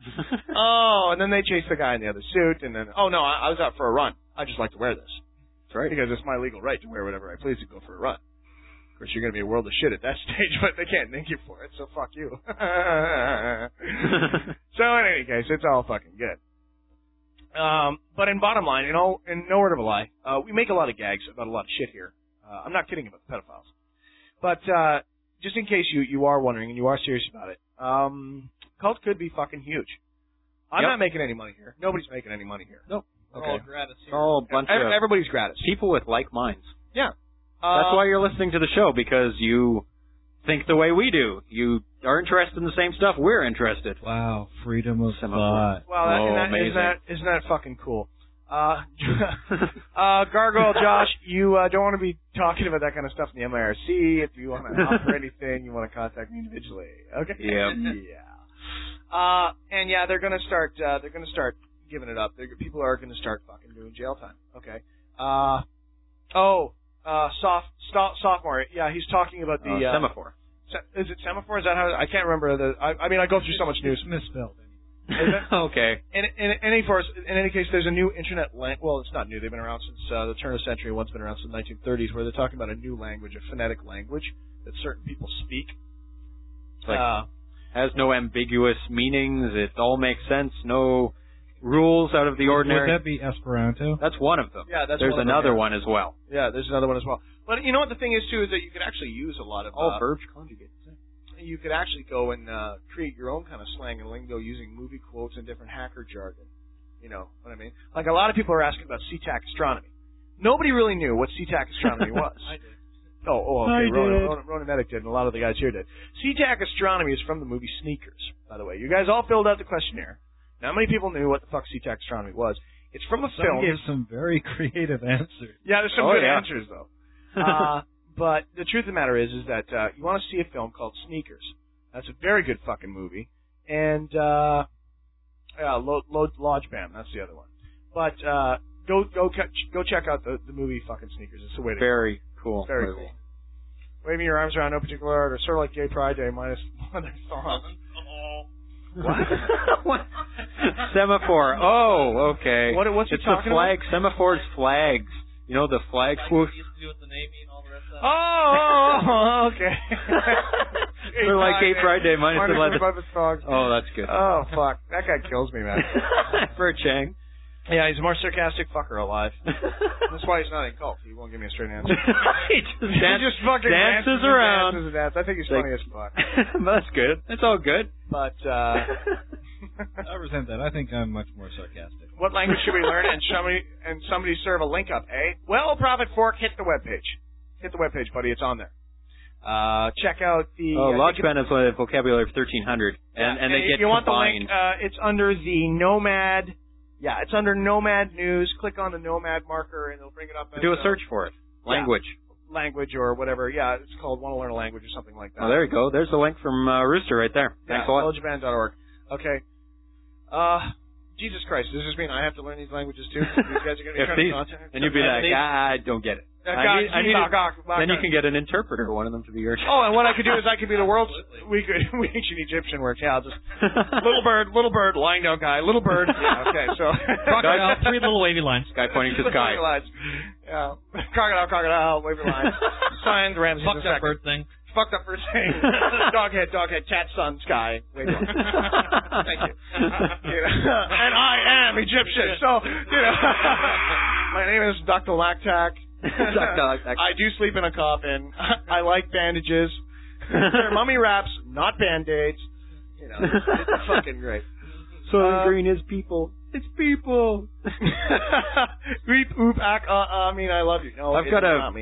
And then they chase the guy in the other suit, and then, oh no, I was out for a run. I just like to wear this. That's right. Because it's my legal right to wear whatever I please to go for a run. Of course, you're going to be a world of shit at that stage, but they can't thank you for it, so fuck you. So in any case, it's all fucking good. But in bottom line, in no word of a lie, we make a lot of gags about a lot of shit here. I'm not kidding about the pedophiles. But just in case you are wondering and you are serious about it, cult could be fucking huge. I'm not making any money here. Nobody's making any money here. Nope. Okay. All gratis here. It's all a bunch of everybody's gratis. People with like minds. Yeah. That's why you're listening to the show, because you think the way we do. You are interested in the same stuff we're interested. Wow, freedom of thought. Well, isn't that fucking cool? Gargoyle Josh, you don't want to be talking about that kind of stuff in the MIRC. If you want to offer anything, you want to contact me individually. Okay. Yeah. Yeah. And yeah, they're gonna start giving it up. People are gonna start fucking doing jail time. Okay. Sophomore. Yeah, he's talking about the semaphore. Is it semaphore? Is that how? I can't remember I mean, I go through so much news. It's misspelled. Okay. In any case, there's a new internet well, it's not new. They've been around since the turn of the century. One's been around since the 1930s, where they're talking about a new language, a phonetic language that certain people speak. Like, has no ambiguous meanings. It all makes sense. No rules out of the ordinary. Would that be Esperanto? That's one of them. Yeah, there's another one as well. Yeah, there's another one as well. But you know what the thing is too is that you could actually use a lot of verbs conjugated. You could actually go and create your own kind of slang and lingo using movie quotes and different hacker jargon. You know what I mean? Like a lot of people are asking about SeaTac astronomy. Nobody really knew what SeaTac astronomy was. I did. Oh, okay. Ronan Medic did, and a lot of the guys here did. SeaTac astronomy is from the movie Sneakers, by the way. You guys all filled out the questionnaire. Now, how many people knew what the fuck SeaTac astronomy was? It's from a film. Some gave some very creative answers. Yeah, there's some good answers, though. But the truth of the matter is that you want to see a film called Sneakers. That's a very good fucking movie. And, Lodge Bam, that's the other one. But, go check out the movie fucking Sneakers. It's the way to go. Very cool. Very cool. Waving your arms around no particular art, or sort of like Gay Pride Day minus one song. What? Semaphore. Oh, okay. What's he it's talking the flag. Semaphore's flags. You know the flag swoosh? Oh, okay. They're like Gay Pride Day minus the leather. Dogs. Oh, that's good. Oh, fuck. That guy kills me, man. For a Chang. Yeah, he's the more sarcastic fucker alive. That's why he's not in cult. He won't give me a straight answer. He just fucking dances around. Dances and dances. I think he's funny as fuck. That's good. That's all good. But, I resent that. I think I'm much more sarcastic. What language should we learn and somebody serve a link up, eh? Well, Prophet Fork, hit the webpage. Hit the webpage, buddy. It's on there. Check out the... Lodgeband has a vocabulary of 1,300, and they get you want combined. the link, it's under the Nomad... Yeah, it's under Nomad News. Click on the Nomad marker, and it'll bring it up. Do a search for it. Language. Yeah, language or whatever. Yeah, it's called Want to Learn a Language or something like that. Oh, there you go. There's the link from Rooster right there. Thanks a lot. Lodgeband.org. Okay. Jesus Christ, does this mean I have to learn these languages too? These guys are going to be trying to contact. And you'd be like, I don't get it. Then you can get an interpreter, one of them to be your... Oh, and what I could do is I could be the world's... We ancient Egyptian words. Yeah, I'll just... little bird, lying down guy. Little bird. Yeah, okay, so... Crocodile, 3 little wavy lines. Guy pointing to the sky. Yeah. Crocodile, wavy lines. Signed, Ramses. Fucked up bird thing. Fucked up bird thing. Doghead, cat, sun, sky. Wavy lines. Thank you. And I am Egyptian, so, my name is Dr. Lactac. I do sleep in a coffin. I like bandages. They're mummy wraps, not band-aids. It's fucking great. Soylent Green is people. It's people. Beep, oop, ack, I mean, I love you. No, I've got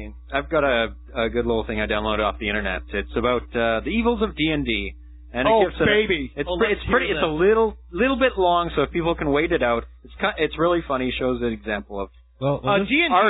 a good little thing I downloaded off the internet. It's about the evils of D&D. And it gives baby! It's a little bit long, so if people can wait it out, it's really funny. Shows an example of D&D, our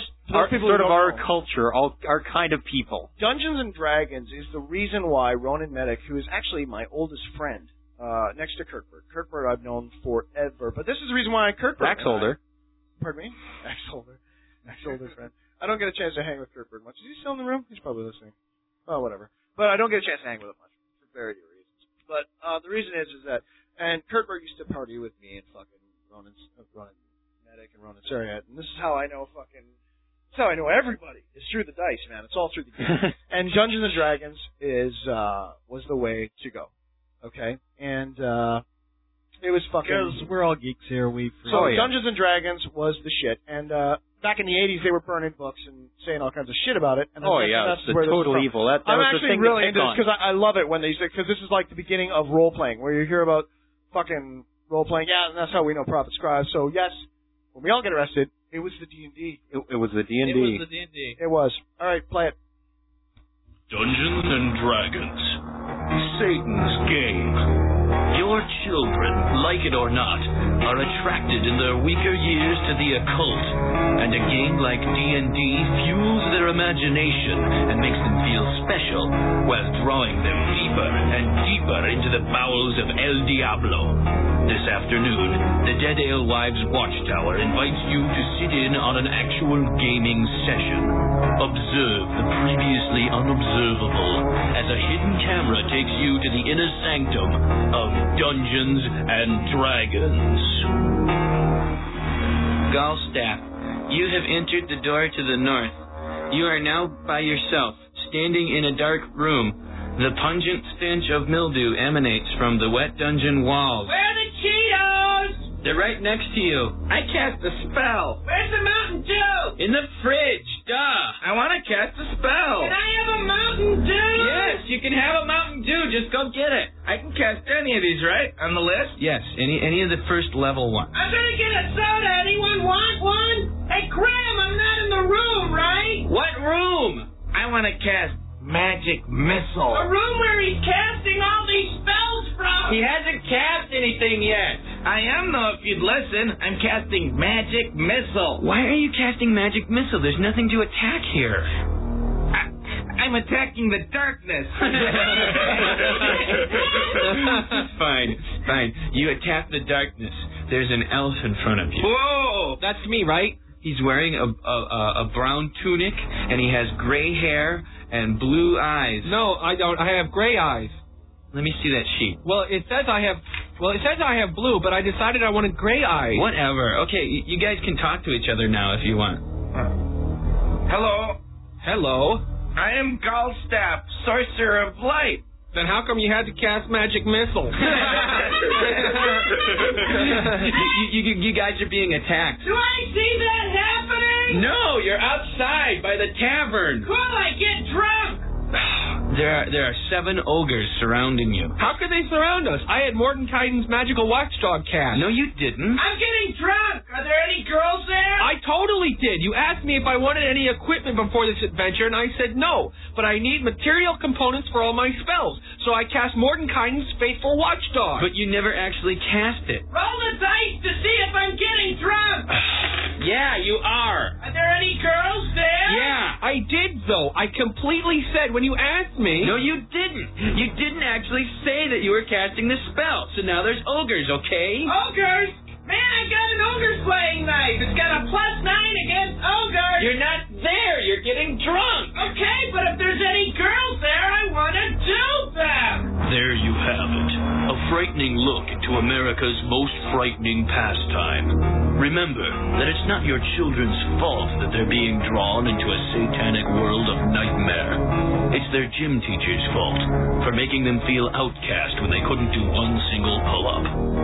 culture, our kind of people. Dungeons and Dragons is the reason why Ronan Medic, who is actually my oldest friend, next to Kirkbird. Kirkbird I've known forever, but this is the reason why Kirkbird... Max Holder. Pardon me? Max Holder friend. I don't get a chance to hang with Kirkbird much. Is he still in the room? He's probably listening. Oh, whatever. But I don't get a chance to hang with him much, for variety of reasons. But the reason is that... And Kirkbird used to party with me and fucking Ronan Medic and Ronan Sariat, and this is how I know everybody. It's through the dice, man. It's all through the game. And Dungeons and Dragons was the way to go. Okay? And it was fucking... Because we're all geeks here. Dungeons and Dragons was the shit. And back in the 80s, they were burning books and saying all kinds of shit about it. And that's the total evil. That I'm was actually the thing really into this because I love it when they say... Because this is like the beginning of role-playing, where you hear about fucking role-playing. Yeah, and that's how we know Prophet Scribe. So, yes... When we all get arrested, it was the D&D. It was the D&D. It was the D&D. It was. All right, play it. Dungeons and Dragons. Satan's game. Your children, like it or not, are attracted in their weaker years to the occult. And a game like D&D fuels their imagination and makes them feel special while drawing them deeper and deeper into the bowels of El Diablo. This afternoon, the Dead Alewives Watchtower invites you to sit in on an actual gaming session. Observe the previously unobservable as a hidden camera takes you to the inner sanctum of Dungeons and Dragons. Galstaff, you have entered the door to the north. You are now by yourself, standing in a dark room. The pungent stench of mildew emanates from the wet dungeon walls. Where are the Cheetos? They're right next to you. I cast a spell. Where's the Mountain Dew? In the fridge, duh. I want to cast a spell. Can I have a Mountain Dew? Yes, you can have a Mountain Dew. Just go get it. I can cast any of these, right? On the list? Yes, any of the first level ones. I'm gonna get a soda. Anyone want one? Hey, Graham, I'm not in the room, right? What room? I want to cast Magic Missile. A room where he's casting all these spells from. He hasn't cast anything yet. I am, though, if you'd listen. I'm casting Magic Missile. Why are you casting Magic Missile? There's nothing to attack here. I'm attacking the darkness. Fine. You attack the darkness. There's an elf in front of you. Whoa! That's me, right? He's wearing a brown tunic, and he has gray hair and blue eyes. No, I don't. I have gray eyes. Let me see that sheet. Well, it says I have blue, but I decided I wanted gray eyes. Whatever. Okay, you guys can talk to each other now if you want. Hello. Hello. I am Galstaff, Sorcerer of Light. Then how come you had to cast magic missile? you guys are being attacked. Do I see that happening? No, you're outside by the tavern. Cool, I get drunk. There are 7 ogres surrounding you. How could they surround us? I had Mordenkainen's magical watchdog cast. No, you didn't. I'm getting drunk. Are there any girls there? I totally did. You asked me if I wanted any equipment before this adventure, and I said no. But I need material components for all my spells, so I cast Mordenkainen's faithful watchdog. But you never actually cast it. Roll the dice to see if I'm getting drunk. Yeah, you are. Are there any girls there? Yeah, I did, though. I completely said when you asked me. No, you didn't. You didn't actually say that you were casting the spell. So now there's ogres, okay? Ogres? Man, I got an ogre slaying knife. It's got a +9 against ogres. You're not there. You're getting drunk. Okay, but if there's any girls there, I want to do them. There you have it. A frightening look into America's most frightening pastime. Remember that it's not your children's fault that they're being drawn into a satanic world of nightmare. It's their gym teacher's fault for making them feel outcast when they couldn't do one single pull-up.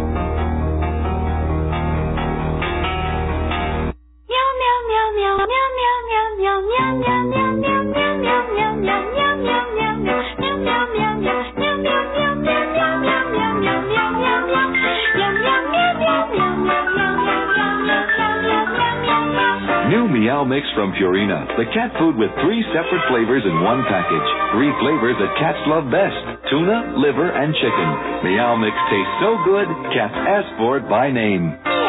Meow meow meow meow meow meow meow meow meow meow meow meow meow meow meow meow meow meow meow meow New Meow Mix from Purina, the cat food with 3 separate flavors in one package. 3 flavors that cats love best: tuna, liver, and chicken. Meow Mix tastes so good, cats ask for it by name.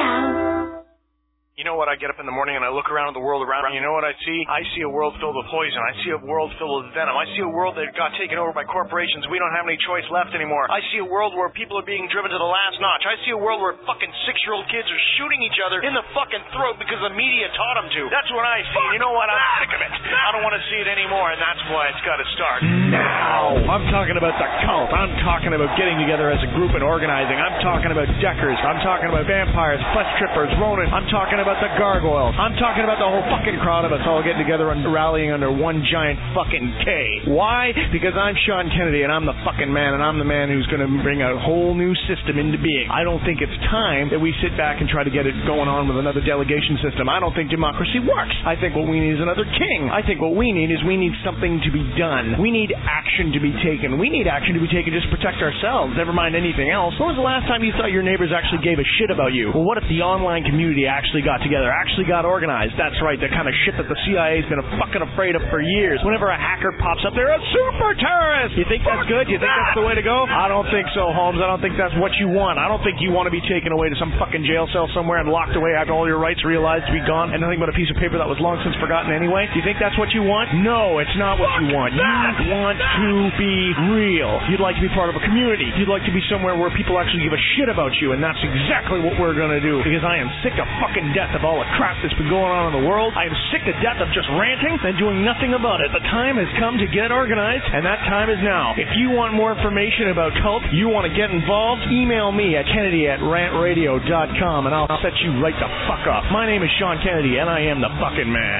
You know what? I get up in the morning and I look around at the world around me. You know what I see? I see a world filled with poison. I see a world filled with venom. I see a world that got taken over by corporations. We don't have any choice left anymore. I see a world where people are being driven to the last notch. I see a world where fucking 6-year-old kids are shooting each other in the fucking throat because the media taught them to. That's what I see. You know what? I'm sick of it. I don't want to see it anymore, and that's why it's got to start now. I'm talking about the cult. I'm talking about getting together as a group and organizing. I'm talking about Deckers. I'm talking about vampires, flesh trippers, Ronin. I'm talking about the gargoyles. I'm talking about the whole fucking crowd of us all getting together and rallying under one giant fucking K. Why? Because I'm Sean Kennedy and I'm the fucking man, and I'm the man who's going to bring a whole new system into being. I don't think it's time that we sit back and try to get it going on with another delegation system. I don't think democracy works. I think what we need is another king. I think what we need is something to be done. We need action to be taken. We need action to be taken just to protect ourselves, never mind anything else. When was the last time you thought your neighbors actually gave a shit about you? Well, what if the online community actually got together, actually got organized? That's right, the kind of shit that the CIA's been fucking afraid of for years. Whenever a hacker pops up, they're a super terrorist. You think that's good? You think that's the way to go? I don't think so, Holmes. I don't think that's what you want. I don't think you want to be taken away to some fucking jail cell somewhere and locked away after all your rights realized to be gone and nothing but a piece of paper that was long since forgotten anyway. Do you think that's what you want? No, it's not what you want. You want to be real. You'd like to be part of a community. You'd like to be somewhere where people actually give a shit about you, and that's exactly what we're going to do, because I am sick of fucking death of all the crap that's been going on in the world. I am sick to death of just ranting and doing nothing about it. The time has come to get organized, and that time is now. If you want more information about cult, you want to get involved, email me at kennedy@rantradio.com, and I'll set you right the fuck up. My name is Sean Kennedy, and I am the fucking man.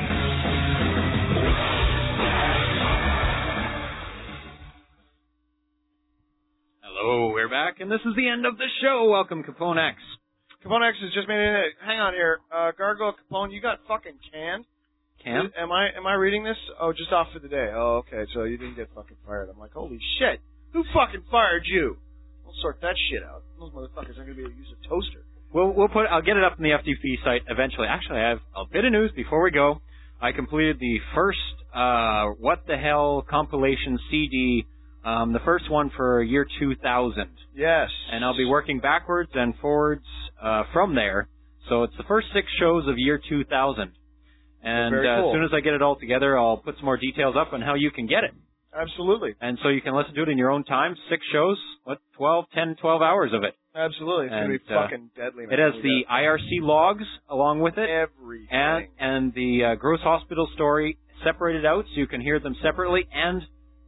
Hello, we're back, and this is the end of the show. Welcome, Capone X. Capone X has just made it. Hang on here. Gargoyle Capone, you got fucking canned. Cam? Am I reading this? Oh, just off for the day. Oh, okay. So you didn't get fucking fired. I'm like, holy shit. Who fucking fired you? We'll sort that shit out. Those motherfuckers aren't going to be able to use a toaster. I'll get it up on the FTP site eventually. Actually, I have a bit of news before we go. I completed the first What the Hell compilation CD, the first one for year 2000. Yes. And I'll be working backwards and forwards from there. So it's the first 6 shows of year 2000. And Very cool. As soon as I get it all together, I'll put some more details up on how you can get it. Absolutely. And so you can listen to it in your own time. 6 shows, 10, 12 hours of it. Absolutely. It's going to be fucking deadly. It has the IRC logs along with it. Everything. And the Gross Hospital story separated out so you can hear them separately, and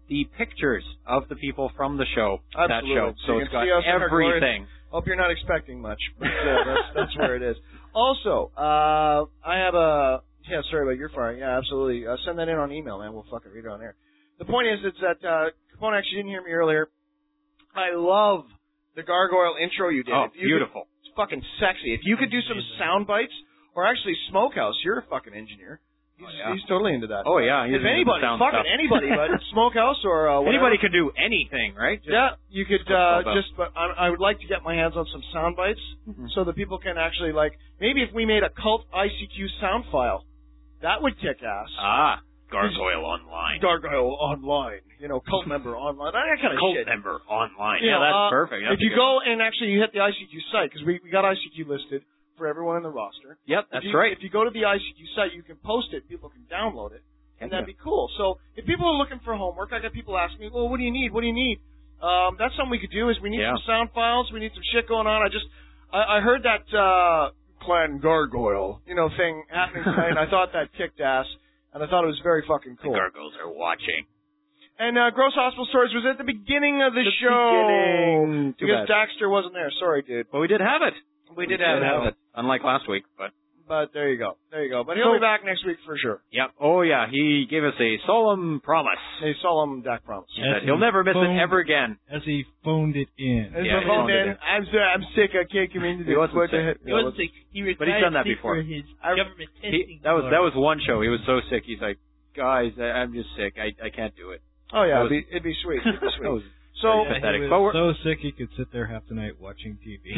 the pictures of the people from the show, Absolutely. that show. So you it's can got see us in our glories. everything. Hope you're not expecting much, but that's where it is. Also, I have a... Yeah, sorry about your fire. Yeah, absolutely. Send that in on email, man. We'll fucking read it on air. The point is, it's that Capone actually didn't hear me earlier. I love the gargoyle intro you did. Oh, beautiful. It's fucking sexy. If you could do some sound bites, or actually Smokehouse, you're a fucking engineer. He's totally into that. Oh, yeah. If anybody, fucking anybody, but Smokehouse or whatever. Anybody could do anything, right? You could but I would like to get my hands on some sound bites so that people can actually, like, maybe if we made a cult ICQ sound file, that would kick ass. Gargoyle Online. Gargoyle Online. Cult member online. That kind of shit. Cult member online. Yeah, that's perfect. If you go and actually you hit the ICQ site, because we got ICQ listed for everyone in the roster. Yep, that's right. If you go to the ICQ site, you can post it. People can download it, and that'd be cool. So if people are looking for homework, I got people asking me, well, what do you need? What do you need? That's something we could do. Is we need some sound files. We need some shit going on. I heard that Clan Gargoyle thing happening tonight, and I thought that kicked ass, and I thought it was very fucking cool. The gargoyles are watching. And Gross Hospital Stories was at the beginning of the show because Daxter wasn't there. Sorry, dude. But we did have it. We did have it. Unlike last week, but there you go. But he'll be back next week for sure. Yep. Oh yeah, he gave us a solemn promise. A solemn Dak promise. He said he'll never miss it ever again. As he phoned it in. He phoned in. I'm sick. I can't come into the. He wasn't sick. He wasn't sick. He retired but he's done that before. For his government testing. That was one show. He was so sick. He's like, guys, I'm just sick. I can't do it. Oh yeah, it'd be sweet. It'd be sweet. So pathetic. He was so sick he could sit there half the night watching TV.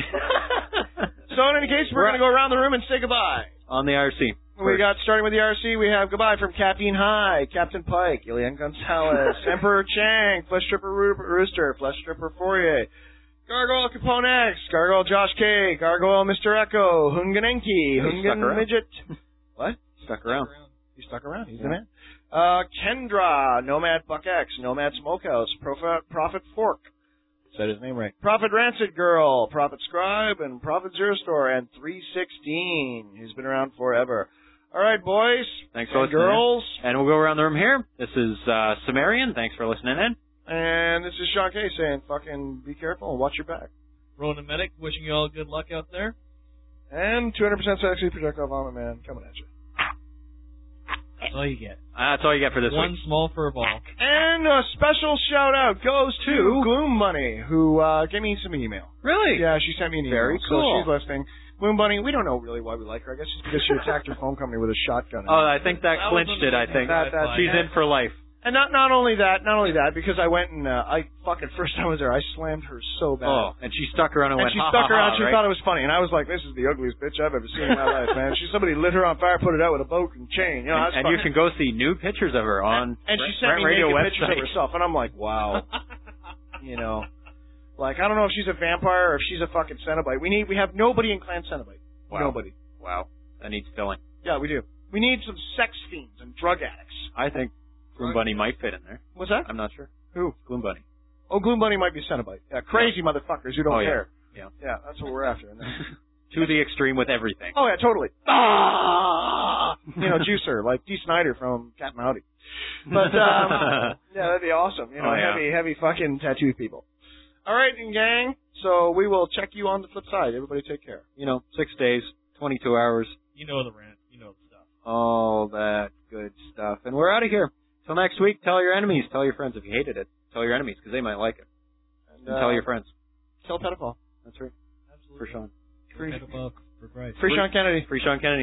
So in any case, we're going to go around the room and say goodbye. On the IRC. We got, starting with the IRC, we have goodbye from Captain High, Captain Pike, Ilian Gonzalez, Emperor Chang, Flesh Stripper Rooster, Flesh Stripper Fourier, Gargoyle Capone X, Gargoyle Josh K, Gargoyle Mr. Echo, Hunganenki, Hungan Midget. What? Stuck around. He stuck around. He's the man. Kendra, Nomad Buck X, Nomad Smokehouse, Prophet Fork. Said his name right. Prophet Rancid Girl, Prophet Scribe, and Prophet Zero Store, and 316. He's been around forever. All right, boys. Thanks for listening. Girls. And we'll go around the room here. This is Sumerian. Thanks for listening in. And this is Sean K saying, fucking be careful and watch your back. Ronan Medic, wishing you all good luck out there. And 200% sexy projectile vomit man coming at you. That's all you get. That's all you get for this One week. small fur ball. And a special shout out goes to Gloom Bunny, who gave me some email. Really? Yeah, she sent me an email. Very cool. So she's listening. Gloom Bunny, we don't know really why we like her. I guess it's because she attacked her phone company with a shotgun. Oh, I think that clinched it. I think she's in for life. And not only that, because I went and first time I was there, I slammed her so bad. Oh, and she stuck around and went, she stuck around. She thought it was funny, and I was like, "This is the ugliest bitch I've ever seen in my life, man." Somebody lit her on fire, put it out with a boat and chain. And you can go see nude pictures of her on and she sent me naked pictures of herself, and I'm like, wow, like I don't know if she's a vampire or if she's a fucking Cenobite. We have nobody in Clan Cenobite. Wow. Nobody. Wow, that needs filling. Yeah, we do. We need some sex fiends and drug addicts. I think Gloom Bunny might fit in there. What's that? I'm not sure. Who? Gloom Bunny. Oh, Gloom Bunny might be Cenobite. Yeah, crazy motherfuckers who don't care. Yeah. Yeah, that's what we're after. To the extreme with everything. Oh, yeah, totally. Juicer, like Dee Snider from Cat and Howdy. But, yeah, that'd be awesome. Heavy fucking tattooed people. All right, gang. So we will check you on the flip side. Everybody take care. 6 days, 22 hours. You know the rant. You know the stuff. All that good stuff. And we're out of here. Till next week, tell your enemies. Tell your friends if you hated it. Tell your enemies because they might like it. And tell your friends. Tell pedophile. That's right. Absolutely. For Sean. Pedophile for Christ. Free Sean Kennedy. Free Sean Kennedy.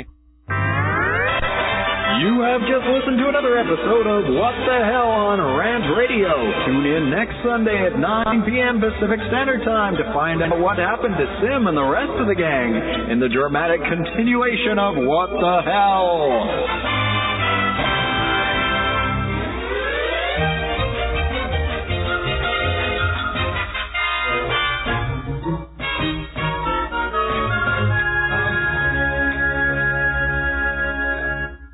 You have just listened to another episode of What the Hell on Rant Radio. Tune in next Sunday at 9 p.m. Pacific Standard Time to find out what happened to Sim and the rest of the gang in the dramatic continuation of What the Hell.